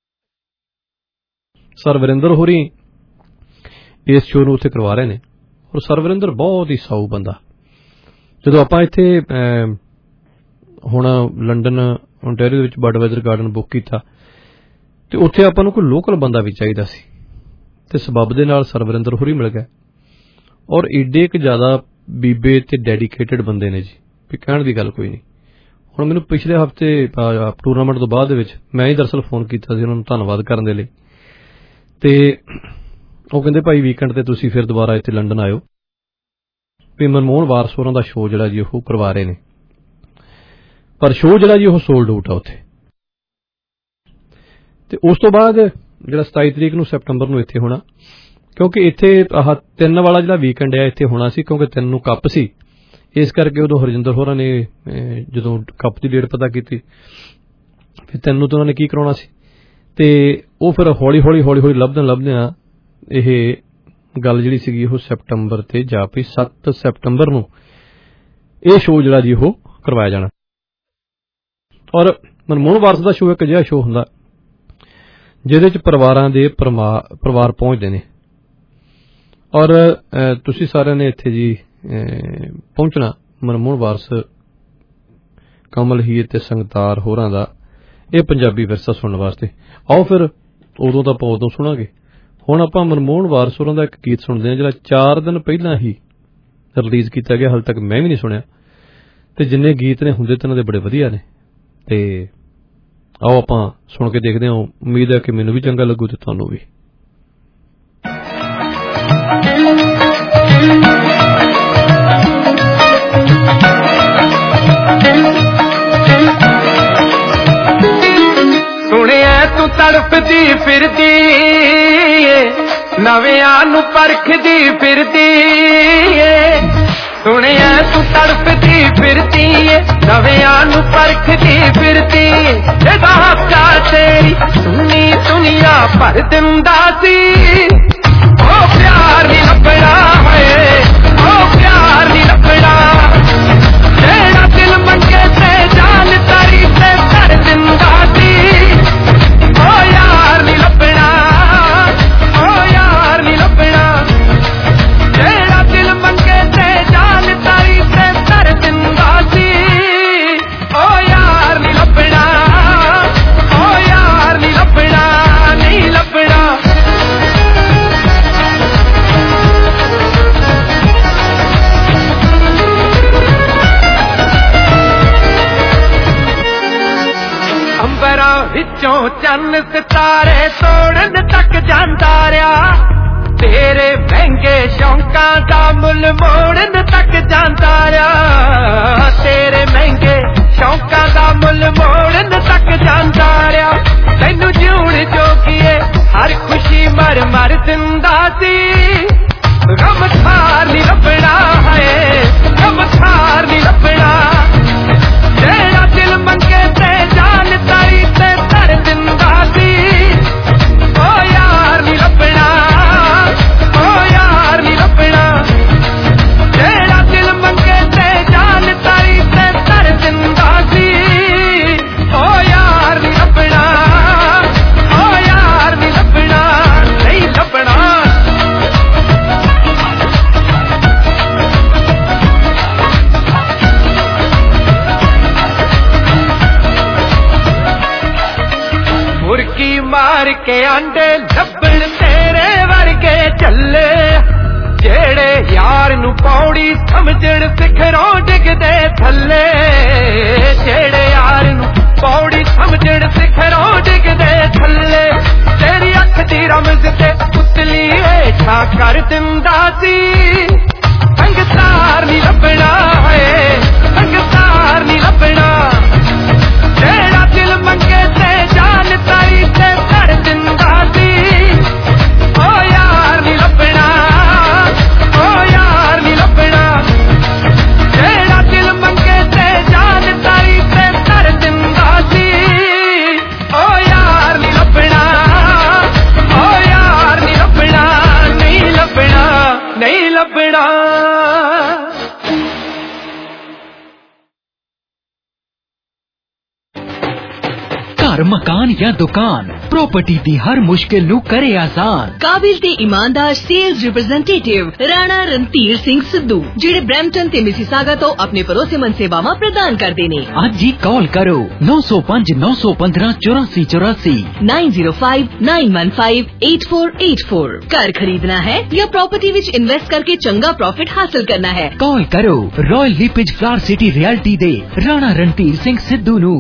ਸਰ ਵਰਿੰਦਰ ਹੋਰੀ ਇਸ ਸ਼ੋਅ ਨੂੰ ਉੱਥੇ ਕਰਵਾ ਰਹੇ ਨੇ, ਔਰ ਸਰ ਵਰਿੰਦਰ ਬਹੁਤ ਹੀ ਸਾਊ ਬੰਦਾ। ਜਦੋਂ ਆਪਾਂ ਇੱਥੇ ਹੁਣ ਲੰਡਨ ਓਨਟਾਰੀਓ ਦੇ ਵਿੱਚ ਬਡਵਾਈਜ਼ਰ ਗਾਰਡਨ ਬੁੱਕ ਕੀਤਾ ਤੇ ਉੱਥੇ ਆਪਾਂ ਨੂੰ ਕੋਈ ਲੋਕਲ ਬੰਦਾ ਵੀ ਚਾਹੀਦਾ ਸੀ, ਤੇ ਸਬੱਬ ਦੇ ਨਾਲ ਸਰ ਵਰਿੰਦਰ ਹੋਰੀ ਮਿਲ ਗਿਆ, ਔਰ ਏਡੇ ਕੁ ਜ਼ਿਆਦਾ ਬੀਬੇ ਤੇ ਡੈਡੀਕੇਟਡ ਬੰਦੇ ਨੇ ਜੀ ਵੀ ਕਹਿਣ ਦੀ ਗੱਲ ਕੋਈ ਨਹੀਂ। ਹੁਣ ਮੈਨੂੰ ਪਿਛਲੇ ਹਫ਼ਤੇ ਟੂਰਨਾਮੈਂਟ ਤੋਂ ਬਾਅਦ ਦੇ ਵਿੱਚ ਮੈਂ ਹੀ ਦਰਅਸਲ ਫੋਨ ਕੀਤਾ ਸੀ ਉਹਨਾਂ ਨੂੰ ਧੰਨਵਾਦ ਕਰਨ ਦੇ ਲਈ, ਤੇ ਉਹ ਕਹਿੰਦੇ ਭਾਈ ਵੀਕਐਂਡ ਤੇ ਤੁਸੀਂ ਫਿਰ ਦੁਬਾਰਾ ਇੱਥੇ ਲੰਡਨ ਆਇਓ ਵੀ ਮਨਮੋਹਨ ਵਾਰਸ ਹੋਰਾਂ ਦਾ ਸ਼ੋਅ ਜਿਹੜਾ ਜੀ ਉਹ ਕਰਵਾ ਰਹੇ ਨੇ। ਪਰ ਸ਼ੋਅ ਜਿਹੜਾ ਜੀ ਉਹ ਸੋਲਡ ਆਊਟ ਆ ਉੱਥੇ। ਤੇ ਉਸ ਤੋਂ ਬਾਅਦ ਜਿਹੜਾ ਸਤਾਈ ਤਰੀਕ ਨੂੰ ਸੈਪਟੰਬਰ ਨੂੰ ਇੱਥੇ ਹੋਣਾ, ਕਿਉਂਕਿ ਇੱਥੇ ਆਹ ਤਿੰਨ ਵਾਲਾ ਜਿਹੜਾ ਵੀਕਐਂਡ ਆ ਇੱਥੇ ਹੋਣਾ ਸੀ, ਕਿਉਂਕਿ ਤਿੰਨ ਨੂੰ ਕੱਪ ਸੀ, ਇਸ ਕਰਕੇ ਉਦੋਂ ਹਰਜਿੰਦਰ ਹੋਰਾਂ ਨੇ ਜਦੋਂ ਕੱਪ ਦੀ ਡੇਟ ਪਤਾ ਕੀਤੀ ਫਿਰ ਤਿੰਨ ਨੂੰ ਤਾਂ ਉਹਨਾਂ ਨੇ ਕੀ ਕਰਾਉਣਾ ਸੀ, ਤੇ ਉਹ ਫਿਰ ਹੌਲੀ ਹੌਲੀ ਹੌਲੀ ਹੌਲੀ ਲੱਭਦਿਆਂ ਲੱਭਦਿਆਂ ਇਹ ਗੱਲ ਜਿਹੜੀ ਸੀਗੀ ਉਹ ਸੈਪਟੰਬਰ ਤੇ ਜਾ ਪਈ। ਸੱਤ ਸੈਪਟੰਬਰ ਨੂੰ ਇਹ ਸ਼ੋਅ ਜਿਹੜਾ ਜੀ ਉਹ ਕਰਵਾਇਆ ਜਾਣਾ। ਔਰ ਮਨਮੋਹਨ ਵਾਰਸ ਦਾ ਸ਼ੋਅ ਇੱਕ ਅਜਿਹਾ ਸ਼ੋਅ ਹੁੰਦਾ ਜਿਹਦੇ ਚ ਪਰਿਵਾਰਾਂ ਦੇ ਪਰਿਵਾਰ ਪਹੁੰਚਦੇ ਨੇ, ਔਰ ਤੁਸੀਂ ਸਾਰਿਆਂ ਨੇ ਇੱਥੇ ਜੀ ਪਹੁੰਚਣਾ ਮਨਮੋਹਨ ਵਾਰਸ, ਕਮਲ ਹੀਰ ਤੇ ਸੰਗਤਾਰ ਹੋਰਾਂ ਦਾ ਇਹ ਪੰਜਾਬੀ ਵਿਰਸਾ ਸੁਣਨ ਵਾਸਤੇ। ਆਓ ਫਿਰ ਉਦੋਂ ਤਾਂ ਆਪਾਂ ਉਦੋਂ ਸੁਣਾਂਗੇ। ਹੁਣ ਆਪਾਂ ਮਨਮੋਹਨ ਵਾਰਸ ਹੋਰਾਂ ਦਾ ਇੱਕ ਗੀਤ ਸੁਣਦੇ ਹਾਂ ਜਿਹੜਾ ਚਾਰ ਦਿਨ ਪਹਿਲਾਂ ਹੀ ਰਿਲੀਜ਼ ਕੀਤਾ ਗਿਆ, ਹਾਲੇ ਤੱਕ ਮੈਂ ਵੀ ਨਹੀਂ ਸੁਣਿਆ, ਤੇ ਜਿੰਨੇ ਗੀਤ ਨੇ ਹੁੰਦੇ ਤਾਂ ਇਹਨਾਂ ਦੇ ਬੜੇ ਵਧੀਆ ਨੇ। ਤੇ ਆਓ ਆਪਾਂ ਸੁਣ ਕੇ ਦੇਖਦੇ ਹਾਂ, ਉਮੀਦ ਹੈ ਕਿ ਮੈਨੂੰ ਵੀ ਚੰਗਾ ਲੱਗੂ ਤੇ ਤੁਹਾਨੂੰ ਵੀ। ਫਿਰਦੀ ਏ ਨਵਿਆਂ ਨੂੰ ਪਰਖਦੀ ਫਿਰਦੀ ਏ ਸੁਣਿਆ ਤੂੰ ਤੜਫਦੀ ਫਿਰਦੀ ਏ ਨਵਿਆਂ ਨੂੰ ਪਰਖਦੀ ਫਿਰਦੀ ਏ ਇਹਦਾ ਹੱਕਾ ਤੇਰੀ ਸੁਣੀ ਦੁਨੀਆ ਭਰ ਦਿੰਦਾ ਸੀ ਉਹ ਪਿਆਰ ਨੀ ਲੱਭਣਾ ਹੈ ਉਹ ਪਿਆਰ ਨੀ ਲੱਭਣਾ ਜਿਹੜਾ ਦਿਲ ਮੰਗੇ ਤੇ ਜਾਨ ਤਾਰੀ ਤੇ ਕਰ ਦਿੰਦਾ ਸੀ ਉਹ ਯਾਰ ਨੀ ਲੱਭਣਾ ਉਹ ਯਾਰ ਨੀ ਲੱਭਣਾ ਜਿਹੜਾ ਦਿਲ ਮੰਗੇ ਤੇ ਜਾਨ ਤਾਰੀ ਤੇ ਕਰ ਦਿੰਦਾ ਸੀ ਉਹ ਯਾਰ ਨੀ ਲੱਭਣਾ ਉਹ ਯਾਰ ਨੀ ਲੱਭਣਾ ਨਹੀਂ ਲੱਭਣਾ ਅੰਬਰਾਂ ਵਿੱਚੋਂ ਚੰਨ ਸਿਤਾਰੇ ਤੋੜਨ ਤੱਕ ਜਾਂਦਾ ਰਿਹਾ ਤੇਰੇ ਮਹਿੰਗੇ ਸ਼ੌਂਕਾਂ ਦਾ ਮੁੱਲ ਮੋੜਨ ਤੱਕ ਜਾਂਦਾ ਰਿਹਾ ਤੇਰੇ ਮਹਿੰਗੇ ਸ਼ੌਂਕਾਂ ਦਾ ਮੁੱਲ ਮੋੜਨ ਤੱਕ ਜਾਂਦਾ ਰਿਹਾ ਤੈਨੂੰ ਜਿਉਣ ਜੋਗੀਏ ਹਰ ਖੁਸ਼ੀ ਮਰ ਮਰ ਦਿੰਦਾ ਸੀ ਗਮ ਖਾਰ ਨੀ ਲੱਭਣਾ ਹੈ ਗਮ ਖਾਰ ਨੀ ਲੱਭਣਾ ਜਿਹੜਾ ਦਿਲ ਮੰਗੇ ਤੇ ਜਾਨ ਤਾਰੀ ਤੇ ਧਰ ਦਿੰਦਾ ਸੀ ਉਹ ਯਾਰ ਨੀ ਲੱਭਣਾ ਉਹ ਯਾਰ ਨੀ ਲੱਭਣਾ ਜਿਹੜਾ ਦਿਲ ਮੰਗੇ ਤੇ ਜਾਨ ਤਾਰੀ ਤੇ ਧਰ ਦਿੰਦਾ ਸੀ ਉਹ ਯਾਰ ਨੀ ਲੱਭਣਾ ਉਹ ਯਾਰ ਨੀ ਲੱਭਣਾ ਨਹੀਂ ਲੱਭਣਾ ਮੁਰਗੀ ਮਾਰ ਕੇ ਆਂਡੇ ਲੱਭਣ ਤੇਰੇ ਵਰਗੇ ਚੱਲੇ ਜਿਹੜੇ ਯਾਰ ਨੂੰ ਪੌੜੀ ਸਮਝਣ ਸਿਖਰੋਂ ਡਿੱਗਦੇ ਥੱਲੇ ਜਿਹੜੇ ਯਾਰ ਨੂੰ ਪੌੜੀ ਸਮਝਣ ਸਿਖਰੋਂ ਡਿੱਗਦੇ ਥੱਲੇ ਤੇਰੀ ਅੱਖ ਦੀ ਰਮਜ਼ ਤੇ ਉਤਲੀ ਹੇਠਾਂ ਕਰ ਦਿੰਦਾ ਸੀ ਸੰਗਤਾਰ ਨੀ ਲੱਭਣਾ ਹੈ ਸੰਗਤਾਰ ਨੀ ਲੱਭਣਾ ਜਿਹੜਾ ਦਿਲ ਮੰਗੇ ਤੇ ਜਾਨ ਤਾਰੀ ਤੇ ਕਰ ਦਿੰਦਾ ਸੀ ਉਹ ਯਾਰ ਨੀ ਲੱਭਣਾ ਉਹ ਯਾਰ ਨੀ ਲੱਭਣਾ ਜਿਹੜਾ ਦਿਲ ਮੰਗੇ ਤੇ ਜਾਨ ਤਾਰੀ ਤੇ ਕਰ ਦਿੰਦਾ ਸੀ ਉਹ ਯਾਰ ਨੀ ਲੱਭਣਾ ਉਹ ਯਾਰ ਨੀ ਲੱਭਣਾ ਨਹੀਂ ਲੱਭਣਾ ਨਹੀਂ ਲੱਭਣਾ घर मकान या दुकान प्रॉपर्टी दी हर मुश्किल नू करे आसान काबिल ते ईमानदार सेल्स रिप्रेजेंटेटिव राणा रणधीर सिंह सिद्धू जिहड़े ब्रैम्पटन ते मिसिसागा तो अपने भरोसेमंद सेवावां प्रदान करदे ने अज ही कॉल करो नौ सौ पांच नौ सौ पंद्रह चौरासी चौरासी nine zero five nine one five eight four eight four. घर खरीदना है या प्रॉपर्टी विच इन्वेस्ट करके चंगा प्रॉफिट हासिल करना है कॉल करो Royal LePage Flower City Realty दे राणा रणधीर सिंह सिद्धू नू।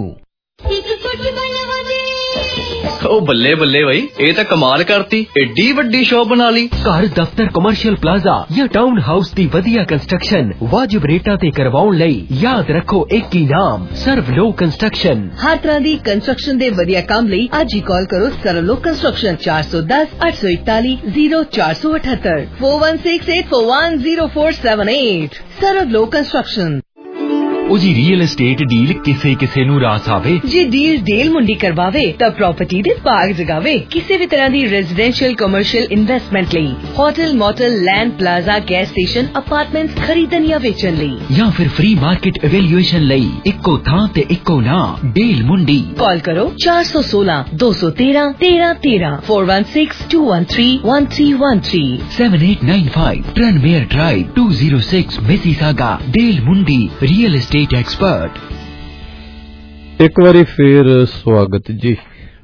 ओ बल्ले बल्ले भाई ये तो कमाल करती एडी वड्डी शॉप बना ली घर दफ्तर कमर्शियल प्लाजा या टाउन हाउस दी वधिया कंस्ट्रक्शन वाजिब रेटा ते करवाउण लई याद रखो एक ही नाम सर्वलो कंस्ट्रक्शन। हर तरह दी कंस्ट्रक्शन दे वधिया काम लई आज ही कॉल करो सर्वलो कंस्ट्रक्शन चार सौ दस आठ सौ इकतालीस जीरो चार सौ अठहत्तर four one six eight four one zero four seven eight सर्वलो कंस्ट्रक्शन। जी रियल एस्टेट डील किसे किसे नू रास आवे जी डील डील मुंडी करवावे तब प्रॉपर्टी दे बाग जगावे किसी भी तरह दी रेजिडेंशियल कमर्शियल इन्वेस्टमेंट लई hotel motel land plaza gas station apartment खरीदन या वेचन लई या फिर फ्री मार्केट एवेल्यूएशन लई इक्को थां ते इक्को ना डील मुंडी। कॉल करो चार सौ सोलह दो सौ तेरह तेरह तेरह four one six two one three one three one three seven eight nine five Tranmere drive two zero six Mississauga deal मुंडी रियल एस्टेट एक्सपर्ट। एक बारी फिर स्वागत जी।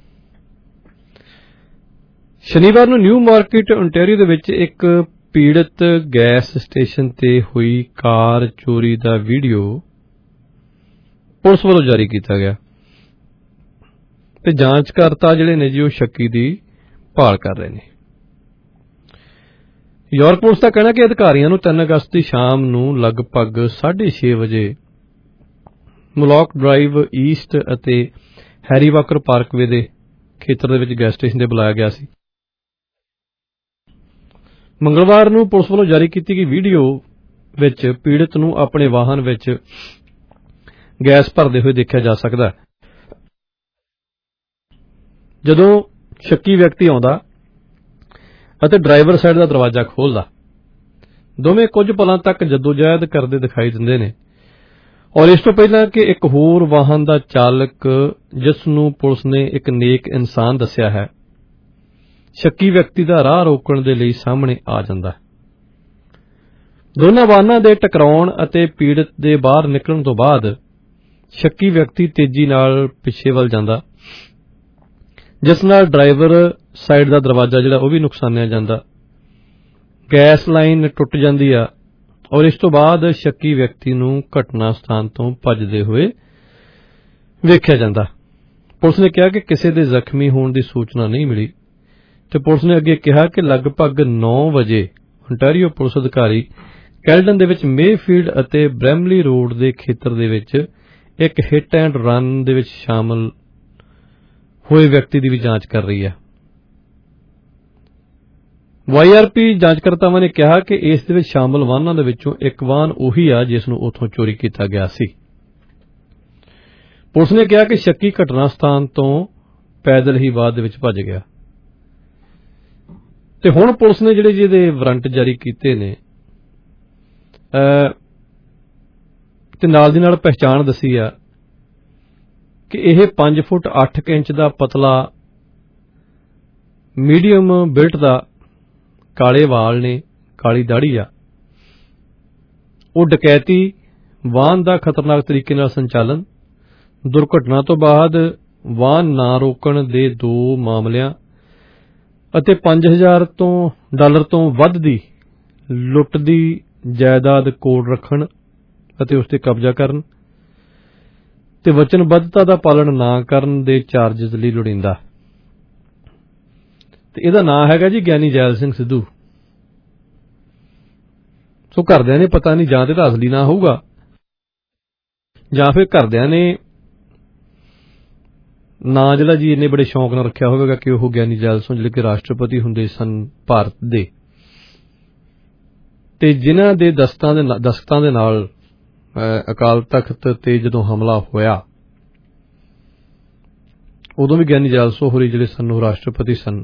शनिवार ਨੂੰ ਨਿਊ ਮਾਰਕੀਟ ontario ਦੇ ਵਿੱਚ ਇੱਕ ਪੀੜਤ ਗੈਸ ਸਟੇਸ਼ਨ ਤੇ ਹੋਈ ਕਾਰ ਚੋਰੀ ਦਾ ਵੀਡੀਓ ਪੁਲਿਸ ਵੱਲੋਂ ਜਾਰੀ ਕੀਤਾ ਗਿਆ ਤੇ ਜਾਂਚਕਰਤਾ ਜਿਹੜੇ ਨੇ ਜੀ ਉਹ ਸ਼ੱਕੀ ਦੀ ਭਾਲ ਕਰ ਰਹੇ ਨੇ। ਯਾਰਕ ਪੁਲਿਸ ਦਾ ਕਹਿਣਾ ਕਿ ਅਧਿਕਾਰੀਆਂ ਨੂੰ ਤਿੰਨ ਅਗਸਤ ਦੀ ਸ਼ਾਮ ਨੂੰ ਲਗਭਗ ਸਾਢੇ ਛੇ ਵਜੇ ਮਲੌਕ ਡਰਾਈਵ ਈਸਟ ਅਤੇ ਹੈਰੀ ਵਾਕਰ ਪਾਰਕਵੇ ਦੇ ਖੇਤਰ ਦੇ ਵਿੱਚ ਗੈਸ ਸਟੇਸ਼ਨ ਤੇ ਬੁਲਾਇਆ ਗਿਆ ਸੀ। ਮੰਗਲਵਾਰ ਨੂੰ ਪੁਲਿਸ ਵੱਲੋਂ ਜਾਰੀ ਕੀਤੀ ਗਈ ਵੀਡੀਓ ਵਿੱਚ ਪੀੜਤ ਨੂੰ ਆਪਣੇ ਵਾਹਨ ਵਿੱਚ ਗੈਸ ਭਰਦੇ ਹੋਏ ਦੇਖਿਆ ਜਾ ਸਕਦਾ ਹੈ। ਜਦੋਂ ਸ਼ੱਕੀ ਵਿਅਕਤੀ ਆਉਂਦਾ ਅਤੇ ਡਰਾਈਵਰ ਸਾਈਡ ਦਾ ਦਰਵਾਜ਼ਾ ਖੋਲ੍ਹਦਾ, ਦੋਵੇਂ ਕੁਝ ਪਲਾਂ ਤੱਕ ਜਦੋਜਹਿਦ ਕਰਦੇ ਦਿਖਾਈ ਦਿੰਦੇ ਨੇ ਔਰ ਇਸ ਤੋਂ ਪਹਿਲਾਂ ਕਿ ਇੱਕ ਹੋਰ ਵਾਹਨ ਦਾ ਚਾਲਕ, ਜਿਸ ਨੂੰ ਪੁਲਿਸ ਨੇ ਇੱਕ ਨੇਕ ਇਨਸਾਨ ਦੱਸਿਆ ਹੈ, ਸ਼ੱਕੀ ਵਿਅਕਤੀ ਦਾ ਰਾਹ ਰੋਕਣ ਦੇ ਲਈ ਸਾਹਮਣੇ ਆ ਜਾਂਦਾ। ਦੋਨਾਂ ਵਾਹਨਾਂ ਦੇ ਟਕਰਾਉਣ ਅਤੇ ਪੀੜਤ ਦੇ ਬਾਹਰ ਨਿਕਲਣ ਤੋਂ ਬਾਅਦ ਸ਼ੱਕੀ ਵਿਅਕਤੀ ਤੇਜ਼ੀ ਨਾਲ ਪਿੱਛੇ ਵੱਲ ਜਾਂਦਾ, ਜਿਸ ਨਾਲ ਡਰਾਈਵਰ ਸਾਈਡ ਦਾ ਦਰਵਾਜ਼ਾ ਜਿਹੜਾ ਉਹ ਵੀ ਨੁਕਸਾਨਿਆ ਜਾਂਦਾ। ਗੈਸ ਲਾਈਨ ਟੁੱਟ ਜਾਂਦੀ ਆ ਔਰ ਇਸ ਤੋਂ ਬਾਅਦ ਸ਼ੱਕੀ ਵਿਅਕਤੀ ਨੂੰ ਘਟਨਾ ਸਥਾਨ ਤੋਂ ਭੱਜਦੇ ਹੋਏ ਵੇਖਿਆ ਜਾਂਦਾ। ਪੁਲਿਸ ਨੇ ਕਿਹਾ ਕਿ ਕਿਸੇ ਦੇ ਜ਼ਖਮੀ ਹੋਣ ਦੀ ਸੂਚਨਾ ਨਹੀਂ ਮਿਲੀ ਤੇ ਪੁਲਿਸ ਨੇ ਅੱਗੇ ਕਿਹਾ ਕਿ ਲਗਭਗ ਨੌ ਵਜੇ ontario ਪੁਲਿਸ ਅਧਿਕਾਰੀ ਕੈਲਡਨ ਦੇ ਵਿੱਚ ਮੇਫੀਲਡ ਅਤੇ ਬ੍ਰੈਮਲੀ ਰੋਡ ਦੇ ਖੇਤਰ ਦੇ ਵਿੱਚ ਇੱਕ ਹਿੱਟ ਐਂਡ ਰਨ ਦੇ ਵਿੱਚ ਸ਼ਾਮਲ ਹੋਏ ਵਿਅਕਤੀ ਦੀ ਵੀ ਜਾਂਚ ਕਰ ਰਹੀ ਹੈ। ਵਾਈ ਆਰ ਪੀ ਜਾਂਚਕਰਤਾਵਾਂ ਨੇ ਕਿਹਾ ਕਿ ਇਸ ਦੇ ਵਿੱਚ ਸ਼ਾਮਲ ਵਾਹਨਾਂ ਦੇ ਵਿੱਚੋਂ ਇੱਕ ਵਾਹਨ ਉਹੀ ਆ ਜਿਸ ਨੂੰ ਉੱਥੋਂ ਚੋਰੀ ਕੀਤਾ ਗਿਆ ਸੀ। ਪੁਲਿਸ ਨੇ ਕਿਹਾ ਕਿ ਸ਼ੱਕੀ ਘਟਨਾ ਸਥਾਨ ਤੋਂ ਪੈਦਲ ਹੀ ਬਾਅਦ ਦੇ ਵਿੱਚ ਭੱਜ ਗਿਆ ਤੇ ਹੁਣ ਪੁਲਿਸ ਨੇ ਜਿਹੜੇ ਜਿਹਦੇ ਵਾਰੰਟ ਜਾਰੀ ਕੀਤੇ ਨੇ ਤੇ ਨਾਲ ਦੀ ਨਾਲ ਪਹਿਚਾਣ ਦੱਸੀ ਆ ਕਿ ਇਹ ਪੰਜ ਫੁੱਟ ਅੱਠ ਇੰਚ ਦਾ ਪਤਲਾ ਮੀਡੀਅਮ ਬਿਲਟ ਦਾ ਕਾਲੇ ਵਾਲ ਨੇ, ਕਾਲੀ ਦਾੜੀ ਆ। ਉਹ ਡਕੈਤੀ, ਵਾਹਨ ਦਾ ਖਤਰਨਾਕ ਤਰੀਕੇ ਨਾਲ ਸੰਚਾਲਨ, ਦੁਰਘਟਨਾ ਤੋਂ ਬਾਅਦ ਵਾਹਨ ਨਾ ਰੋਕਣ ਦੇ ਦੋ ਮਾਮਲਿਆਂ ਅਤੇ ਪੰਜ ਹਜ਼ਾਰ ਤੋਂ ਡਾਲਰ ਤੋਂ ਵੱਧ ਦੀ ਲੁੱਟ ਦੀ ਜਾਇਦਾਦ ਕੋਲ ਰੱਖਣ ਅਤੇ ਉਸ ਤੇ ਕਬਜ਼ਾ ਕਰਨ ਤੇ ਵਚਨਬੱਧਤਾ ਦਾ ਪਾਲਣ ਨਾ ਕਰਨ ਦੇ ਚਾਰਜਸ ਲਈ ਲੋੜੀਂਦਾ। ਤੇ ਇਹਦਾ ਨਾਂ ਹੈਗਾ ਜੀ ਗਿਆਨੀ ਜੈਲ ਸਿੰਘ ਸਿੱਧੂ। ਸੋ ਘਰਦਿਆਂ ਨੇ ਪਤਾ ਨਹੀਂ ਜਾਂ ਤੇ ਤਾਂ ਅਸਲੀ ਨਾਂ ਹੋਊਗਾ ਜਾਂ ਫਿਰ ਘਰਦਿਆਂ ਨੇ ਨਾਂ ਜਿਹੜਾ ਜੀ ਇੰਨੇ ਬੜੇ ਸ਼ੌਂਕ ਨਾਲ ਰੱਖਿਆ ਹੋਵੇਗਾ ਕਿ ਉਹ ਗਿਆਨੀ ਜੈਲ ਸਿੰਘ ਜਿਹੜੇ ਕਿ ਰਾਸ਼ਟਰਪਤੀ ਹੁੰਦੇ ਸਨ ਭਾਰਤ ਦੇ ਤੇ ਜਿਨ੍ਹਾਂ ਦੇ ਦਸਤਾਂ ਦੇ ਦਸਤਕਾਂ ਦੇ ਨਾਲ ਅਕਾਲ ਤਖਤ ਤੇ ਜਦੋਂ ਹਮਲਾ ਹੋਇਆ ਉਦੋਂ ਵੀ ਗਿਆਨੀ ਜੈਲ ਸਿੰਘ ਹੋਰੀ ਜਿਹੜੇ ਸਨ ਉਹ ਰਾਸ਼ਟਰਪਤੀ ਸਨ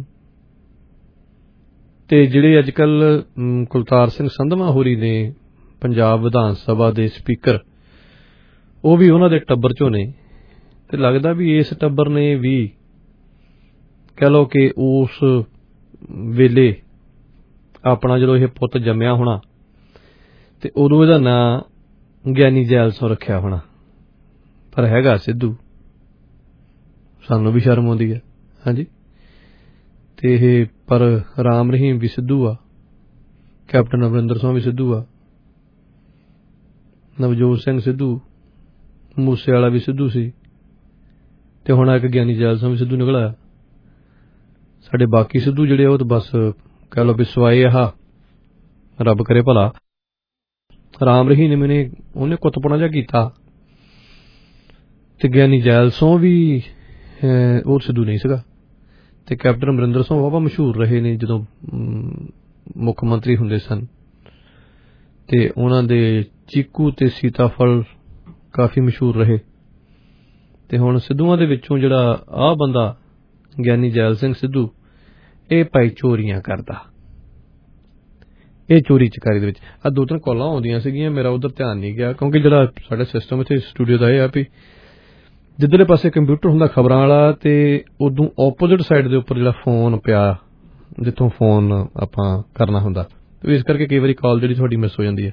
ਤੇ ਜਿਹੜੇ ਅੱਜ ਕੱਲ ਕੁਲਤਾਰ ਸਿੰਘ ਸੰਧਵਾ ਹੋਰੀ ਨੇ ਪੰਜਾਬ ਵਿਧਾਨ ਸਭਾ ਦੇ ਸਪੀਕਰ, ਉਹ ਵੀ ਉਹਨਾਂ ਦੇ ਟੱਬਰ ਚੋਂ ਨੇ ਤੇ ਲੱਗਦਾ ਵੀ ਇਸ ਟੱਬਰ ਨੇ ਵੀ ਕਹਿ ਲਓ ਕਿ ਉਸ ਵੇਲੇ ਆਪਣਾ ਜਦੋਂ ਇਹ ਪੁੱਤ ਜੰਮਿਆ ਹੋਣਾ ਤੇ ਉਦੋਂ ਇਹਦਾ ਨਾਂ ਗਿਆਨੀ ਜੈਲ ਸਿੰਘ ਰੱਖਿਆ ਹੋਣਾ, ਪਰ ਹੈਗਾ ਸਿੱਧੂ। ਸਾਨੂੰ ਵੀ ਸ਼ਰਮ ਆਉਂਦੀ ਹੈ। ਹਾਂਜੀ, ਤੇ ਇਹ ਪਰ ਰਾਮ ਰਹੀਮ ਵੀ ਸਿੱਧੂ ਆ, ਕੈਪਟਨ ਅਮਰਿੰਦਰ ਸਿੰਘ ਵੀ ਸਿੱਧੂ ਆ, ਨਵਜੋਤ ਸਿੰਘ ਸਿੱਧੂ, ਮੂਸੇ ਵਾਲਾ ਵੀ ਸਿੱਧੂ ਸੀ ਤੇ ਹੁਣ ਇੱਕ ਗਿਆਨੀ ਜੈਲ ਸਿੰਘ ਵੀ ਸਿੱਧੂ ਨਿਕਲਿਆ। ਸਾਡੇ ਬਾਕੀ ਸਿੱਧੂ ਜਿਹੜੇ ਉਹ ਤਾਂ ਬਸ ਕਹਿ ਲਓ ਵੀ ਸਵਾਏ ਆਹ ਰੱਬ ਕਰੇ ਭਲਾ। ਰਾਮ ਰਹੀਮ ਨੇ ਮੈਨੇ ਉਹਨੇ ਕੁੱਤਪੁਣਾ ਜਿਹਾ ਕੀਤਾ ਤੇ ਗਿਆਨੀ ਜੈਲ ਸਿੰਘ ਵੀ ਉਹ ਸਿੱਧੂ ਨਹੀਂ ਸੀਗਾ ਤੇ ਕੈਪਟਨ ਅਮਰਿੰਦਰ ਸਿੰਘ ਵਾਹਵਾ ਮਸ਼ਹੂਰ ਰਹੇ ਨੇ ਜਦੋਂ ਮੁੱਖ ਮੰਤਰੀ ਹੁੰਦੇ ਸਨ ਤੇ ਉਹਨਾਂ ਦੇ ਚੀਕੂ ਤੇ ਸੀਤਾਫਲ ਕਾਫੀ ਮਸ਼ਹੂਰ ਰਹੇ ਤੇ ਹੁਣ ਸਿੱਧੂਆਂ ਦੇ ਵਿੱਚੋਂ ਜਿਹੜਾ ਆਹ ਬੰਦਾ ਗਿਆਨੀ ਜੈਲ ਸਿੰਘ ਸਿੱਧੂ ਇਹ ਭਾਈ ਚੋਰੀਆਂ ਕਰਦਾ। ਇਹ ਚੋਰੀ ਚਕਾਰੀ ਦੇ ਵਿੱਚ ਆ ਦੋ ਤਿੰਨ ਕਾਲਾਂ ਆਉਂਦੀਆਂ ਸੀਗੀਆਂ, ਮੇਰਾ ਉਧਰ ਧਿਆਨ ਨਹੀਂ ਗਿਆ ਕਿਉਂਕਿ ਜਿਹੜਾ ਸਾਡਾ ਸਿਸਟਮ ਇੱਥੇ ਸਟੂਡੀਓ ਦਾ ਇਹ ਆ ਵੀ ਜਿੱਧਰਲੇ ਪਾਸੇ ਕੰਪਿਊਟਰ ਹੁੰਦਾ ਖਬਰਾਂ ਵਾਲਾ ਤੇ ਉਦੋਂ ਓਪੋਜ਼ਿਟ ਸਾਈਡ ਦੇ ਉੱਪਰ ਜਿਹੜਾ ਫੋਨ ਪਿਆ ਜਿੱਥੋਂ ਫੋਨ ਆਪਾਂ ਕਰਨਾ ਹੁੰਦਾ, ਇਸ ਕਰਕੇ ਕਈ ਵਾਰੀ ਕਾਲ ਜਿਹੜੀ ਤੁਹਾਡੀ ਮਿਸ ਹੋ ਜਾਂਦੀ ਹੈ।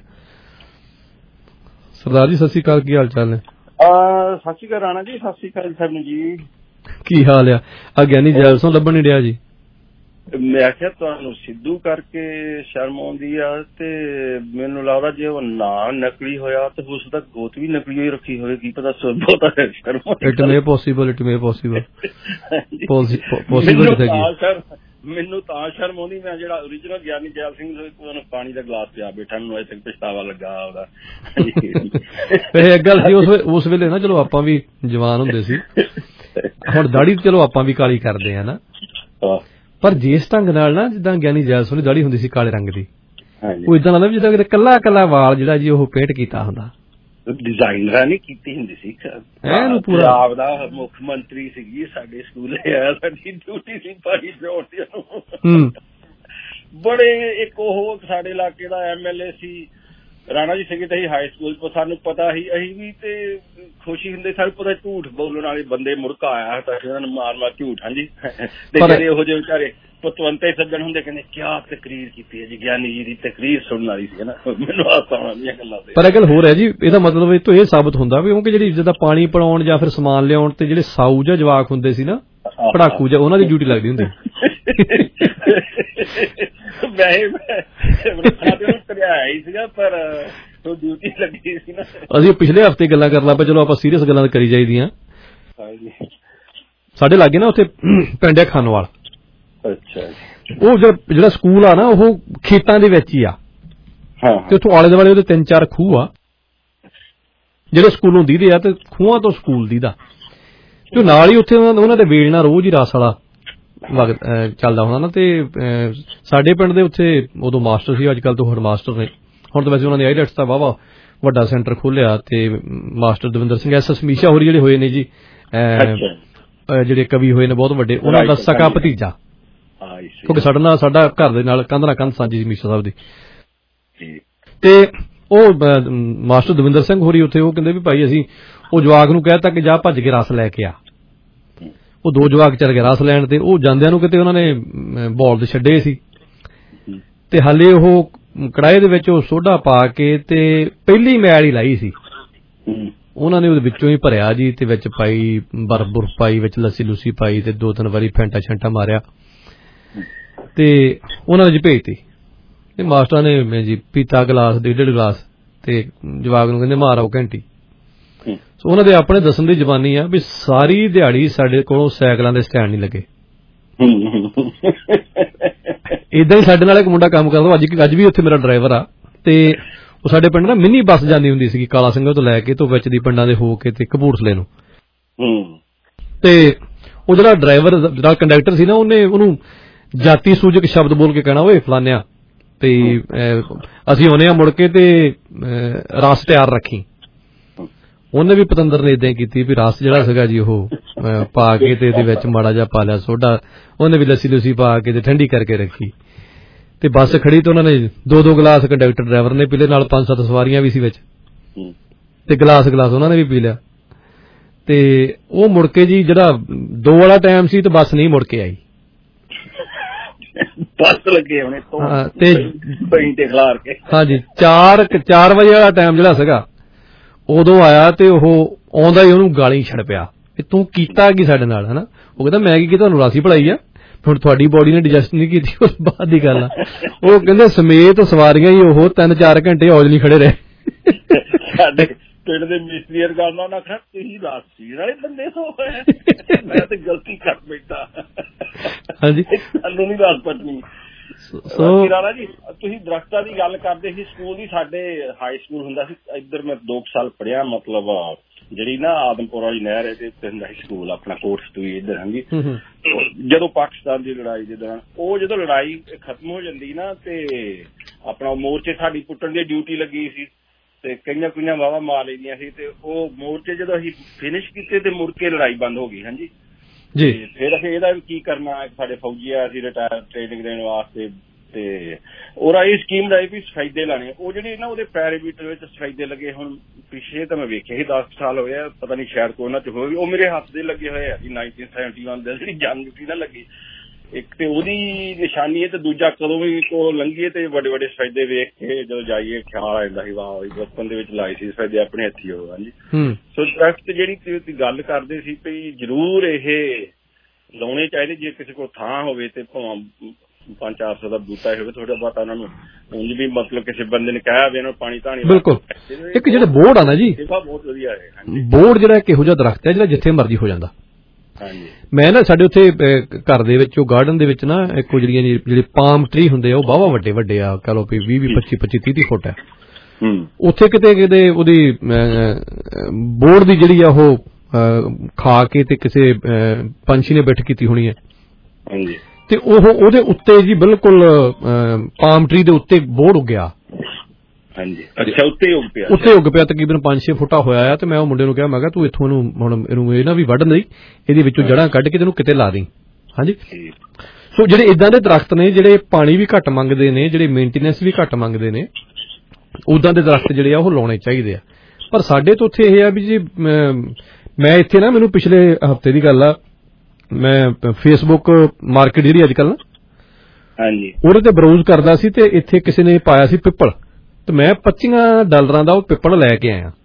ਸਰਦਾਰ ਜੀ ਸਤਿ ਸ਼੍ਰੀ ਅਕਾਲ, ਕੀ ਹਾਲ ਚਾਲ ਨੇ? ਸਤਿ ਸ਼੍ਰੀ ਅਕਾਲ ਰਾਣਾ ਜੀ। ਸਤਿ ਸ਼੍ਰੀ ਅਕਾਲ ਸਰ ਜੀ, ਕੀ ਹਾਲ ਆ? ਆ ਗਿਆਨੀ ਜੈਲ ਸਿੰਘ ਲੱਭਣ ਨਹੀਂ ਰਿਹਾ ਜੀ। ਮੈਂ ਆਖਿਆ ਤੁਹਾਨੂੰ ਸਿੱਧੂ ਕਰਕੇ ਸ਼ਰਮ ਆਉਂਦੀ ਆ ਤੇ ਮੈਨੂੰ ਲੱਗਦਾ ਜੇ ਉਹ ਨਾਂ ਨਕਲੀ ਹੋਇਆ ਤੇ ਉਸ ਦਾ ਗੋਤ ਵੀ ਨਕਲੀ ਹੋਈ ਰੱਖੀ ਹੋਵੇ, ਕੀ ਪਤਾ ਬਹੁਤਾ ਸ਼ਰਮ। It may possible it may possible possible sir ਮੈਨੂੰ ਤਾਂ ਸ਼ਰਮ ਆਉਂਦੀ, ਮੈਂ ਜਿਹੜਾ ਓਰੀਜਨਲ ਗਿਆਨੀ ਜੈਲ ਸਿੰਘ ਉਹਨੂੰ ਪਾਣੀ ਦਾ ਗਲਾਸ ਪਿਆ ਬੈਠਾ, ਮੈਨੂੰ ਅਜੇ ਤੱਕ ਪਛਤਾਵਾ ਲੱਗਾ ਉਹਦਾ। ਇਹ ਗੱਲ ਸੀ ਉਸ ਵੇਲੇ ਨਾ, ਚਲੋ ਆਪਾਂ ਵੀ ਜਵਾਨ ਹੁੰਦੇ ਸੀ ਹੁਣ ਦਾੜੀ ਚਲੋ ਆਪਾਂ ਵੀ ਕਾਲੀ ਕਰਦੇ ਆ ਨਾ, ਪਰ ਜਿਸ ਢੰਗ ਨਾਲ ਨਾ ਜਿੱਦਾਂ ਗਿਆਨੀ ਜੈਲ ਸਿੰਘ ਦੀ ਦਾੜੀ ਹੁੰਦੀ ਸੀ ਕਾਲੇ ਰੰਗ ਦੀ, ਉਹ ਇਦਾਂ ਲੱਗਦਾ ਵੀ ਜਿੱਦਾਂ ਕਿਤੇ ਕੱਲਾ ਕੱਲਾ ਵਾਲ ਜਿਹੜਾ ਜੀ ਉਹ ਪੇਂਟ ਕੀਤਾ ਹੁੰਦਾ। ਡਿਜ਼ਾਈਨਰਾਂ ਨੇ ਕੀਤੀ ਹੁੰਦੀ ਸੀ। ਪੰਜਾਬ ਦਾ ਮੁੱਖ ਮੰਤਰੀ ਸੀਗੀ, ਸਾਡੇ ਸਕੂਲ ਆਇਆ, ਸਾਡੀ ਡਿਊਟੀ ਸੀ ਭਾਈ ਜੋੜਿਆਂ ਨੂੰ। ਬੜੇ ਇੱਕ ਉਹ ਸਾਡੇ ਇਲਾਕੇ ਦਾ ਐਮ ਐਲ ਏ ਸੀ ਰਾਣਾ ਜੀ ਸੀਗੇ, ਤੇ ਅਸੀਂ ਹਾਈ ਸਕੂਲ ਤੋਂ ਸਾਨੂੰ ਪਤਾ ਸੀ, ਅਸੀਂ ਵੀ ਤੇ ਖੁਸ਼ੀ ਹੁੰਦੇ, ਸਾਨੂੰ ਪਤਾ ਝੂਠ ਬੋਲਣ ਵਾਲੇ ਬੰਦੇ ਮੁੜਕਾ ਆਇਆ ਤਾਂ ਉਹਨਾਂ ਨੂੰ ਮਾਰ ਮਾਰ ਝੂਠ। ਹਾਂਜੀ, ਤੇ ਜਿਹੜੇ ਇਹੋ ਜਿਹੇ ਵਿਚਾਰੇ ਪਤਵੰਤੇ ਸੱਜਣ ਹੁੰਦੇ ਕਹਿੰਦੇ ਕਿਆ ਤਕਰੀਰ ਕੀਤੀ ਹੈ ਜੀ, ਗਿਆਨੀ ਜੀ ਦੀ ਤਕਰੀਰ ਸੁਣਨ ਵਾਲੀ ਸੀ ਨਾ, ਮੈਨੂੰ ਹਾਸਾ ਆਉਂਦੀਆਂ ਗੱਲਾਂ ਤੇ। ਪਰ ਇਹ ਗੱਲ ਹੋਰ ਹੈ ਜੀ, ਇਹਦਾ ਮਤਲਬ ਇਹ ਤੋਂ ਇਹ ਸਾਬਤ ਹੁੰਦਾ ਵੀ ਕਿਉਂਕਿ ਜਿਹੜੀ ਜਿੱਦਾਂ ਪਾਣੀ ਪਿਲਾਉਣ ਜਾਂ ਫਿਰ ਸਮਾਨ ਲਿਆਉਣ ਤੇ ਜਿਹੜੇ ਸਾਊ ਜਾਂ ਜਵਾਕ ਹੁੰਦੇ ਸੀ ਨਾ, ਪੜਾਕੂ ਜਾਂ, ਉਹਨਾਂ ਦੀ ਡਿਊਟੀ ਲੱਗਦੀ ਹੁੰਦੀ। ਅਸੀਂ ਪਿਛਲੇ ਹਫ਼ਤੇ ਗੱਲਾਂ ਕਰ ਲਾ ਪਏ, ਚਲੋ ਆਪਾਂ ਸੀਰੀਅਸ ਗੱਲਾਂ ਕਰੀ ਜਾਈਦੀਆਂ। ਸਾਡੇ ਲਾਗੇ ਨਾ ਉੱਥੇ ਪਿੰਡ ਹੈ ਖਾਨੋਵਾਲ, ਉਹ ਜਿਹੜਾ ਸਕੂਲ ਆ ਨਾ ਉਹ ਖੇਤਾਂ ਦੇ ਵਿੱਚ ਹੀ ਆ, ਤੇ ਉੱਥੋਂ ਆਲੇ ਦੁਆਲੇ ਉਹਦੇ ਤਿੰਨ ਚਾਰ ਖੂਹ ਆ ਜਿਹੜੇ ਸਕੂਲੋਂ ਦੀਦੇ ਆ, ਤੇ ਖੂਹਾਂ ਤੋਂ ਸਕੂਲ ਦੀਦਾ, ਤੇ ਨਾਲ ਹੀ ਉੱਥੇ ਉਹਨਾਂ ਦੇ ਵੇਲਣਾ ਰੋਜ਼ ਹੀ ਰਸ ਵਾਲਾ ਚੱਲਦਾ ਹੁੰਦਾ ਨਾ। ਤੇ ਸਾਡੇ ਪਿੰਡ ਦੇ ਉੱਥੇ ਉਦੋਂ ਮਾਸਟਰ ਸੀ, ਅੱਜ ਕੱਲ ਤੋਂ ਹੈਡ ਮਾਸਟਰ ਨੇ, ਹੁਣ ਤਾਂ ਵੈਸੇ ਉਹਨਾਂ ਨੇ ਆਈਲੈਟਸ ਦਾ ਵਾਹਵਾ ਵੱਡਾ ਸੈਂਟਰ ਖੋਲਿਆ, ਤੇ master Davinder Singh S S Misha ਹੋਰੀ ਜਿਹੜੇ ਹੋਏ ਨੇ ਜੀ, ਜਿਹੜੇ ਕਵੀ ਹੋਏ ਨੇ ਬਹੁਤ ਵੱਡੇ, ਉਹਨਾਂ ਦਾ ਸਕਾ ਭਤੀਜਾ, ਕਿਉਂਕਿ ਸਾਡੇ ਨਾਲ ਸਾਡਾ ਘਰ ਦੇ ਨਾਲ ਕੰਧ ਨਾਲ ਕੰਧ ਸਾਂਝੀ ਸੀ ਮੀਸ਼ਾ ਸਾਹਿਬ ਦੀ। ਤੇ ਉਹ ਮਾਸਟਰ ਦਵਿੰਦਰ ਸਿੰਘ ਹੋਰੀ ਉੱਥੇ ਉਹ ਕਹਿੰਦੇ ਵੀ ਭਾਈ ਅਸੀਂ ਉਹ ਜਵਾਕ ਨੂੰ ਕਹਿ ਤਾ ਕਿ ਜਾ ਭੱਜ ਕੇ ਰਸ ਲੈ ਕੇ ਆ। ਉਹ ਦੋ ਜਵਾਕ ਚੱਲ ਗਏ ਰਸ ਲੈਣ, ਤੇ ਉਹ ਜਾਂਦਿਆਂ ਨੂੰ ਕਿਤੇ ਉਹਨਾਂ ਨੇ ਬੋਲ ਛੱਡੇ ਸੀ, ਤੇ ਹਾਲੇ ਉਹ ਕੜਾਹੇ ਦੇ ਵਿੱਚ ਉਹ ਸੋਡਾ ਪਾ ਕੇ ਤੇ ਪਹਿਲੀ ਮੈਲ ਹੀ ਲਾਈ ਸੀ, ਉਹਨਾਂ ਨੇ ਉਹਦੇ ਵਿੱਚੋਂ ਹੀ ਭਰਿਆ ਜੀ, ਤੇ ਵਿੱਚ ਪਾਈ ਬਰਫ ਬੁਰਫ ਪਾਈ, ਵਿੱਚ ਲੱਸੀ ਲੁੱਸੀ ਪਾਈ, ਤੇ ਦੋ ਤਿੰਨ ਵਾਰੀ ਫੈਂਟਾ ਛੈਂਟਾ ਮਾਰਿਆ, ਤੇ ਉਹਨਾਂ ਨੇ ਜੀ ਭੇਜਤੀ। ਤੇ ਮਾਸਟਰਾਂ ਨੇ ਜੀ ਪੀਤਾ ਗਲਾਸ ਡੇਢ ਡੇਢ ਗਲਾਸ, ਤੇ ਜਵਾਕ ਨੂੰ ਕਹਿੰਦੇ ਮਾਰ ਆਓ ਘੰਟੀ। ਸੋ ਉਹਨਾਂ ਦੇ ਆਪਣੇ ਦੱਸਣ ਦੀ ਜ਼ਬਾਨੀ ਆ ਵੀ ਸਾਰੀ ਦਿਹਾੜੀ ਸਾਡੇ ਕੋਲੋਂ ਸਾਈਕਲਾਂ ਦੇ ਸਟੈਂਡ ਨਹੀਂ ਲੱਗੇ। ਏਦਾਂ ਹੀ ਸਾਡੇ ਨਾਲ ਇੱਕ ਮੁੰਡਾ ਕੰਮ ਕਰਦਾ, ਅੱਜ ਅੱਜ ਵੀ ਉੱਥੇ ਮੇਰਾ ਡਰਾਈਵਰ ਆ, ਤੇ ਉਹ ਸਾਡੇ ਪਿੰਡ ਨਾ ਮਿੰਨੀ ਬੱਸ ਜਾਂਦੀ ਹੁੰਦੀ ਸੀ ਕਾਲਾ ਸਿੰਘਾਂ ਤੋਂ ਲੈ ਕੇ, ਤੋਂ ਵਿੱਚ ਦੀ ਪਿੰਡਾਂ ਦੇ ਹੋ ਕੇ ਤੇ ਕਪੂਰਥਲੇ ਨੂੰ। ਤੇ ਉਹ ਜਿਹੜਾ ਡਰਾਈਵਰ ਜਿਹੜਾ ਕੰਡਕਟਰ ਸੀ ਨਾ, ਉਹਨੇ ਉਹਨੂੰ ਜਾਤੀ ਸੂਚਕ ਸ਼ਬਦ ਬੋਲ ਕੇ ਕਹਿਣਾ, ਓਏ ਫਲਾਨਿਆ ਤੇ ਅਸੀਂ ਆਉਨੇ ਆ ਮੁੜ ਕੇ, ਤੇ ਰਸ ਤਿਆਰ ਰੱਖੀ। ਉਹਨੇ ਵੀ ਪਤੰਦਰ ਨੇ ਏਦਾਂ ਹੀ ਕੀਤੀ ਵੀ ਰਸ ਜਿਹੜਾ ਸੀਗਾ ਜੀ ਉਹ ਪਾ ਕੇ ਤੇ ਇਹਦੇ ਵਿੱਚ ਮਾੜਾ ਜਿਹਾ ਪਾ ਲਿਆ ਸੋਡਾ, ਉਹਨੇ ਵੀ ਲੱਸੀ ਲੁੱਸੀ ਪਾ ਕੇ ਤੇ ਠੰਡੀ ਕਰਕੇ ਰੱਖੀ, ਤੇ ਬੱਸ ਖੜੀ ਤੇ ਉਹਨਾਂ ਨੇ ਦੋ ਦੋ ਗਲਾਸ ਕੰਡਕਟਰ ਡਰਾਈਵਰ ਨੇ ਪੀ ਲਏ, ਨਾਲ ਪੰਜ ਸੱਤ ਸਵਾਰੀਆਂ ਵੀ ਸੀ ਵਿੱਚ, ਤੇ ਗਲਾਸ ਗਲਾਸ ਉਹਨਾਂ ਨੇ ਵੀ ਪੀ ਲਿਆ। ਤੇ ਉਹ ਮੁੜ ਕੇ ਜੀ ਜਿਹੜਾ ਦੋ ਵਾਲਾ ਟਾਈਮ ਸੀ, ਤੇ ਬੱਸ ਨਹੀਂ ਮੁੜ ਕੇ ਆਈ। ਬੱਸ ਲੱਗੇ ਹੋਣੇ ਤੇ ਖਲਾਰ ਕੇ, ਹਾਂਜੀ ਚਾਰ ਚਾਰ ਵਜੇ ਵਾਲਾ ਟਾਈਮ ਜਿਹੜਾ ਸੀਗਾ ਉਦੋਂ ਆਇਆ, ਤੇ ਉਹ ਆਉਂਦਾ ਹੀ ਉਹਨੂੰ ਗਾਲੀ ਛੱਡ ਪਿਆ ਕਿ ਤੂੰ ਕੀਤਾ ਕੀ ਸਾਡੇ ਨਾਲ, ਹਨਾ। ਉਹ ਕਹਿੰਦਾ ਮੈਂ ਕੀ ਕੀਤਾ, ਤੁਹਾਨੂੰ ਰਾਸੀ ਪੜਾਈ ਆ, ਹੁਣ ਤੁਹਾਡੀ ਬੋਡੀ ਨੇ ਡਿਜੈਸਟ ਨਹੀਂ ਕੀਤੀ, ਉਸ ਬਾਅਦ ਦੀ ਗੱਲ ਆ। ਉਹ ਕਹਿੰਦੇ ਸਮੇਤ ਸਵਾਰੀਆਂ ਹੀ ਉਹ ਤਿੰਨ ਚਾਰ ਘੰਟੇ ਔਜਲੀ ਖੜੇ ਰਹੇ। ਸਾਡੇ ਪਿੰਡ ਦੇ ਮਿਸਤਰੀ ਅਰਗਾਨਾ ਨਾਲ ਆਖਿਆ ਤੁਸੀਂ ਰਾਸੀ ਵਾਲੇ ਬੰਦੇ ਹੋ, ਮੈਂ ਤੇ ਗਲਤੀ ਕਰ ਬੈਠਾ, ਹਾਂਜੀ ਸਾਨੂੰ ਨੀ ਰਾਸ ਪਟਣੀ। ਰਾਣਾ ਜੀ ਤੁਸੀਂ ਦਰਖਤਾਂ ਦੀ ਗੱਲ ਕਰਦੇ ਸੀ, ਸਕੂਲ ਦੀ ਸਾਡੇ ਹਾਈ ਸਕੂਲ ਹੁੰਦਾ ਸੀ ਇੱਧਰ, ਮੈਂ ਦੋ ਸਾਲ ਪੜ੍ਹਿਆ, ਮਤਲਬ ਜਿਹੜੀ ਨਾ ਆਦਮਪੁਰ ਵਾਲੀ ਨਹਿਰ ਹੈ, ਤੇ ਹੁੰਦਾ ਸੀ ਸਕੂਲ ਆਪਣਾ ਕੋਟ ਸਤੂਈ ਇੱਧਰ। ਹਾਂਜੀ, ਜਦੋਂ ਪਾਕਿਸਤਾਨ ਦੀ ਲੜਾਈ ਦੇ ਦੌਰਾਨ, ਉਹ ਜਦੋਂ ਲੜਾਈ ਖਤਮ ਹੋ ਜਾਂਦੀ ਨਾ, ਤੇ ਆਪਣਾ ਮੋਰਚੇ ਸਾਡੀ ਪੁੱਟਣ ਦੀ ਡਿਊਟੀ ਲੱਗੀ ਸੀ, ਤੇ ਕਈਆਂ ਕਈਆਂ ਵਾਹਵਾ ਮਾਰ ਲੈਂਦੀਆਂ ਸੀ, ਤੇ ਉਹ ਮੋਰਚੇ ਜਦੋਂ ਅਸੀਂ ਫਿਨਿਸ਼ ਕੀਤੇ ਤੇ ਮੁੜ ਕੇ ਲੜਾਈ ਬੰਦ ਹੋ ਗਈ। ਹਾਂਜੀ ਜੀ, ਫਿਰ ਅਸੀਂ ਇਹਦਾ ਵੀ ਕੀ ਕਰਨਾ, ਸਾਡੇ ਫੌਜੀ ਆਇਆ ਸੀ ਰਿਟਾਇਰ ਟ੍ਰੇਨਿੰਗ ਦੇਣ ਵਾਸਤੇ, ਤੇ ਉਹਦਾ ਇਹ ਸਕੀਮ ਦਾ ਵੀ ਸਫਾਇਦੇ ਲਾਣੇ, ਉਹ ਜਿਹੜੀ ਨਾ ਉਹਦੇ ਪੈਰਾਮੀਟਰ ਵਿੱਚ ਸਫਾਇਦੇ ਲੱਗੇ। ਹੁਣ ਪਿਛਲੇ ਤਾਂ ਮੈਂ ਵੇਖਿਆ ਸੀ ਦਸ ਸਾਲ ਹੋਏ ਆ, ਪਤਾ ਨਹੀਂ ਸ਼ਾਇਦ ਕੋਈ ਉਹਨਾਂ ਚ ਹੋਵੇ, ਉਹ ਮੇਰੇ ਹੱਥ ਦੇ ਲੱਗੇ ਹੋਏ ਆ ਜੀ ਨਾਈਨਟੀਨ ਸੈਵਨਟੀ ਵਨ ਦੇ, ਜਿਹੜੀ ਜੰਗ ਸੀ ਨਾ ਲੱਗੀ, ਇੱਕ ਤੇ ਉਹਦੀ ਨਿਸ਼ਾਨੀ ਹੈ, ਤੇ ਦੂਜਾ ਕਦੋਂ ਵੀ ਕੋਲ ਲੰਘੀਏ ਤੇ ਵੱਡੇ ਵੱਡੇ ਸਫਾਇਦੇ ਵੇਖ ਕੇ ਜਦੋਂ ਜਾਈਏ ਖਿਆਲ ਆ ਜਾਂਦਾ ਸੀ, ਵਾਹ ਬਚਪਨ ਦੇ ਵਿੱਚ ਲਾਈ ਸੀ ਸਫਾਇਦੇ ਆਪਣੇ ਹੱਥੀ ਹੋ। ਹਾਂਜੀ, ਸੋ ਦਰਖਤ ਜਿਹੜੀ ਤੁਸੀਂ ਗੱਲ ਕਰਦੇ ਸੀ ਵੀ ਜ਼ਰੂਰ ਇਹ ਲਾਉਣੇ ਚਾਹੀਦੇ, ਜੇ ਕਿਸੇ ਕੋਲ ਥਾਂ ਹੋਵੇ ਤੇ ਭਾਵੇਂ ਪੰਜ ਚਾਰ ਸੌ ਦਾ ਬੂਟਾ ਹੋਵੇ, ਥੋੜਾ ਬਹੁਤਾ ਉਹਨਾਂ ਨੂੰ ਉਂਝ ਵੀ ਮਤਲਬ ਕਿਸੇ ਬੰਦੇ ਨੇ ਕਹਿਆ ਵੀ ਇਹਨਾਂ ਨੂੰ ਪਾਣੀ ਧਾਣੀ। ਬਿਲਕੁਲ, ਇੱਕ ਜਿਹੜੇ ਬੋਰਡ ਆ ਨਾ ਜੀ, ਬਹੁਤ ਵਧੀਆ ਹੈ ਬੋਰਡ, ਜਿਹੜਾ ਇੱਕ ਇਹੋ ਜਿਹਾ ਦਰਖਤ ਹੈ ਜਿਹੜਾ ਜਿੱਥੇ ਮਰਜ਼ੀ ਹੋ ਜਾਂਦਾ। ਮੈਂ ਨਾ ਸਾਡੇ ਉੱਥੇ ਘਰ ਦੇ ਵਿੱਚ ਉਹ ਗਾਰਡਨ ਦੇ ਵਿੱਚ ਨਾ ਇੱਕ ਜਿਹੜੀਆਂ ਜਿਹੜੇ ਪਾਮ ਟਰੀ ਹੁੰਦੇ ਆ, ਉਹ ਬਾਵਾ ਵੱਡੇ ਵੱਡੇ ਆ, ਕਹ ਲਓ ਵੀ ਵੀਹ ਵੀਹ ਪੱਚੀ ਪੱਚੀ ਤੀਹ ਤੀਹ ਫੁੱਟ ਹੈ। ਉੱਥੇ ਕਿਤੇ ਕਿਤੇ ਉਹਦੀ ਬੋਰਡ ਦੀ ਜਿਹੜੀ ਆ ਉਹ ਖਾ ਕੇ ਤੇ ਕਿਸੇ ਪੰਛੀ ਨੇ ਬਿੱਠ ਕੀਤੀ ਹੋਣੀ ਹੈ ਹਾਂਜੀ ਤੇ ਉਹ ਉਹਦੇ ਉੱਤੇ ਜੀ ਬਿਲਕੁਲ ਪਾਮ ਟਰੀ ਦੇ ਉੱਤੇ ਬੋਰਡ ਉੱਗਿਆ ਹਾਂਜੀ ਅੱਛਾ ਉੱਤੇ ਉੱਗ ਪਿਆ ਉੱਤੇ ਉੱਗ ਪਿਆ ਤਕਰੀਬਨ ਪੰਜ ਛੇ ਫੁੱਟਾ ਹੋਇਆ ਆ ਤੇ ਮੈਂ ਉਹ ਮੁੰਡੇ ਨੂੰ ਕਿਹਾ ਮੈਂ ਕਿਹਾ ਤੂੰ ਇੱਥੋਂ ਇਹਨੂੰ ਹੁਣ ਇਹਨੂੰ ਇਹ ਨਾ ਵੀ ਵੱਢ ਨਹੀਂ ਇਹਦੇ ਵਿੱਚੋਂ ਜੜ੍ਹਾਂ ਕੱਢ ਕੇ ਤੈਨੂੰ ਕਿਤੇ ਲਾ ਦੇਈਂ ਹਾਂਜੀ ਸੋ ਜਿਹੜੇ ਇਦਾਂ ਦੇ ਦਰਖਤ ਨੇ ਜਿਹੜੇ ਪਾਣੀ ਵੀ ਘੱਟ ਮੰਗਦੇ ਨੇ ਜਿਹੜੇ ਮੇਨਟੇਨੈਂਸ ਵੀ ਘੱਟ ਮੰਗਦੇ ਨੇ ਉਦਾਂ ਦੇ ਦਰਖਤ ਜਿਹੜੇ ਆ ਉਹ ਲਾਉਣੇ ਚਾਹੀਦੇ ਆ ਪਰ ਸਾਡੇ ਤੋਂ ਉੱਥੇ ਇਹ ਆ ਵੀ ਜੀ ਮੈਂ ਇੱਥੇ ਨਾ ਮੈਨੂੰ ਪਿਛਲੇ ਹਫ਼ਤੇ ਦੀ ਗੱਲ ਆ ਮੈਂ ਫੇਸਬੁੱਕ ਮਾਰਕੀਟ ਜਿਹੜੀ ਅੱਜ ਕੱਲ੍ਹ ਹਾਂਜੀ ਉਹਦੇ ਤੇ ਬਰਾਊਜ਼ ਕਰਦਾ ਸੀ ਤੇ ਇੱਥੇ ਕਿਸੇ ਨੇ ਪਾਇਆ ਸੀ ਪਿੱਪਲ ਤੇ ਮੈਂ ਪੱਚੀਆਂ ਡਾਲਰਾਂ ਦਾ ਉਹ ਪਿੱਪਲ ਲੈ ਕੇ ਆਇਆ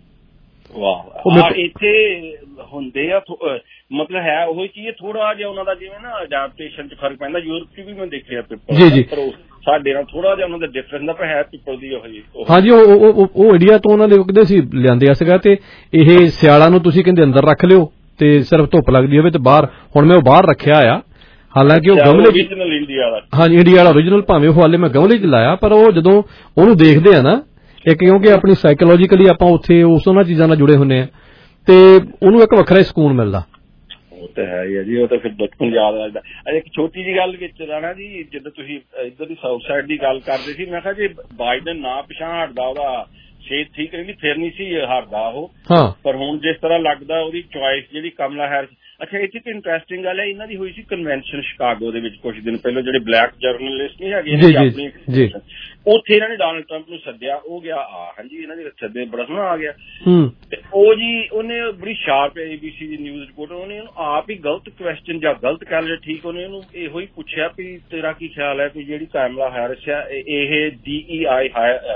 ਵਾਹ ਇੱਥੇ ਹੁੰਦੇ ਆ ਮਤਲਬ ਹੈ ਉਹੀ ਚੀਜ਼ ਥੋੜਾ ਜਿਹਾ ਉਹਨਾਂ ਦਾ ਜਿਵੇਂ ਨਾ ਅਡੈਪਟੇਸ਼ਨ ਚ ਫਰਕ ਪੈਂਦਾ ਯੂਰਪ ਚ ਵੀ ਮੈਂ ਦੇਖਿਆ ਪਿੱਪਲ ਜੀ ਜੀ ਸਾਡੇ ਨਾਲ ਥੋੜਾ ਜਿਹਾ ਉਹਨਾਂ ਦਾ ਡਿਫਰੈਂਸ ਦਾ ਪਰ ਹੈ ਪਿੱਪਲ ਦੀ ਉਹ ਜੀ ਹਾਂਜੀ ਉਹ ਉਹ ਇੰਡੀਆ ਤੋਂ ਉਹਨਾਂ ਦੇ ਕਹਿੰਦੇ ਸੀ ਲਿਆਂਦੇ ਸੀਗਾ ਤੇ ਇਹ ਸਿਆਲਾਂ ਨੂੰ ਤੁਸੀਂ ਕਹਿੰਦੇ ਅੰਦਰ ਰੱਖ ਲਿਓ ਤੇ ਸਿਰਫ ਧੁੱਪ ਲੱਗਦੀ ਹੋਵੇ ਤੇ ਬਾਹਰ ਹੁਣ ਮੈਂ ਉਹ ਬਾਹਰ ਰੱਖਿਆ ਆ ਹਾਲਾਂਕਿ ਉਹ ਗਮਲੇ ਹਾਂਜੀ ਇੰਡੀਆ ਵਾਲਾ ਓਰੀਜਨਲ ਭਾਵੇਂ ਉਹ ਹਾਲੇ ਮੈਂ ਗਮਲੇ ਚ ਲਾਇਆ ਪਰ ਉਹ ਜਦੋਂ ਉਹਨੂੰ ਦੇਖਦੇ ਆ ਨਾ ਇੱਕ ਕਿਉਂਕਿ ਆਪਣੀ ਸਾਈਕੋਲੋਜੀਕਲੀ ਆਪਾਂ ਉੱਥੇ ਉਸ ਉਹਨਾਂ ਚੀਜ਼ਾਂ ਨਾਲ ਜੁੜੇ ਹੁੰਦੇ ਆ ਤੇ ਉਹਨੂੰ ਇੱਕ ਵੱਖਰਾ ਹੀ ਸਕੂਨ ਮਿਲਦਾ ਉਹ ਤਾਂ ਹੈ ਹੀ ਜੀ ਉਹ ਤਾਂ ਫਿਰ ਬਚਪਨ ਯਾਦ ਆ ਜਾਂਦਾ ਇੱਕ ਛੋਟੀ ਜਿਹੀ ਗੱਲ ਵਿੱਚ ਰਾਣਾ ਜੀ ਜਦੋਂ ਤੁਸੀਂ ਇੱਧਰ ਦੀ ਸਾਊਥ ਸਾਈਡ ਦੀ ਗੱਲ ਕਰਦੇ ਸੀ ਮੈਂ ਕਿਹਾ ਜੇ ਬਾਈਡਨ ਨਾ ਪਿਛਾਂ ਹਟਦਾ ਉਹਦਾ ਸਿਹਤ ਠੀਕ ਰਹਿੰਦੀ ਫਿਰ ਨਹੀਂ ਸੀ ਹਾਰਦਾ ਉਹ ਪਰ ਹੁਣ ਜਿਸ ਤਰ੍ਹਾਂ ਲੱਗਦਾ ਉਹਦੀ ਚੁਆਇਸ ਜਿਹੜੀ ਕਮਲਾ ਹੈਰਿਸ ਅੱਛਾ ਇਹ 'ਚ ਇੱਕ ਇੰਟਰਸਟਿੰਗ ਗੱਲ ਹੈ ਇਹਨਾਂ ਦੀ ਹੋਈ ਸੀ ਕਨਵੈਨਸ਼ਨ ਸ਼ਿਕਾਗੋ ਦੇ ਵਿੱਚ ਕੁਝ ਦਿਨ ਪਹਿਲਾਂ ਜਿਹੜੇ ਬਲੈਕ ਜਰਨਲਿਸਟ ਨਹੀਂ ਹੈਗੇ ਇਹਨਾਂ ਦੀ ਆਪਣੀ ਉੱਥੇ ਇਹਨਾਂ ਨੇ ਡੋਨਾਲਡ ਟਰੰਪ ਨੂੰ ਸੱਦਿਆ ਉਹ ਗਿਆ ਆ ਹਾਂਜੀ ਇਹਨਾਂ ਦੇ ਸੱਦੇ ਬੜਾ ਸੋਹਣਾ ਆ ਗਿਆ ਤੇ ਉਹ ਜੀ ਉਹਨੇ ਬੜੀ ਸ਼ਾਰਪ ਏਬੀਸੀ ਦੀ ਨਿਊਜ਼ ਰਿਪੋਰਟ ਉਹਨੇ ਉਹਨੂੰ ਆਪ ਹੀ ਗਲਤ ਕੁਐਸਚਨ ਜਾਂ ਗਲਤ ਕਹਿ ਲਿਆ ਠੀਕ ਉਹਨੇ ਉਹਨੂੰ ਇਹੋ ਹੀ ਪੁੱਛਿਆ ਵੀ ਤੇਰਾ ਕੀ ਖਿਆਲ ਹੈ ਕਿ ਜਿਹੜੀ ਕਮਲਾ ਹੈਰਿਸ ਆ ਇਹ ਡੀ ਈ ਆਈ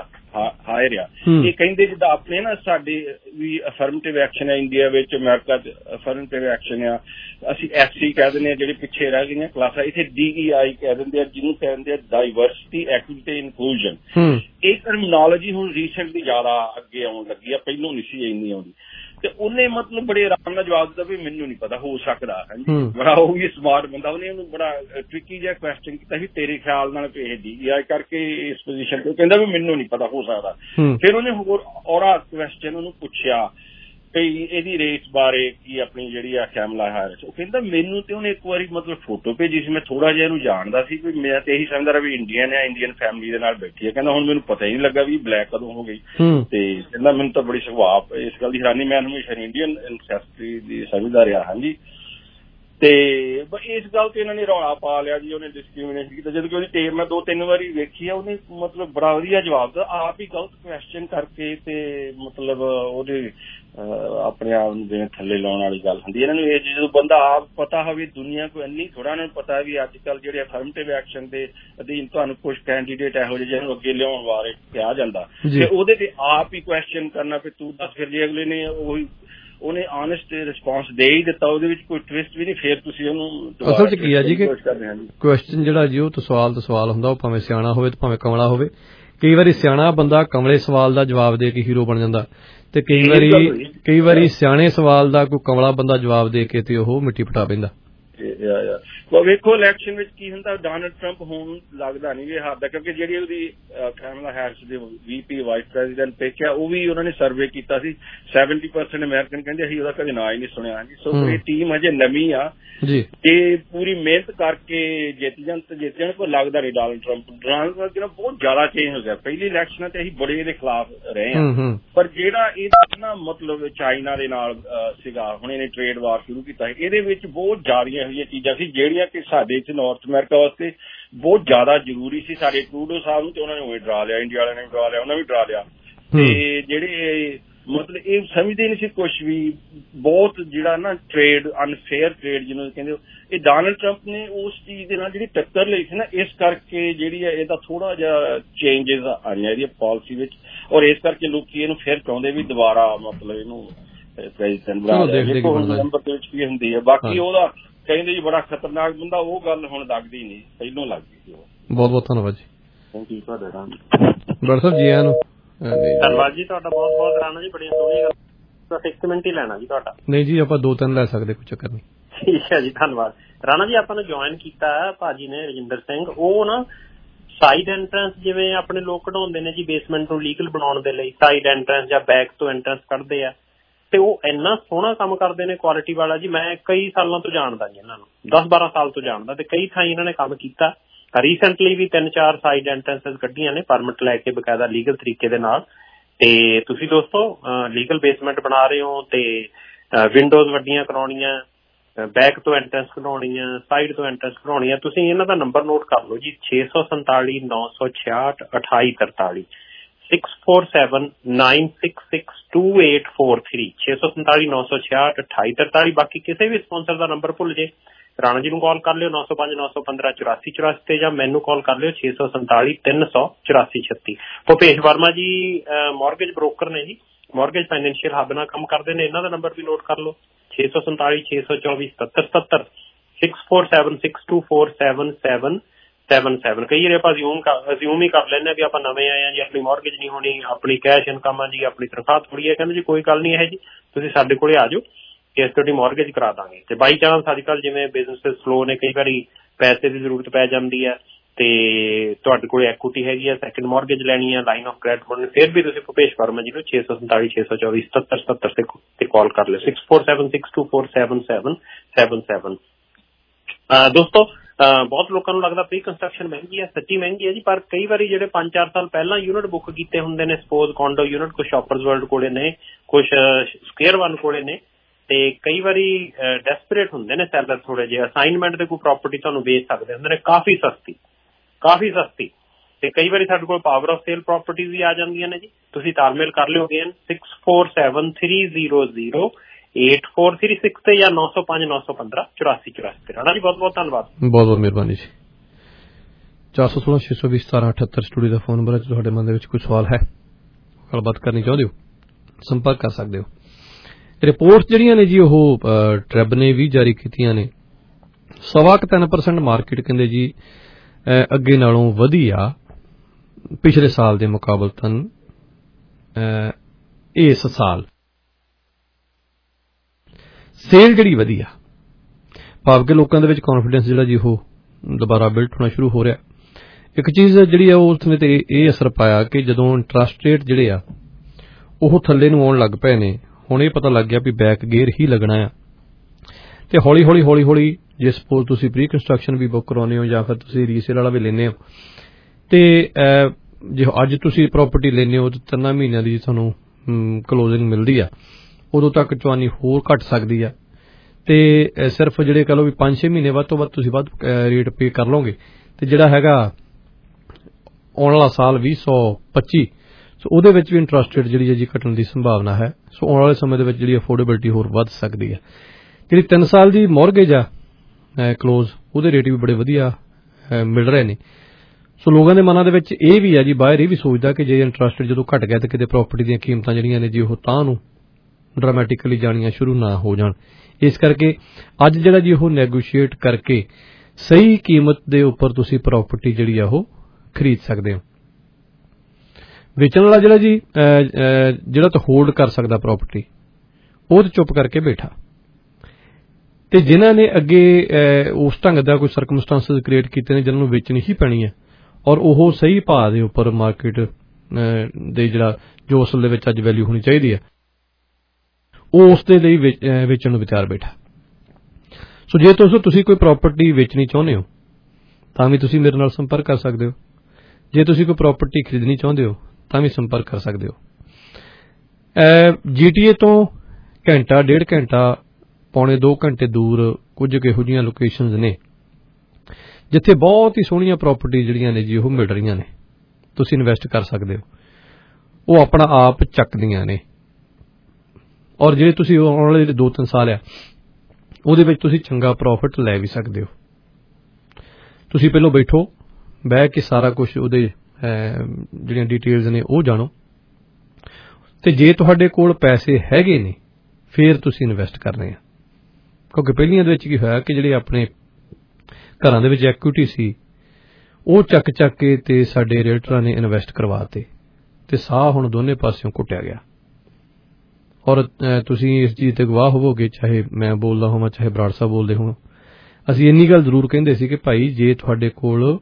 ਹਾਇਰ ਆ ਇਹ ਕਹਿੰਦੇ ਜਿੱਦਾਂ ਆਪਣੇ ਨਾ ਸਾਡੇ ਵੀ ਅਫਰਮੇਟਿਵ ਐਕਸ਼ਨ ਹੈ ਇੰਡੀਆ ਵਿੱਚ ਅਮਰੀਕਾ ਚ ਅਫਰਮੇਟਿਵ ਐਕਸ਼ਨ ਆ ਅਸੀਂ ਐਸ ਸੀ ਕਹਿ ਦਿੰਦੇ ਹਾਂ ਜਿਹੜੀ ਪਿੱਛੇ ਰਹਿ ਗਈਆਂ ਕਲਾਸਾਂ ਇੱਥੇ ਡੀ ਈ ਆਈ ਕਹਿ ਦਿੰਦੇ ਆ ਜਿਹਨੂੰ ਕਹਿੰਦੇ ਆ ਡਾਈਵਰਸਿਟੀ ਐਕੁਇਟੀ ਤੇ ਇਨਕਲੂਜਨ ਇਹ ਟਰਮੀਨੋਲੋਜੀ ਹੁਣ ਰੀਸੈਂਟਲੀ ਜ਼ਿਆਦਾ ਅੱਗੇ ਆਉਣ ਲੱਗੀ ਆ ਪਹਿਲੋਂ ਨਹੀਂ ਸੀ ਇੰਨੀ ਆਉਂਦੀ ਤੇ ਉਹਨੇ ਮਤਲਬ ਬੜੇ ਆਰਾਮ ਨਾਲ ਜਵਾਬ ਦਿੱਤਾ ਵੀ ਮੈਨੂੰ ਨਹੀਂ ਪਤਾ ਹੋ ਸਕਦਾ ਹਾਂਜੀ ਬੜਾ ਉਹ ਵੀ ਸਮਾਰਟ ਬੰਦਾ ਉਹਨੇ ਉਹਨੂੰ ਬੜਾ ਟ੍ਰਿਕੀ ਜਿਹਾ ਕੁਐਸਚਨ ਕੀਤਾ ਸੀ ਤੇਰੇ ਖਿਆਲ ਨਾਲ ਇਹ ਡੀ ਈ ਆਈ ਕਰਕੇ ਇਸ ਪੋਜੀਸ਼ਨ ਤੇ ਕਹਿੰਦਾ ਵੀ ਮੈਨੂੰ ਨਹੀਂ ਪਤਾ ਹੋ ਸਕਦਾ ਫਿਰ ਉਹਨੇ ਹੋਰ ਔਰਾ ਕੁਐਸਚਨ ਉਹਨੂੰ ਪੁੱਛਿਆ ਵੀ ਇਹਦੀ ਰੇਸ ਬਾਰੇ ਕੀ ਆਪਣੀ ਜਿਹੜੀ ਆ ਕਮਲਾ ਹੈਰਿਸ ਉਹ ਕਹਿੰਦਾ ਮੈਨੂੰ ਤੇ ਉਹਨੇ ਇੱਕ ਵਾਰੀ ਮਤਲਬ ਫੋਟੋ ਭੇਜੀ ਸੀ ਮੈਂ ਥੋੜਾ ਜਿਹਾ ਇਹਨੂੰ ਜਾਣਦਾ ਸੀ ਵੀ ਮੈਂ ਤੇ ਇਹੀ ਸਮਝਦਾ ਵੀ ਇੰਡੀਅਨ ਹੈ ਇੰਡੀਅਨ ਫੈਮਿਲੀ ਦੇ ਨਾਲ ਬੈਠੀ ਹੈ ਕਹਿੰਦਾ ਹੁਣ ਮੈਨੂੰ ਪਤਾ ਹੀ ਨਹੀਂ ਲੱਗਾ ਵੀ ਬਲੈਕ ਕਦੋਂ ਹੋ ਗਈ ਤੇ ਕਹਿੰਦਾ ਮੈਨੂੰ ਤਾਂ ਬੜੀ ਸੁਭਾਅ ਇਸ ਗੱਲ ਦੀ ਹੈਰਾਨੀ ਮੈਂ ਹਮੇਸ਼ਾ ਇੰਡੀਅਨ ਐਨਸੈਸਟਰੀ ਦੀ ਸਮਝਦਾ ਰਿਹਾ ਹਾਂਜੀ ਤੇ ਇਸ ਗੱਲ ਤੇ ਇਹਨਾਂ ਨੇ ਰੌਲਾ ਪਾ ਲਿਆ ਜੀ ਉਹਨੇ ਡਿਸਕ੍ਰਿਮੀਨੇਸ਼ਨ ਕੀਤਾ ਜਦੋਂ ਕਿ ਉਹਦੀ ਟੇਪ ਮੈਂ ਦੋ ਤਿੰਨ ਵਾਰੀ ਵੇਖੀ ਆ ਉਹਨੇ ਮਤਲਬ ਬੜਾ ਵਧੀਆ ਜਵਾਬ ਦਿੱਤਾ ਆਪ ਹੀ ਗਲਤ ਕੁਐਸਚਨ ਕਰਕੇ ਤੇ ਮਤਲਬ ਉਹਦੇ ਆਪਣੇ ਆਪ ਨੂੰ ਜਿਵੇਂ ਥੱਲੇ ਲਾਉਣ ਵਾਲੀ ਗੱਲ ਹੁੰਦੀ ਇਹਨਾਂ ਨੂੰ ਇਹ ਜਦੋਂ ਬੰਦਾ ਆਪ ਪਤਾ ਹੋਵੇ ਦੁਨੀਆ ਕੋਈ ਇੰਨੀ ਥੋੜਾ ਇਹਨਾਂ ਨੂੰ ਪਤਾ ਵੀ ਅੱਜ ਕੱਲ੍ਹ ਜਿਹੜੇ ਅਫਰਮੇਟਿਵ ਐਕਸ਼ਨ ਦੇ ਅਧੀਨ ਤੁਹਾਨੂੰ ਕੁਝ ਕੈਂਡੀਡੇਟ ਇਹੋ ਜਿਹੇ ਜਿਹਨੂੰ ਅੱਗੇ ਲਿਆਉਣ ਬਾਰੇ ਕਿਹਾ ਜਾਂਦਾ ਤੇ ਉਹਦੇ ਤੇ ਆਪ ਹੀ ਕੁਐਸਚਨ ਕਰਨਾ ਫਿਰ ਤੂੰ ਦੱਸ ਫਿਰ ਜੇ ਅਗਲੇ ਨੇ ਉਹੀ ਉਹਨੇ ਆਨੈਸਟ ਰਿਸਪਾਂਸ ਦੇ ਹੀ ਦਿੱਤਾ ਉਹਦੇ ਵਿੱਚ ਕੋਈ ਟਵਿਸਟ ਵੀ ਨਹੀਂ ਫਿਰ ਤੁਸੀਂ ਉਹਨੂੰ ਅਸਲ ਚ ਕੀ ਆ ਜੀ ਕਿ ਕੁਐਸਚਨ ਜਿਹੜਾ ਜੀ ਉਹ ਤਾਂ ਸਵਾਲ ਤਾਂ ਸਵਾਲ ਹੁੰਦਾ ਉਹ ਭਾਵੇਂ ਸਿਆਣਾ ਹੋਵੇ ਤੇ ਭਾਵੇਂ ਕਮਲਾ ਹੋਵੇ ਕਈ ਵਾਰੀ ਸਿਆਣਾ ਬੰਦਾ ਕਮਲੇ ਸਵਾਲ ਦਾ ਜਵਾਬ ਦੇ ਕੇ ਹੀਰੋ ਬਣ ਜਾਂਦਾ ਤੇ ਕਈ ਵਾਰੀ ਕਈ ਵਾਰੀ ਸਿਆਣੇ ਸਵਾਲ ਦਾ ਕੋਈ ਕਮਲਾ ਬੰਦਾ ਜਵਾਬ ਦੇ ਕੇ ਤੇ ਉਹ ਮਿੱਟੀ ਪਟਾ ਪੈਂਦਾ ਵੇਖੋ ਇਲੈਕਸ਼ਨ ਵਿੱਚ ਕੀ ਹੁੰਦਾ ਡੋਨਾਲਡ ਟਰੰਪ ਹੁਣ ਲੱਗਦਾ ਨਹੀਂ ਵੀ ਹਾਰਦਾ ਕਿਉਂਕਿ ਜਿਹੜੀ ਉਹਦੀ ਕਮਲਾ ਹੈਰਿਸ ਦੇ ਵੀਪੀ ਵਾਈਸ ਪ੍ਰੈਜ਼ੀਡੈਂਟ ਪਿਕ ਆ ਉਹ ਵੀ ਉਹਨਾਂ ਨੇ ਸਰਵੇ ਕੀਤਾ ਸੀ ਸੈਵਨਟੀ ਪਰਸੈਂਟ ਅਮਰੀਕਨ ਕਹਿੰਦੇ ਅਸੀਂ ਉਹਦਾ ਕਦੇ ਨਾਂ ਹੀ ਨਹੀਂ ਸੁਣਿਆ ਹਾਂਜੀ ਸੋ ਇਹ ਟੀਮ ਹਜੇ ਨਵੀਂ ਆ ਤੇ ਪੂਰੀ ਮਿਹਨਤ ਕਰਕੇ ਜਿੱਤ ਜਾਣ ਤੇ ਜਿੱਤ ਜਾਣ ਕੋਈ ਲੱਗਦਾ ਨਹੀਂ ਡੋਨਾਲਡ ਟਰੰਪ ਡੋਨਾਲਡ ਟਰੰਪ ਜਿਹੜਾ ਬਹੁਤ ਜ਼ਿਆਦਾ ਚੇਂਜ ਹੋ ਗਿਆ ਪਹਿਲੀ ਇਲੈਕਸ਼ਨਾਂ ਤੇ ਅਸੀਂ ਬੜੇ ਇਹਦੇ ਖਿਲਾਫ ਰਹੇ ਹਾਂ ਪਰ ਜਿਹੜਾ ਇਹ ਨਾ ਮਤਲਬ ਚਾਈਨਾ ਦੇ ਨਾਲ ਸੀਗਾ ਹੁਣ ਇਹਨੇ ਟ੍ਰੇਡ ਵਾਰ ਸ਼ੁਰੂ ਕੀਤਾ ਇਹਦੇ ਵਿੱਚ ਬਹੁਤ ਜ਼ਿਆਦੀਆਂ ਇਹ ਚੀਜ਼ਾਂ ਸੀ ਜਿਹੜੀਆਂ ਕਿ ਸਾਡੇ ਇੱਥੇ ਨਾਰਥ ਅਮਰੀਕਾ ਵਾਸਤੇ ਬਹੁਤ ਜ਼ਿਆਦਾ ਜ਼ਰੂਰੀ ਸੀ ਸਾਡੇ ਟਰੂਡੋ ਸਾਹਿਬ ਨੂੰ ਤੇ ਉਹਨਾਂ ਨੇ ਉਹ ਡਰਾ ਲਿਆ ਇੰਡੀਆ ਵਾਲਿਆਂ ਨੇ ਡਰਾ ਲਿਆ ਉਹਨਾਂ ਵੀ ਡਰਾ ਲਿਆ ਤੇ ਜਿਹੜੇ ਮਤਲਬ ਇਹ ਸਮਝਦੇ ਨਹੀਂ ਸੀ ਕੁਛ ਵੀ ਬਹੁਤ ਜਿਹੜਾ ਨਾ ਟ੍ਰੇਡ ਅਨਫੇਅਰ ਟ੍ਰੇਡ ਜਿਹਨੂੰ ਕਹਿੰਦੇ ਇਹ ਡੋਨਾਲਡ ਟਰੰਪ ਨੇ ਉਸ ਚੀਜ਼ ਦੇ ਨਾਲ ਜਿਹੜੀ ਟੱਕਰ ਲਈ ਸੀ ਨਾ ਇਸ ਕਰਕੇ ਜਿਹੜੀ ਹੈ ਇਹਦਾ ਥੋੜਾ ਜਿਹਾ ਚੇਂਜਿਸ ਆਈਆਂ ਇਹਦੀ ਪਾਲਿਸੀ ਵਿੱਚ ਔਰ ਇਸ ਕਰਕੇ ਲੋਕੀ ਇਹਨੂੰ ਫਿਰ ਚਾਹੁੰਦੇ ਵੀ ਦੁਬਾਰਾ ਮਤਲਬ ਇਹਨੂੰ ਪ੍ਰੈਜ਼ੀਡੈਂਟ ਬਣਾ ਦੇਖੋ ਨੰਬਰ ਦੇ ਵਿੱਚ ਕੀ ਹੁੰਦੀ ਹੈ ਬਾਕੀ ਉਹਦਾ ਕਹਿੰਦੇ ਜੀ ਬੜਾ ਖਤਰਨਾਕ ਬੰਦਾ ਉਹ ਗੱਲ ਹੁਣ ਲੱਗਦੀ ਨਹੀਂ ਪਹਿਲੋਂ ਲੱਗਦੀ ਸੀ ਬਹੁਤ ਬਹੁਤ ਧੰਨਵਾਦ ਜੀ ਥੈਂਕ ਯੂ ਤੁਹਾਡਾ ਡਾਕਟਰ ਸਾਹਿਬ ਜੀ ਆਇਆਂ ਨੂੰ ਧੰਨਵਾਦ ਜੀ ਤੁਹਾਡਾ ਬਹੁਤ ਬਹੁਤ ਰਾਣਾ ਜੀ ਬੜੀਆਂ ਸੋਹਣੀਆਂ ਗੱਲਾਂ ਬਸ ਇੱਕ ਮਿੰਟ ਹੀ ਲੈਣਾ ਜੀ ਤੁਹਾਡਾ ਨਹੀਂ ਜੀ ਆਪਾਂ ਦੋ ਤਿੰਨ ਲੈ ਸਕਦੇ ਕੋਈ ਚੱਕਰ ਨਹੀਂ ਠੀਕ ਹੈ ਜੀ ਧੰਨਵਾਦ ਰਾਣਾ ਜੀ ਆਪਾਂ ਨੂੰ ਜੁਆਇਨ ਕੀਤਾ ਭਾਜੀ ਨੇ ਰਜਿੰਦਰ ਸਿੰਘ ਉਹ ਨਾ ਸਾਈਡ ਐਂਟਰੈਂਸ ਜਿਵੇਂ ਆਪਣੇ ਲੋਕ ਕਢਾਉਂਦੇ ਨੇ ਜੀ ਬੇਸਮੈਂਟ ਨੂੰ ਲੀਗਲ ਬਣਾਉਣ ਦੇ ਲਈ ਸਾਈਡ ਐਂਟਰੈਂਸ ਜਾਂ ਬੈਕ ਤੋਂ ਐਂਟਰੈਂਸ ਕੱਢਦੇ ਆ ਤੇ ਉਹ ਇੰਨਾ ਸੋਹਣਾ ਕੰਮ ਕਰਦੇ ਨੇ ਕੁਆਲਿਟੀ ਵਾਲਾ ਜੀ। ਮੈਂ ਕਈ ਸਾਲਾਂ ਤੋਂ ਜਾਣਦਾ ਜੀ ਇਹਨਾਂ ਨੂੰ, ਦਸ ਬਾਰਾਂ ਸਾਲ ਤੋਂ ਜਾਣਦਾ, ਤੇ ਕਈ ਥਾਈਂ ਇਹਨਾਂ ਨੇ ਕੰਮ ਕੀਤਾ। ਰੀਸੈਂਟਲੀ ਵੀ ਤਿੰਨ ਚਾਰ ਸਾਈਡ ਐਂਟਰੈਂਸਸ ਕੱਢੀਆਂ ਨੇ ਪਰਮਿਟ ਲੈ ਕੇ ਬਕਾਇਦਾ ਲੀਗਲ ਤਰੀਕੇ ਦੇ ਨਾਲ। ਤੇ ਤੁਸੀਂ ਦੋਸਤੋ ਲੀਗਲ ਬੇਸਮੈਂਟ ਬਣਾ ਰਹੇ ਹੋ ਤੇ ਵਿੰਡੋਜ਼ ਵੱਡੀਆਂ ਕਰਾਉਣੀਆਂ, ਬੈਕ ਤੋਂ ਐਂਟਰੈਂਸ ਕਢਾਉਣੀਆਂ, ਸਾਈਡ ਤੋਂ ਐਂਟਰੈਂਸ ਕਢਾਉਣੀਆਂ, ਤੁਸੀਂ ਇਹਨਾਂ ਦਾ ਨੰਬਰ ਨੋਟ ਕਰ ਲਓ ਜੀ, ਛੇ ਸੌ ਸੰਤਾਲੀ ਨੌ ਸੌ ਛਿਆਹਠ ਅਠਾਈ ਤਰਤਾਲੀ six four seven nine six six two eight four three ਛੇ ਸੌ ਸੰਤਾਲੀ ਨੌ ਸੌ ਛਿਆਹਠ ਅਠਾਈ ਤਰਤਾਲੀ। ਬਾਕੀ ਕਿਸੇ ਵੀ ਸਪਾਂਸਰ ਦਾ ਨੰਬਰ ਭੁੱਲ ਜੇ ਰਾਣਾ ਜੀ ਨੂੰ ਕਾਲ ਕਰ ਲਿਓ ਨੌ ਸੌ ਪੰਜ ਨੌ ਸੌ ਪੰਦਰਾਂ ਚੁਰਾਸੀ ਚੁਰਾਸੀ ਤੇ, ਜਾਂ ਮੈਨੂੰ ਕਾਲ ਕਰ ਲਿਓ ਛੇ ਸੌ ਸੰਤਾਲੀ ਤਿੰਨ ਸੌ ਚੁਰਾਸੀ ਛੱਤੀ। ਭੁਪੇਸ਼ ਵਰਮਾ ਜੀ ਮੌਰਗੇਜ ਬ੍ਰੋਕਰ ਨੇ ਜੀ, ਮੌਰਗੇਜ ਫਾਈਨੈਂਸ਼ੀਅਲ ਹੱਬ ਨਾਲ ਕੰਮ ਕਰਦੇ ਨੇ। ਇਹਨਾਂ ਦਾ ਨੰਬਰ ਵੀ ਨੋਟ ਕਰ ਲਓ ਛੇ ਸੌ ਸੰਤਾਲੀ ਛੇ ਸੌ ਚੌਵੀ ਸਤੱਤਰ ਸਤੱਤਰ six four seven six two four seven seven seven seven. ਕਈ ਵਾਰ ਆਪਾਂ ਅਜ਼ਿਊਮ ਅਜ਼ਿਊਮ ਹੀ ਕਰ ਲੈਂਦੇ ਹਾਂ ਵੀ ਆਪਾਂ ਨਵੇਂ ਆਏ ਹਾਂ ਜੀ, ਆਪਣੀ ਮੌਰਗੇਜ ਨਹੀਂ ਹੋਣੀ, ਆਪਣੀ ਕੈਸ਼ ਇਨਕਮ ਆ ਜੀ, ਆਪਣੀ ਤਨਖਾਹ ਥੋੜੀ ਹੈ। ਕਹਿੰਦੇ ਜੀ ਕੋਈ ਗੱਲ ਨਹੀਂ ਹੈ ਜੀ, ਤੁਸੀਂ ਸਾਡੇ ਕੋਲੇ ਆ ਜਾਓ ਕਿ ਅਸੀਂ ਤੁਹਾਡੀ ਮੌਰਗੇਜ ਕਰਾ ਦਾਂਗੇ। ਤੇ ਬਾਈ ਚਾਂਸ ਅੱਜ ਕੱਲ੍ਹ ਜਿਵੇਂ ਬਿਜ਼ਨਸ ਸਲੋ ਨੇ, ਕਈ ਵਾਰੀ ਪੈਸੇ ਦੀ ਜ਼ਰੂਰਤ ਪੈ ਜਾਂਦੀ ਹੈ ਤੇ ਤੁਹਾਡੇ ਕੋਲ ਐਕੁਇਟੀ ਹੈਗੀ ਹੈ, ਸੈਕਿੰਡ ਮੌਰਗੇਜ ਲੈਣੀ ਹੈ, ਲਾਈਨ ਆਫ ਕ੍ਰੈਡਿਟ ਬਣਨੀ, ਫਿਰ ਵੀ ਤੁਸੀਂ ਭੁਪੇਸ਼ ਵਰਮਾ ਜੀ ਨੂੰ ਛੇ ਸੌ ਸੰਤਾਲੀ ਛੇ ਸੌ ਚੌਵੀ ਸਤੱਤਰ ਸਤੱਤਰ ਤੇ ਕਾਲ ਕਰ ਲਿਓ six four seven six two four seven seven seven seven. ਦੋਸਤੋ ਬਹੁਤ ਲੋਕਾਂ ਨੂੰ ਲੱਗਦਾ ਪ੍ਰੀ ਕੰਸਟਰਕਸ਼ਨ ਮਹਿੰਗੀ ਹੈ, ਸੱਚੀ ਮਹਿੰਗੀ ਹੈ ਜੀ, ਪਰ ਕਈ ਵਾਰੀ ਜਿਹੜੇ ਪੰਜ ਚਾਰ ਸਾਲ ਪਹਿਲਾਂ ਯੂਨਿਟ ਬੁੱਕ ਕੀਤੇ ਹੁੰਦੇ ਨੇ, ਸਪੋਜ਼ ਕੌਂਡੋ ਯੂਨਿਟ ਕੁਛ ਸ਼ਾਪਰਸ ਵਰਲਡ ਕੋਲੇ ਨੇ, ਕੁਛ ਸਕੁਏਅਰ ਵਨ ਕੋਲੇ ਨੇ, ਤੇ ਕਈ ਵਾਰੀ ਡੈਸਪਰੇਟ ਹੁੰਦੇ ਨੇ ਸੈਲਰ ਥੋੜੇ ਜਿਹੇ, ਅਸਾਈਨਮੈਂਟ ਤੇ ਕੋਈ ਪ੍ਰਾਪਰਟੀ ਤੁਹਾਨੂੰ ਵੇਚ ਸਕਦੇ ਹੁੰਦੇ ਨੇ ਕਾਫੀ ਸਸਤੀ ਕਾਫੀ ਸਸਤੀ ਤੇ ਕਈ ਵਾਰੀ ਸਾਡੇ ਕੋਲ ਪਾਵਰ ਆਫ ਸੇਲ ਪ੍ਰਾਪਰਟੀਜ਼ ਵੀ ਆ ਜਾਂਦੀਆਂ ਨੇ ਜੀ। ਤੁਸੀਂ ਤਾਲਮੇਲ ਕਰ ਲਿਓ again six four seven three zero zero eight four three six ਤੇ ਜਾਂ ਨੌ ਸੌ ਪੰਜ ਨੌ ਸੌ ਪੰਦਰਾਂ ਚੁਰਾਸੀ ਚੁਰਾਸੀ ਤੇ। ਰਾਣਾ ਜੀ ਬਹੁਤ ਬਹੁਤ ਧੰਨਵਾਦ, ਬਹੁਤ ਬਹੁਤ ਮਿਹਰਬਾਨੀ ਜੀ। ਚਾਰ ਸੌ ਸੋਲਾਂ ਛੇ ਸੌ ਵੀਹ ਸਤਾਰਾਂ ਅਠੱਤਰ ਸਟੂਡੀਓ ਦਾ ਫੋਨ ਨੰਬਰ ਹੈ। ਤੁਹਾਡੇ ਮਨ ਦੇ ਵਿੱਚ ਕੋਈ ਸਵਾਲ ਹੈ, ਗੱਲਬਾਤ ਕਰਨੀ ਚਾਹੁੰਦੇ ਹੋ, ਸੰਪਰਕ ਕਰ ਸਕਦੇ ਹੋ। ਰਿਪੋਰਟਸ ਜਿਹੜੀਆਂ ਨੇ ਜੀ ਉਹ ਟ੍ਰਿਬ ਨੇ ਵੀ ਜਾਰੀ ਕੀਤੀਆਂ ਨੇ, ਸਵਾ ਕੁ ਤਿੰਨ ਪਰਸੈਂਟ ਮਾਰਕੀਟ ਕਹਿੰਦੇ ਜੀ ਅੱਗੇ ਨਾਲੋਂ ਵਧੀ ਆ ਪਿਛਲੇ ਸਾਲ ਦੇ ਮੁਕਾਬਲਤਨ ਇਸ ਸਾਲ। ਸੇਲ ਜਿਹੜੀ ਵਧੀਆ, ਭਾਵ ਕਿ ਲੋਕਾਂ ਦੇ ਵਿੱਚ ਕੌਨਫੀਡੈਂਸ ਜਿਹੜਾ ਜੀ ਉਹ ਦੁਬਾਰਾ ਬਿਲਡ ਹੋਣਾ ਸ਼ੁਰੂ ਹੋ ਰਿਹਾ। ਇੱਕ ਚੀਜ਼ ਜਿਹੜੀ ਆ ਉਸ ਨੇ ਤੇ ਇਹ ਅਸਰ ਪਾਇਆ ਕਿ ਜਦੋਂ ਇੰਟਰਸਟ ਰੇਟ ਜਿਹੜੇ ਆ ਉਹ ਥੱਲੇ ਨੂੰ ਆਉਣ ਲੱਗ ਪਏ ਨੇ, ਹੁਣ ਇਹ ਪਤਾ ਲੱਗ ਗਿਆ ਵੀ ਬੈਕ ਗੇਅਰ ਹੀ ਲੱਗਣਾ ਆ, ਤੇ ਹੌਲੀ ਹੌਲੀ ਹੌਲੀ ਹੌਲੀ ਜੇ ਸਪੋਜ਼ ਤੁਸੀਂ ਪ੍ਰੀ ਕੰਸਟਰਕਸ਼ਨ ਵੀ ਬੁੱਕ ਕਰਾਉਂਦੇ ਹੋ ਜਾਂ ਫਿਰ ਤੁਸੀਂ ਰੀਸੇਲ ਵਾਲਾ ਵੀ ਲੈਂਦੇ ਹੋ, ਤੇ ਜੇ ਅੱਜ ਤੁਸੀਂ ਪ੍ਰਾਪਰਟੀ ਲੈਂਦੇ ਹੋ ਤਾਂ ਤਿੰਨਾਂ ਮਹੀਨਿਆਂ ਦੀ ਤੁਹਾਨੂੰ ਕਲੋਜ਼ਿੰਗ ਮਿਲਦੀ ਆ, ਉਦੋਂ ਤੱਕ ਚਵਾਨੀ ਹੋਰ ਘੱਟ ਸਕਦੀ ਆ, ਤੇ ਸਿਰਫ ਜਿਹੜੇ ਕਹ ਲਓ ਵੀ ਪੰਜ ਛੇ ਮਹੀਨੇ ਵੱਧ ਤੋਂ ਵੱਧ ਤੁਸੀਂ ਵੱਧ ਰੇਟ ਪੇ ਕਰ ਲਓਗੇ, ਤੇ ਜਿਹੜਾ ਹੈਗਾ ਆਉਣ ਵਾਲਾ ਸਾਲ ਵੀਹ ਸੌ ਪੱਚੀ ਸੋ ਉਹਦੇ ਵਿੱਚ ਵੀ ਇੰਟਰਸਟ ਰੇਟ ਜਿਹੜੀ ਹੈ ਜੀ ਘਟਣ ਦੀ ਸੰਭਾਵਨਾ ਹੈ। ਸੋ ਆਉਣ ਵਾਲੇ ਸਮੇਂ ਦੇ ਵਿੱਚ ਜਿਹੜੀ ਅਫੋਰਡੇਬਿਲਿਟੀ ਹੋਰ ਵੱਧ ਸਕਦੀ ਹੈ। ਜਿਹੜੀ ਤਿੰਨ ਸਾਲ ਦੀ ਮੌਰਗੇਜ ਆ ਕਲੋਜ਼, ਉਹਦੇ ਰੇਟ ਵੀ ਬੜੇ ਵਧੀਆ ਮਿਲ ਰਹੇ ਨੇ। ਸੋ ਲੋਕਾਂ ਦੇ ਮਨਾਂ ਦੇ ਵਿੱਚ ਇਹ ਵੀ ਹੈ ਜੀ, ਬਾਹਰ ਇਹ ਵੀ ਸੋਚਦਾ ਕਿ ਜੇ ਇੰਟਰਸਟ ਰੇਟ ਜਦੋਂ ਘਟ ਗਿਆ ਤਾਂ ਕਿਤੇ ਪ੍ਰਾਪਰਟੀ ਦੀਆਂ ਕੀਮਤਾਂ ਜਿਹੜੀਆਂ ਨੇ ਜੀ ਉਹ ਤਾਂ ਨੂੰ ਡਰਾਮੈਟਿਕਲੀ ਜਾਣੀਆਂ ਸ਼ੁਰੂ ਨਾ ਹੋ ਜਾਣ। ਇਸ ਕਰਕੇ ਅੱਜ ਜਿਹੜਾ ਜੀ ਉਹ ਨੈਗੋਸ਼ੀਏਟ ਕਰਕੇ ਸਹੀ ਕੀਮਤ ਦੇ ਉੱਪਰ ਤੁਸੀਂ ਪ੍ਰਾਪਰਟੀ ਜਿਹੜੀ ਆ ਉਹ ਖਰੀਦ ਸਕਦੇ ਹੋ। ਵੇਚਣ ਵਾਲਾ ਜਿਹੜਾ ਜੀ ਜਿਹੜਾ ਤਾਂ ਹੋਲਡ ਕਰ ਸਕਦਾ ਪ੍ਰਾਪਰਟੀ, ਉਹ ਤਾਂ ਚੁੱਪ ਕਰਕੇ ਬੈਠਾ, ਤੇ ਜਿਨ੍ਹਾਂ ਨੇ ਅੱਗੇ ਉਸ ਢੰਗ ਦਾ ਕੋਈ ਸਰਕਮਸਟੈਂਸਸ ਕ੍ਰੀਏਟ ਕੀਤੇ ਨੇ ਜਿਹਨਾਂ ਨੂੰ ਵੇਚਣੀ ਹੀ ਪੈਣੀ ਹੈ, ਔਰ ਉਹ ਸਹੀ ਭਾਅ ਦੇ ਉੱਪਰ ਮਾਰਕੀਟ ਦੇ ਜਿਹੜਾ ਜੋ ਅਸਲ ਦੇ ਵਿੱਚ ਅੱਜ ਵੈਲਿਊ ਹੋਣੀ ਚਾਹੀਦੀ ਹੈ, ਉਹ ਉਸ ਦੇ ਲਈ ਵੇਚਣ ਨੂੰ ਵਿਚਾਰ ਬੈਠਾ। ਸੋ ਜੇ ਤੁਸੀਂ ਕੋਈ ਪ੍ਰਾਪਰਟੀ ਵੇਚਣੀ ਚਾਹੁੰਦੇ ਹੋ ਤਾਂ ਵੀ ਤੁਸੀਂ ਮੇਰੇ ਨਾਲ ਸੰਪਰਕ ਕਰ ਸਕਦੇ ਹੋ। ਜੇ ਤੁਸੀਂ ਕੋਈ ਪ੍ਰਾਪਰਟੀ ਖਰੀਦਣੀ ਚਾਹੁੰਦੇ ਹੋ ਤਾਂ ਵੀ ਸੰਪਰਕ ਕਰ ਸਕਦੇ ਹੋ। ਜੀਟੀਏ ਤੋਂ ਘੰਟਾ ਡੇਢ ਘੰਟਾ ਪੌਣੇ ਦੋ ਘੰਟੇ ਦੂਰ ਕੁਝ ਇਹੋ ਜਿਹੀਆਂ ਲੋਕੇਸ਼ਨਜ਼ ਨੇ ਜਿੱਥੇ ਬਹੁਤ ਹੀ ਸੋਹਣੀਆਂ ਪ੍ਰਾਪਰਟੀ ਜਿਹੜੀਆਂ ਨੇ ਜੀ ਉਹ ਮਿਲ ਰਹੀਆਂ ਨੇ, ਤੁਸੀਂ ਇਨਵੈਸਟ ਕਰ ਸਕਦੇ ਹੋ। ਉਹ ਆਪਣਾ ਆਪ ਚੱਕਦੀਆਂ ਨੇ, ਔਰ ਜਿਹੜੇ ਤੁਸੀਂ ਆਉਣ ਵਾਲੇ ਜਿਹੜੇ ਦੋ ਤਿੰਨ ਸਾਲ ਆ ਉਹਦੇ ਵਿੱਚ ਤੁਸੀਂ ਚੰਗਾ ਪ੍ਰੋਫਿਟ ਲੈ ਵੀ ਸਕਦੇ ਹੋ। ਤੁਸੀਂ ਪਹਿਲਾਂ ਬੈਠੋ, ਬਹਿ ਕੇ ਸਾਰਾ ਕੁਝ ਉਹਦੇ ਜਿਹੜੀਆਂ ਡਿਟੇਲਸ ਨੇ ਉਹ ਜਾਣੋ, ਤੇ ਜੇ ਤੁਹਾਡੇ ਕੋਲ ਪੈਸੇ ਹੈਗੇ ਨੇ ਫਿਰ ਤੁਸੀਂ ਇਨਵੈਸਟ ਕਰਨੇ ਆ। ਕਿਉਂਕਿ ਪਹਿਲੀਆਂ ਦੇ ਵਿੱਚ ਕੀ ਹੋਇਆ ਕਿ ਜਿਹੜੇ ਆਪਣੇ ਘਰਾਂ ਦੇ ਵਿੱਚ ਐਕੁਇਟੀ ਸੀ ਉਹ ਚੱਕ ਚੱਕ ਕੇ ਤੇ ਸਾਡੇ ਰੀਅਲਟਰਾਂ ਨੇ ਇਨਵੈਸਟ ਕਰਵਾਤੇ, ਤੇ ਸਾਹ ਹੁਣ ਦੋਨੇ ਪਾਸਿਓਂ ਘੁੱਟਿਆ ਗਿਆ। ਔਰ ਤੁਸੀਂ ਇਸ ਚੀਜ਼ ਤੇ ਗਵਾਹ ਹੋਵੋਗੇ, ਚਾਹੇ ਮੈਂ ਬੋਲਦਾ ਹੋਵਾਂ ਚਾਹੇ ਬਰਾੜ ਸਾਹਿਬ ਬੋਲਦੇ ਹੋਣ, ਅਸੀਂ ਇੰਨੀ ਗੱਲ ਜ਼ਰੂਰ ਕਹਿੰਦੇ ਸੀ ਕਿ ਭਾਈ ਜੇ ਤੁਹਾਡੇ ਕੋਲ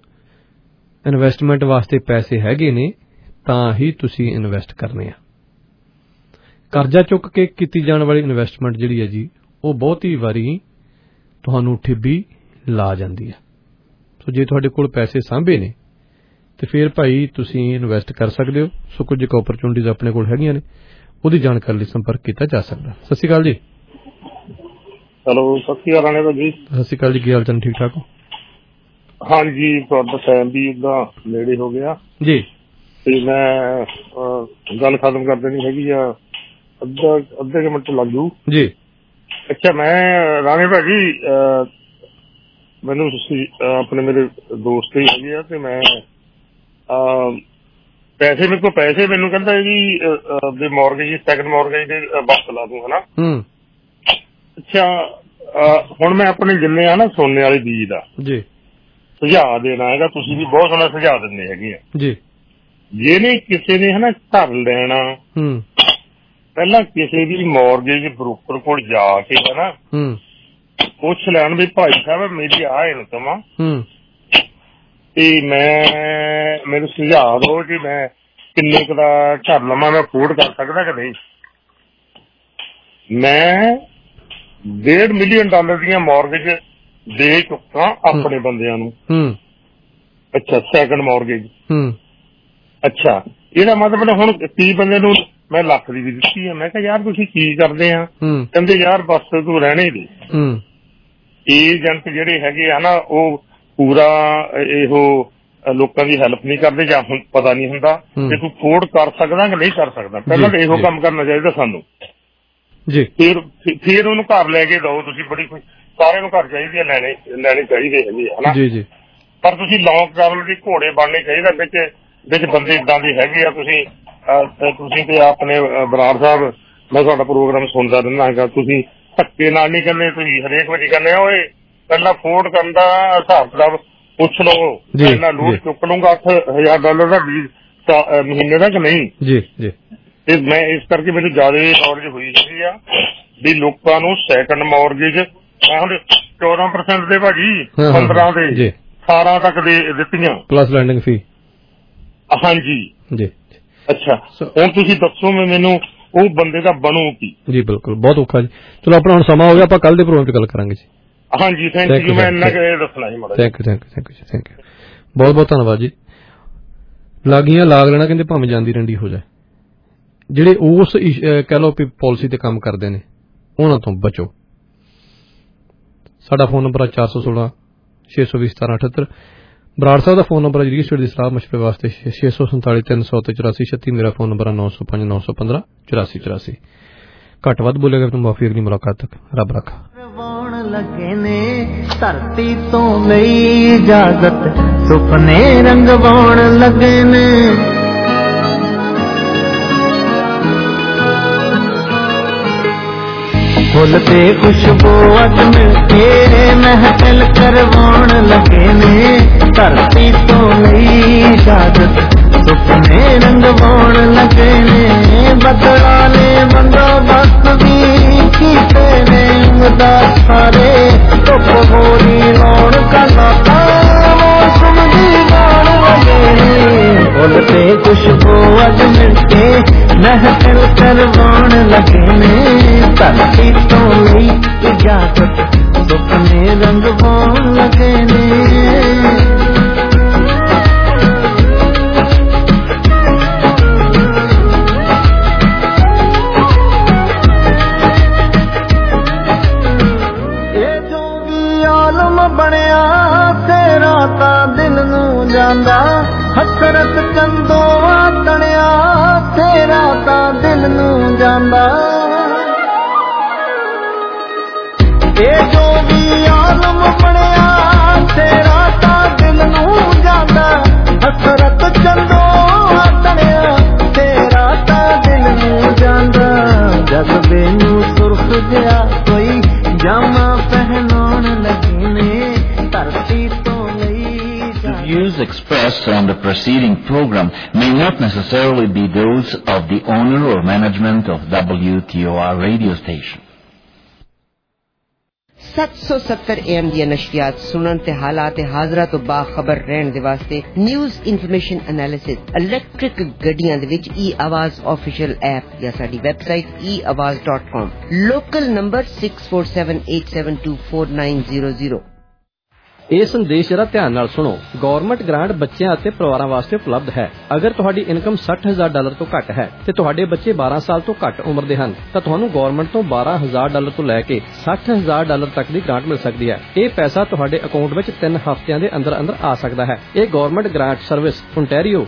ਇਨਵੈਸਟਮੈਂਟ ਵਾਸਤੇ ਪੈਸੇ ਹੈਗੇ ਨੇ ਤਾਂ ਹੀ ਤੁਸੀਂ ਇਨਵੈਸਟ ਕਰਨੇ ਆ। ਕਰਜ਼ਾ ਚੁੱਕ ਕੇ ਕੀਤੀ ਜਾਣ ਵਾਲੀ ਇਨਵੈਸਟਮੈਂਟ ਜਿਹੜੀ ਹੈ ਜੀ ਉਹ ਬਹੁਤ ਹੀ ਵਾਰੀ ਤੁਹਾਨੂੰ ਠਿੱਬੀ ਲਾ ਜਾਂਦੀ ਹੈ। ਸੋ ਜੇ ਤੁਹਾਡੇ ਕੋਲ ਪੈਸੇ ਸਾਂਭੇ ਨੇ ਤੇ ਫਿਰ ਭਾਈ ਤੁਸੀਂ ਇਨਵੈਸਟ ਕਰ ਸਕਦੇ ਹੋ। ਸੋ ਕੁਝ ਇੱਕ ਓਪਰਚੁਨਿਟੀਜ਼ ਆਪਣੇ ਕੋਲ ਹੈਗੀਆਂ ਨੇ, ਉਹਦੀ ਜਾਣਕਾਰੀ ਲਈ ਸੰਪਰਕ ਕੀਤਾ ਜਾ ਸਕਦਾ। ਸਤਿ ਸ਼੍ਰੀ ਅਕਾਲ ਜੀ। ਹੈਲੋ, ਸਤਿ ਸ਼੍ਰੀ ਅਕਾਲ ਰਾਣੇ ਜੀ। ਸਤਿ ਸ਼੍ਰੀ ਅਕਾਲ ਜੀ, ਕੀ ਹਾਲ ਚਾਲ? ਠੀਕ ਠਾਕ ਹੋ? ਹਾਂਜੀ, ਤੁਹਾਡਾ ਟਾਈਮ ਵੀ ਇੱਦਾਂ ਨੇੜੇ ਹੋ ਗਿਆ ਜੀ, ਤੇ ਮੈਂ ਗੱਲ ਖਤਮ ਕਰ ਦੇਣੀ ਹੈਗੀ ਆ, ਅੱਧਾ ਅੱਧੇ ਕੁ ਮਿੰਟ ਲੱਗ ਜੂ ਜੀ। ਅੱਛਾ, ਮੈਂ ਰਾਣੇ ਭਾਜੀ ਮੈਨੂੰ ਆਪਣੇ ਮੇਰੇ ਦੋਸਤ ਹੀ ਹੈਗੇ ਆ ਤੇ ਮੈਂ ਪੈਸੇ ਮੇਰੇ ਕੋਲ ਪੈਸੇ ਮੈਨੂੰ ਕਹਿੰਦਾ ਜੀ ਮੌਰਗੇਜ ਸੈਕੰਡ ਮੌਰਗੇਜ ਦੇ ਵਕਤ ਲਾ ਦੂੰ, ਹਨਾ। ਅੱਛਾ, ਹੁਣ ਮੈਂ ਆਪਣੇ ਜਿੰਨੇ ਆ ਨਾ ਸੋਨੇ ਵਾਲੇ ਬੀਜ ਦਾ ਜੀ ਸੁਝਾਅ ਦੇਣਾ ਹੈਗਾ, ਤੁਸੀਂ ਵੀ ਬਹੁਤ ਸੋਹਣਾ ਸੁਝਾਅ ਦਿੰਦੇ ਹੈਗੇ ਆ ਜੀ। ਜਿਹਨੇ ਕਿਸੇ ਨੇ ਹਨਾ ਘਰ ਲੈਣਾ, ਪਹਿਲਾਂ ਕਿਸੇ ਵੀ ਮੌਰਗੇਜ ਬਰੋਕਰ ਕੋਲ ਜਾ ਕੇ ਹਨਾ ਪੁੱਛ ਲੈਣ ਵੀ ਭਾਈ ਸਾਹਿਬ ਮੇਰੀ ਆਹ ਇਨਕਮ ਆ ਤੇ ਮੈਂ ਮੈਨੂੰ ਸੁਝਾਅ ਦਿਓ ਕਿ ਮੈਂ ਕਿੰਨੇ ਕੁ ਦਾ ਘਰ ਲਵਾਂ, ਮੈਂ ਅਫੋਰਡ ਕਰ ਸਕਦਾ ਕਿ ਨਹੀਂ। ਮੈਂ ਡੇਢ ਮਿਲੀਅਨ ਡਾਲਰ ਦੀਆਂ ਮੌਰਗੇਜ ਦੇ ਚੁੱਕਾ ਆਪਣੇ ਬੰਦਿਆਂ ਨੂੰ। ਅੱਛਾ, ਸੈਕੰਡ ਮੌਰਗੇਜ। ਅੱਛਾ, ਇਹਦਾ ਮਤਲਬ ਹੁਣ ਤੀਹ ਬੰਦੇ ਨੂੰ ਮੈਂ ਲੱਖ ਦੀ ਵੀ ਦਿੱਤੀ ਆ। ਮੈਂ ਕਿਹਾ ਯਾਰ ਤੁਸੀਂ ਕੀ ਕਰਦੇ ਆ? ਕਹਿੰਦੇ ਯਾਰ ਬਸ ਤੂੰ ਰਹਿਣੇ ਦੇ। ਏਜੰਟ ਜਿਹੜੇ ਹੈਗੇ ਆ ਨਾ ਉਹ ਪੂਰਾ ਇਹੋ ਲੋਕਾਂ ਦੀ ਹੈਲਪ ਨਹੀਂ ਕਰਦੇ ਜਾਂ ਹੁਣ ਪਤਾ ਨਹੀਂ ਹੁੰਦਾ ਕਿ ਤੂੰ ਅਫੋਰਡ ਕਰ ਸਕਦਾ ਕਿ ਨਹੀਂ ਕਰ ਸਕਦਾ। ਪਹਿਲਾਂ ਤਾਂ ਇਹੋ ਕੰਮ ਕਰਨਾ ਚਾਹੀਦਾ ਸਾਨੂੰ ਜੀ। ਫਿਰ ਫਿਰ ਉਹਨੂੰ ਘਰ ਲੈ ਕੇ ਦਓ ਤੁਸੀਂ। ਬੜੀ ਸਾਰਿਆਂ ਨੂੰ ਘਰ ਚਾਹੀਦੇ ਲੈਣੇ ਲੈਣੇ ਚਾਹੀਦੇ ਹੈਗੇ ਹਨਾ ਜੀ ਜੀ। ਪਰ ਤੁਸੀਂ ਲੌਂਗ ਟਰਮ ਦੀ ਘੋੜੇ ਬਣਨੇ ਚਾਹੀਦਾ। ਵਿੱਚ ਵਿੱਚ ਬੰਦੇ ਏਦਾਂ ਦੇ ਹੈਗੇ ਆ। ਤੁਸੀਂ ਤੁਸੀਂ ਤੇ ਆਪਣੇ ਬਰਾੜ ਸਾਹਿਬ, ਮੈਂ ਤੁਹਾਡਾ ਪ੍ਰੋਗਰਾਮ ਸੁਣਦਾ ਰਹਿੰਦਾ ਹੈਗਾ, ਤੁਸੀਂ ਧੱਕੇ ਨਾਲ ਨਹੀਂ ਕਹਿੰਦੇ, ਤੁਸੀਂ ਹਰੇਕ ਵਾਰੀ ਕਹਿੰਦੇ ਓਏ ਪਹਿਲਾਂ ਅਫੋਰਡ ਕਰਨ ਦਾ ਹਿਸਾਬ ਕਿਤਾਬ ਪੁੱਛ ਲਓ, ਪਹਿਲਾਂ ਲੋਨ ਚੁੱਕ ਲਊਂਗਾ ਅੱਠ ਹਜ਼ਾਰ ਡਾਲਰ ਦਾ ਵੀਹ ਮਹੀਨੇ ਦਾ ਕਿ ਨਹੀਂ ਜੀ ਜੀ। ਤੇ ਮੈਂ ਇਸ ਕਰਕੇ ਮੈਨੂੰ ਜ਼ਿਆਦਾ ਨੌਲੇਜ ਹੋਈ ਹੈਗੀ ਆ ਵੀ ਲੋਕਾਂ ਨੂੰ ਸੈਕੰਡ ਮੌਰਗੇਜ ਹੁਣ ਚੌਦਾਂ ਪਰਸੈਂਟ ਦੇ ਭਾਜੀ, ਪੰਦਰਾਂ ਦੇ ਅਠਾਰਾਂ ਤੱਕ ਦੇ ਦਿੱਤੀਆਂ ਪਲੱਸ ਲੈਂਡਿੰਗ ਫੀ। ਹਾਂਜੀ ਜੀ। ਅੱਛਾ, ਹੁਣ ਤੁਸੀਂ ਦੱਸੋ ਮੈਨੂੰ ਉਹ ਬੰਦੇ ਦਾ ਬਣੂ ਕੀ? ਜੀ ਬਿਲਕੁਲ, ਬਹੁਤ ਔਖਾ ਜੀ। ਚਲੋ ਆਪਣਾ ਹੁਣ ਸਮਾਂ ਹੋ ਗਿਆ, ਆਪਾਂ ਕੱਲ ਦੇ ਪ੍ਰੋਗਰਾਮ 'ਚ ਗੱਲ ਕਰਾਂਗੇ ਜੀ। ਹਾਂਜੀ, ਥੈਂਕ ਯੂ। ਮੈਂ ਇੰਨਾ ਕੁ ਦੱਸਣਾ ਸੀ ਮਾੜਾ। Thank you thank you thank you thank you ਬਹੁਤ ਬਹੁਤ ਧੰਨਵਾਦ ਜੀ। ਲਾਗੀਆਂ ਲਾਗ ਲੈਣਾ ਕਹਿੰਦੇ ਭਾਵੇਂ ਜਾਂਦੀ ਰੰਡੀ ਹੋ ਜਾਏ। ਜਿਹੜੇ ਉਸ ਕਹਿ ਲਓ ਵੀ ਪਾਲਿਸੀ ਤੇ ਕੰਮ ਕਰਦੇ ਨੇ ਉਹਨਾਂ ਤੋਂ ਬਚੋ। ਸਾਡਾ ਫੋਨ ਨੰਬਰ ਹੈ ਚਾਰ ਸੌ ਸੋਲਾਂ ਛੇ ਸੌ ਵੀਹ ਸਤਾਰਾਂ ਅਠੱਤਰ। ਬਰਾੜ ਸਾਹਿਬ ਦਾ ਫੋਨ ਨੰਬਰ ਹੈ ਜੀ ਦੀ ਸਲਾਹ ਮਸ਼ਵਰੇ ਵਾਸਤੇ ਛੇ ਸੌ ਸੰਤਾਲੀ ਤਿੰਨ ਸੌ ਤੇ ਚੁਰਾਸੀ ਛੱਤੀ। ਮੇਰਾ ਫੋਨ ਨੰਬਰ ਹੈ ਨੌ ਸੌ ਪੰਜ ਨੌ ਸੌ ਪੰਦਰਾਂ ਚੁਰਾਸੀ ਚੁਰਾਸੀ। ਘੱਟ ਵੱਧ ਬੋਲੇਗਾ ਤੁਹਾਨੂੰ ਮਾਫੀ। ਅਗਲੀ ਮੁਲਾਕਾਤ ਤੱਕ ਰੱਬ ਰੱਖਾ। ਲੱਗੇ ਨੇ ਧਰਤੀ ਤੋਂ ਲਈ ਇਜਾਜ਼ਤ, ਸੁਪਨੇ ਰੰਗਵਾਉਣ ਲੱਗੇ ਨੇ। ਫੁੱਲ ਤੇ ਖੁਸ਼ਬੂ ਅੱਜ ਮਿਲ ਕੇ ਮਹਿਫਿਲ ਕਰਵਾਉਣ ਲੱਗੇ ਨੇ। ਧਰਤੀ ਤੋਂ ਲਈ ਇਜਾਜ਼ਤ, ਸੁਪਨੇ ਰੰਗਵਾਉਣ ਲੱਗੇ ਨੇ। ਬੱਦਲਾਂ ਨੇ ਬੰਦੋਬਸਤ ਵੀ ਕੀਤੇ ਨੇ ਉਮਦਾ ਸਾਰੇ। ਧੁੱਪ ਹੋਰੀ ਲਾਉਣ ਕਲਾ ਤਾਂ ਮੌਸਮ ਦੀ ਗਾਣ ਲੱਗੇ ਨੇ। ਫੁੱਲ ਤੇ ਖੁਸ਼ਬੂ ਅੱਜ ਮਿਲ ਕੇ ਮਹਿਫਿਲ ਕਰਵਾਉਣ ਲੱਗੇ ਨੇ। ਧਰਤੀ ਤੋਂ ਲਈ ਇਜਾਜ਼ਤ, ਸੁਪਨੇ ਰੰਗਵਾਉਣ ਲੱਗੇ ਨੇ। ਹਸਰਤ ਚੰਦੋਆ ਤਣਿਆ ਤੇਰਾ ਤਾਂ ਦਿਲ ਨੂੰ ਜਾਂਦਾ। ਇਹ ਜੋ ਵੀ ਆਲਮ ਬਣਿਆ ਤੇਰਾ ਤਾਂ ਦਿਲ ਨੂੰ ਜਾਂਦਾ। ਹਸਰਤ ਚੰਦੋਆ ਤਣਿਆ ਤੇਰਾ ਤਾਂ ਦਿਲ ਨੂੰ ਜਾਂਦਾ। ਜਜ਼ਬੇ ਨੂੰ ਸੁਰਖ ਜਿਹਾ ਕੋਈ ਜਾਮਾ ਪਹਿਨਾਉਣ ਲੱਗੇ ਨੇ। ਧਰਤੀ ਤੋਂ The views expressed on the preceding program may not necessarily be those of the owner or management of W T O R radio station. ਸੱਤ ਸੌ ਸੱਤਰ ਏ ਐਮ ਦੀਆਂ ਨਸ਼ਰੀਆਤ ਸੁਣਨ ਤੇ ਹਾਲਾਤ ਤੇ ਹਾਜ਼ਰਾ ਤੋਂ ਬਾਖਬਰ ਰਹਿਣ ਦੇ ਵਾਸਤੇ ਨਿਊਜ਼ ਇਨਫੋਰਮੇਸ਼ਨ ਐਨਾਲਿਸਿਸ ਇਲੈਕਟ੍ਰਿਕ ਗੱਡੀਆਂ ਦੇ ਵਿੱਚ ਈ ਆਵਾਜ਼ ਆਫੀਸ਼ੀਅਲ ਐਪ ਜਾਂ ਸਾਡੀ ਵੈਬਸਾਈਟ ਈ Awaaz dot com. Local number six four seven eight seven two four nine zero zero. ਇਹ ਸੰਦੇਸ਼ ਜਰਾ ਧਿਆਨ ਨਾਲ ਸੁਣੋ। ਗਵਰਨਮੈਂਟ ਗ੍ਰਾਂਟ ਬੱਚਿਆਂ ਅਤੇ ਪਰਿਵਾਰਾਂ ਵਾਸਤੇ ਉਪਲਬਧ ਹੈ। ਅਗਰ ਤੁਹਾਡੀ ਇਨਕਮ ਸੱਠ ਹਜ਼ਾਰ ਡਾਲਰ ਤੋਂ ਘੱਟ ਹੈ ਤੇ ਤੁਹਾਡੇ ਬੱਚੇ ਬਾਰਾਂ ਸਾਲ ਤੋਂ ਘੱਟ ਉਮਰ ਦੇ ਹਨ ਤਾਂ ਤੁਹਾਨੂੰ ਗਵਰਨਮੈਂਟ ਤੋਂ ਬਾਰਾਂ ਹਜ਼ਾਰ ਡਾਲਰ ਤੋਂ ਲੈ ਕੇ ਸੱਠ ਹਜ਼ਾਰ ਡਾਲਰ ਤੱਕ ਦੀ ਗ੍ਰਾਂਟ ਮਿਲ ਸਕਦੀ ਹੈ। ਇਹ ਪੈਸਾ ਤੁਹਾਡੇ ਅਕਾਊਂਟ ਵਿੱਚ ਤਿੰਨ ਹਫ਼ਤਿਆਂ ਦੇ ਅੰਦਰ ਅੰਦਰ ਆ ਸਕਦਾ ਹੈ। ਇਹ ਗਵਰਨਮੈਂਟ ਗ੍ਰਾਂਟ ਸਰਵਿਸ ਓਨਟਾਰੀਓ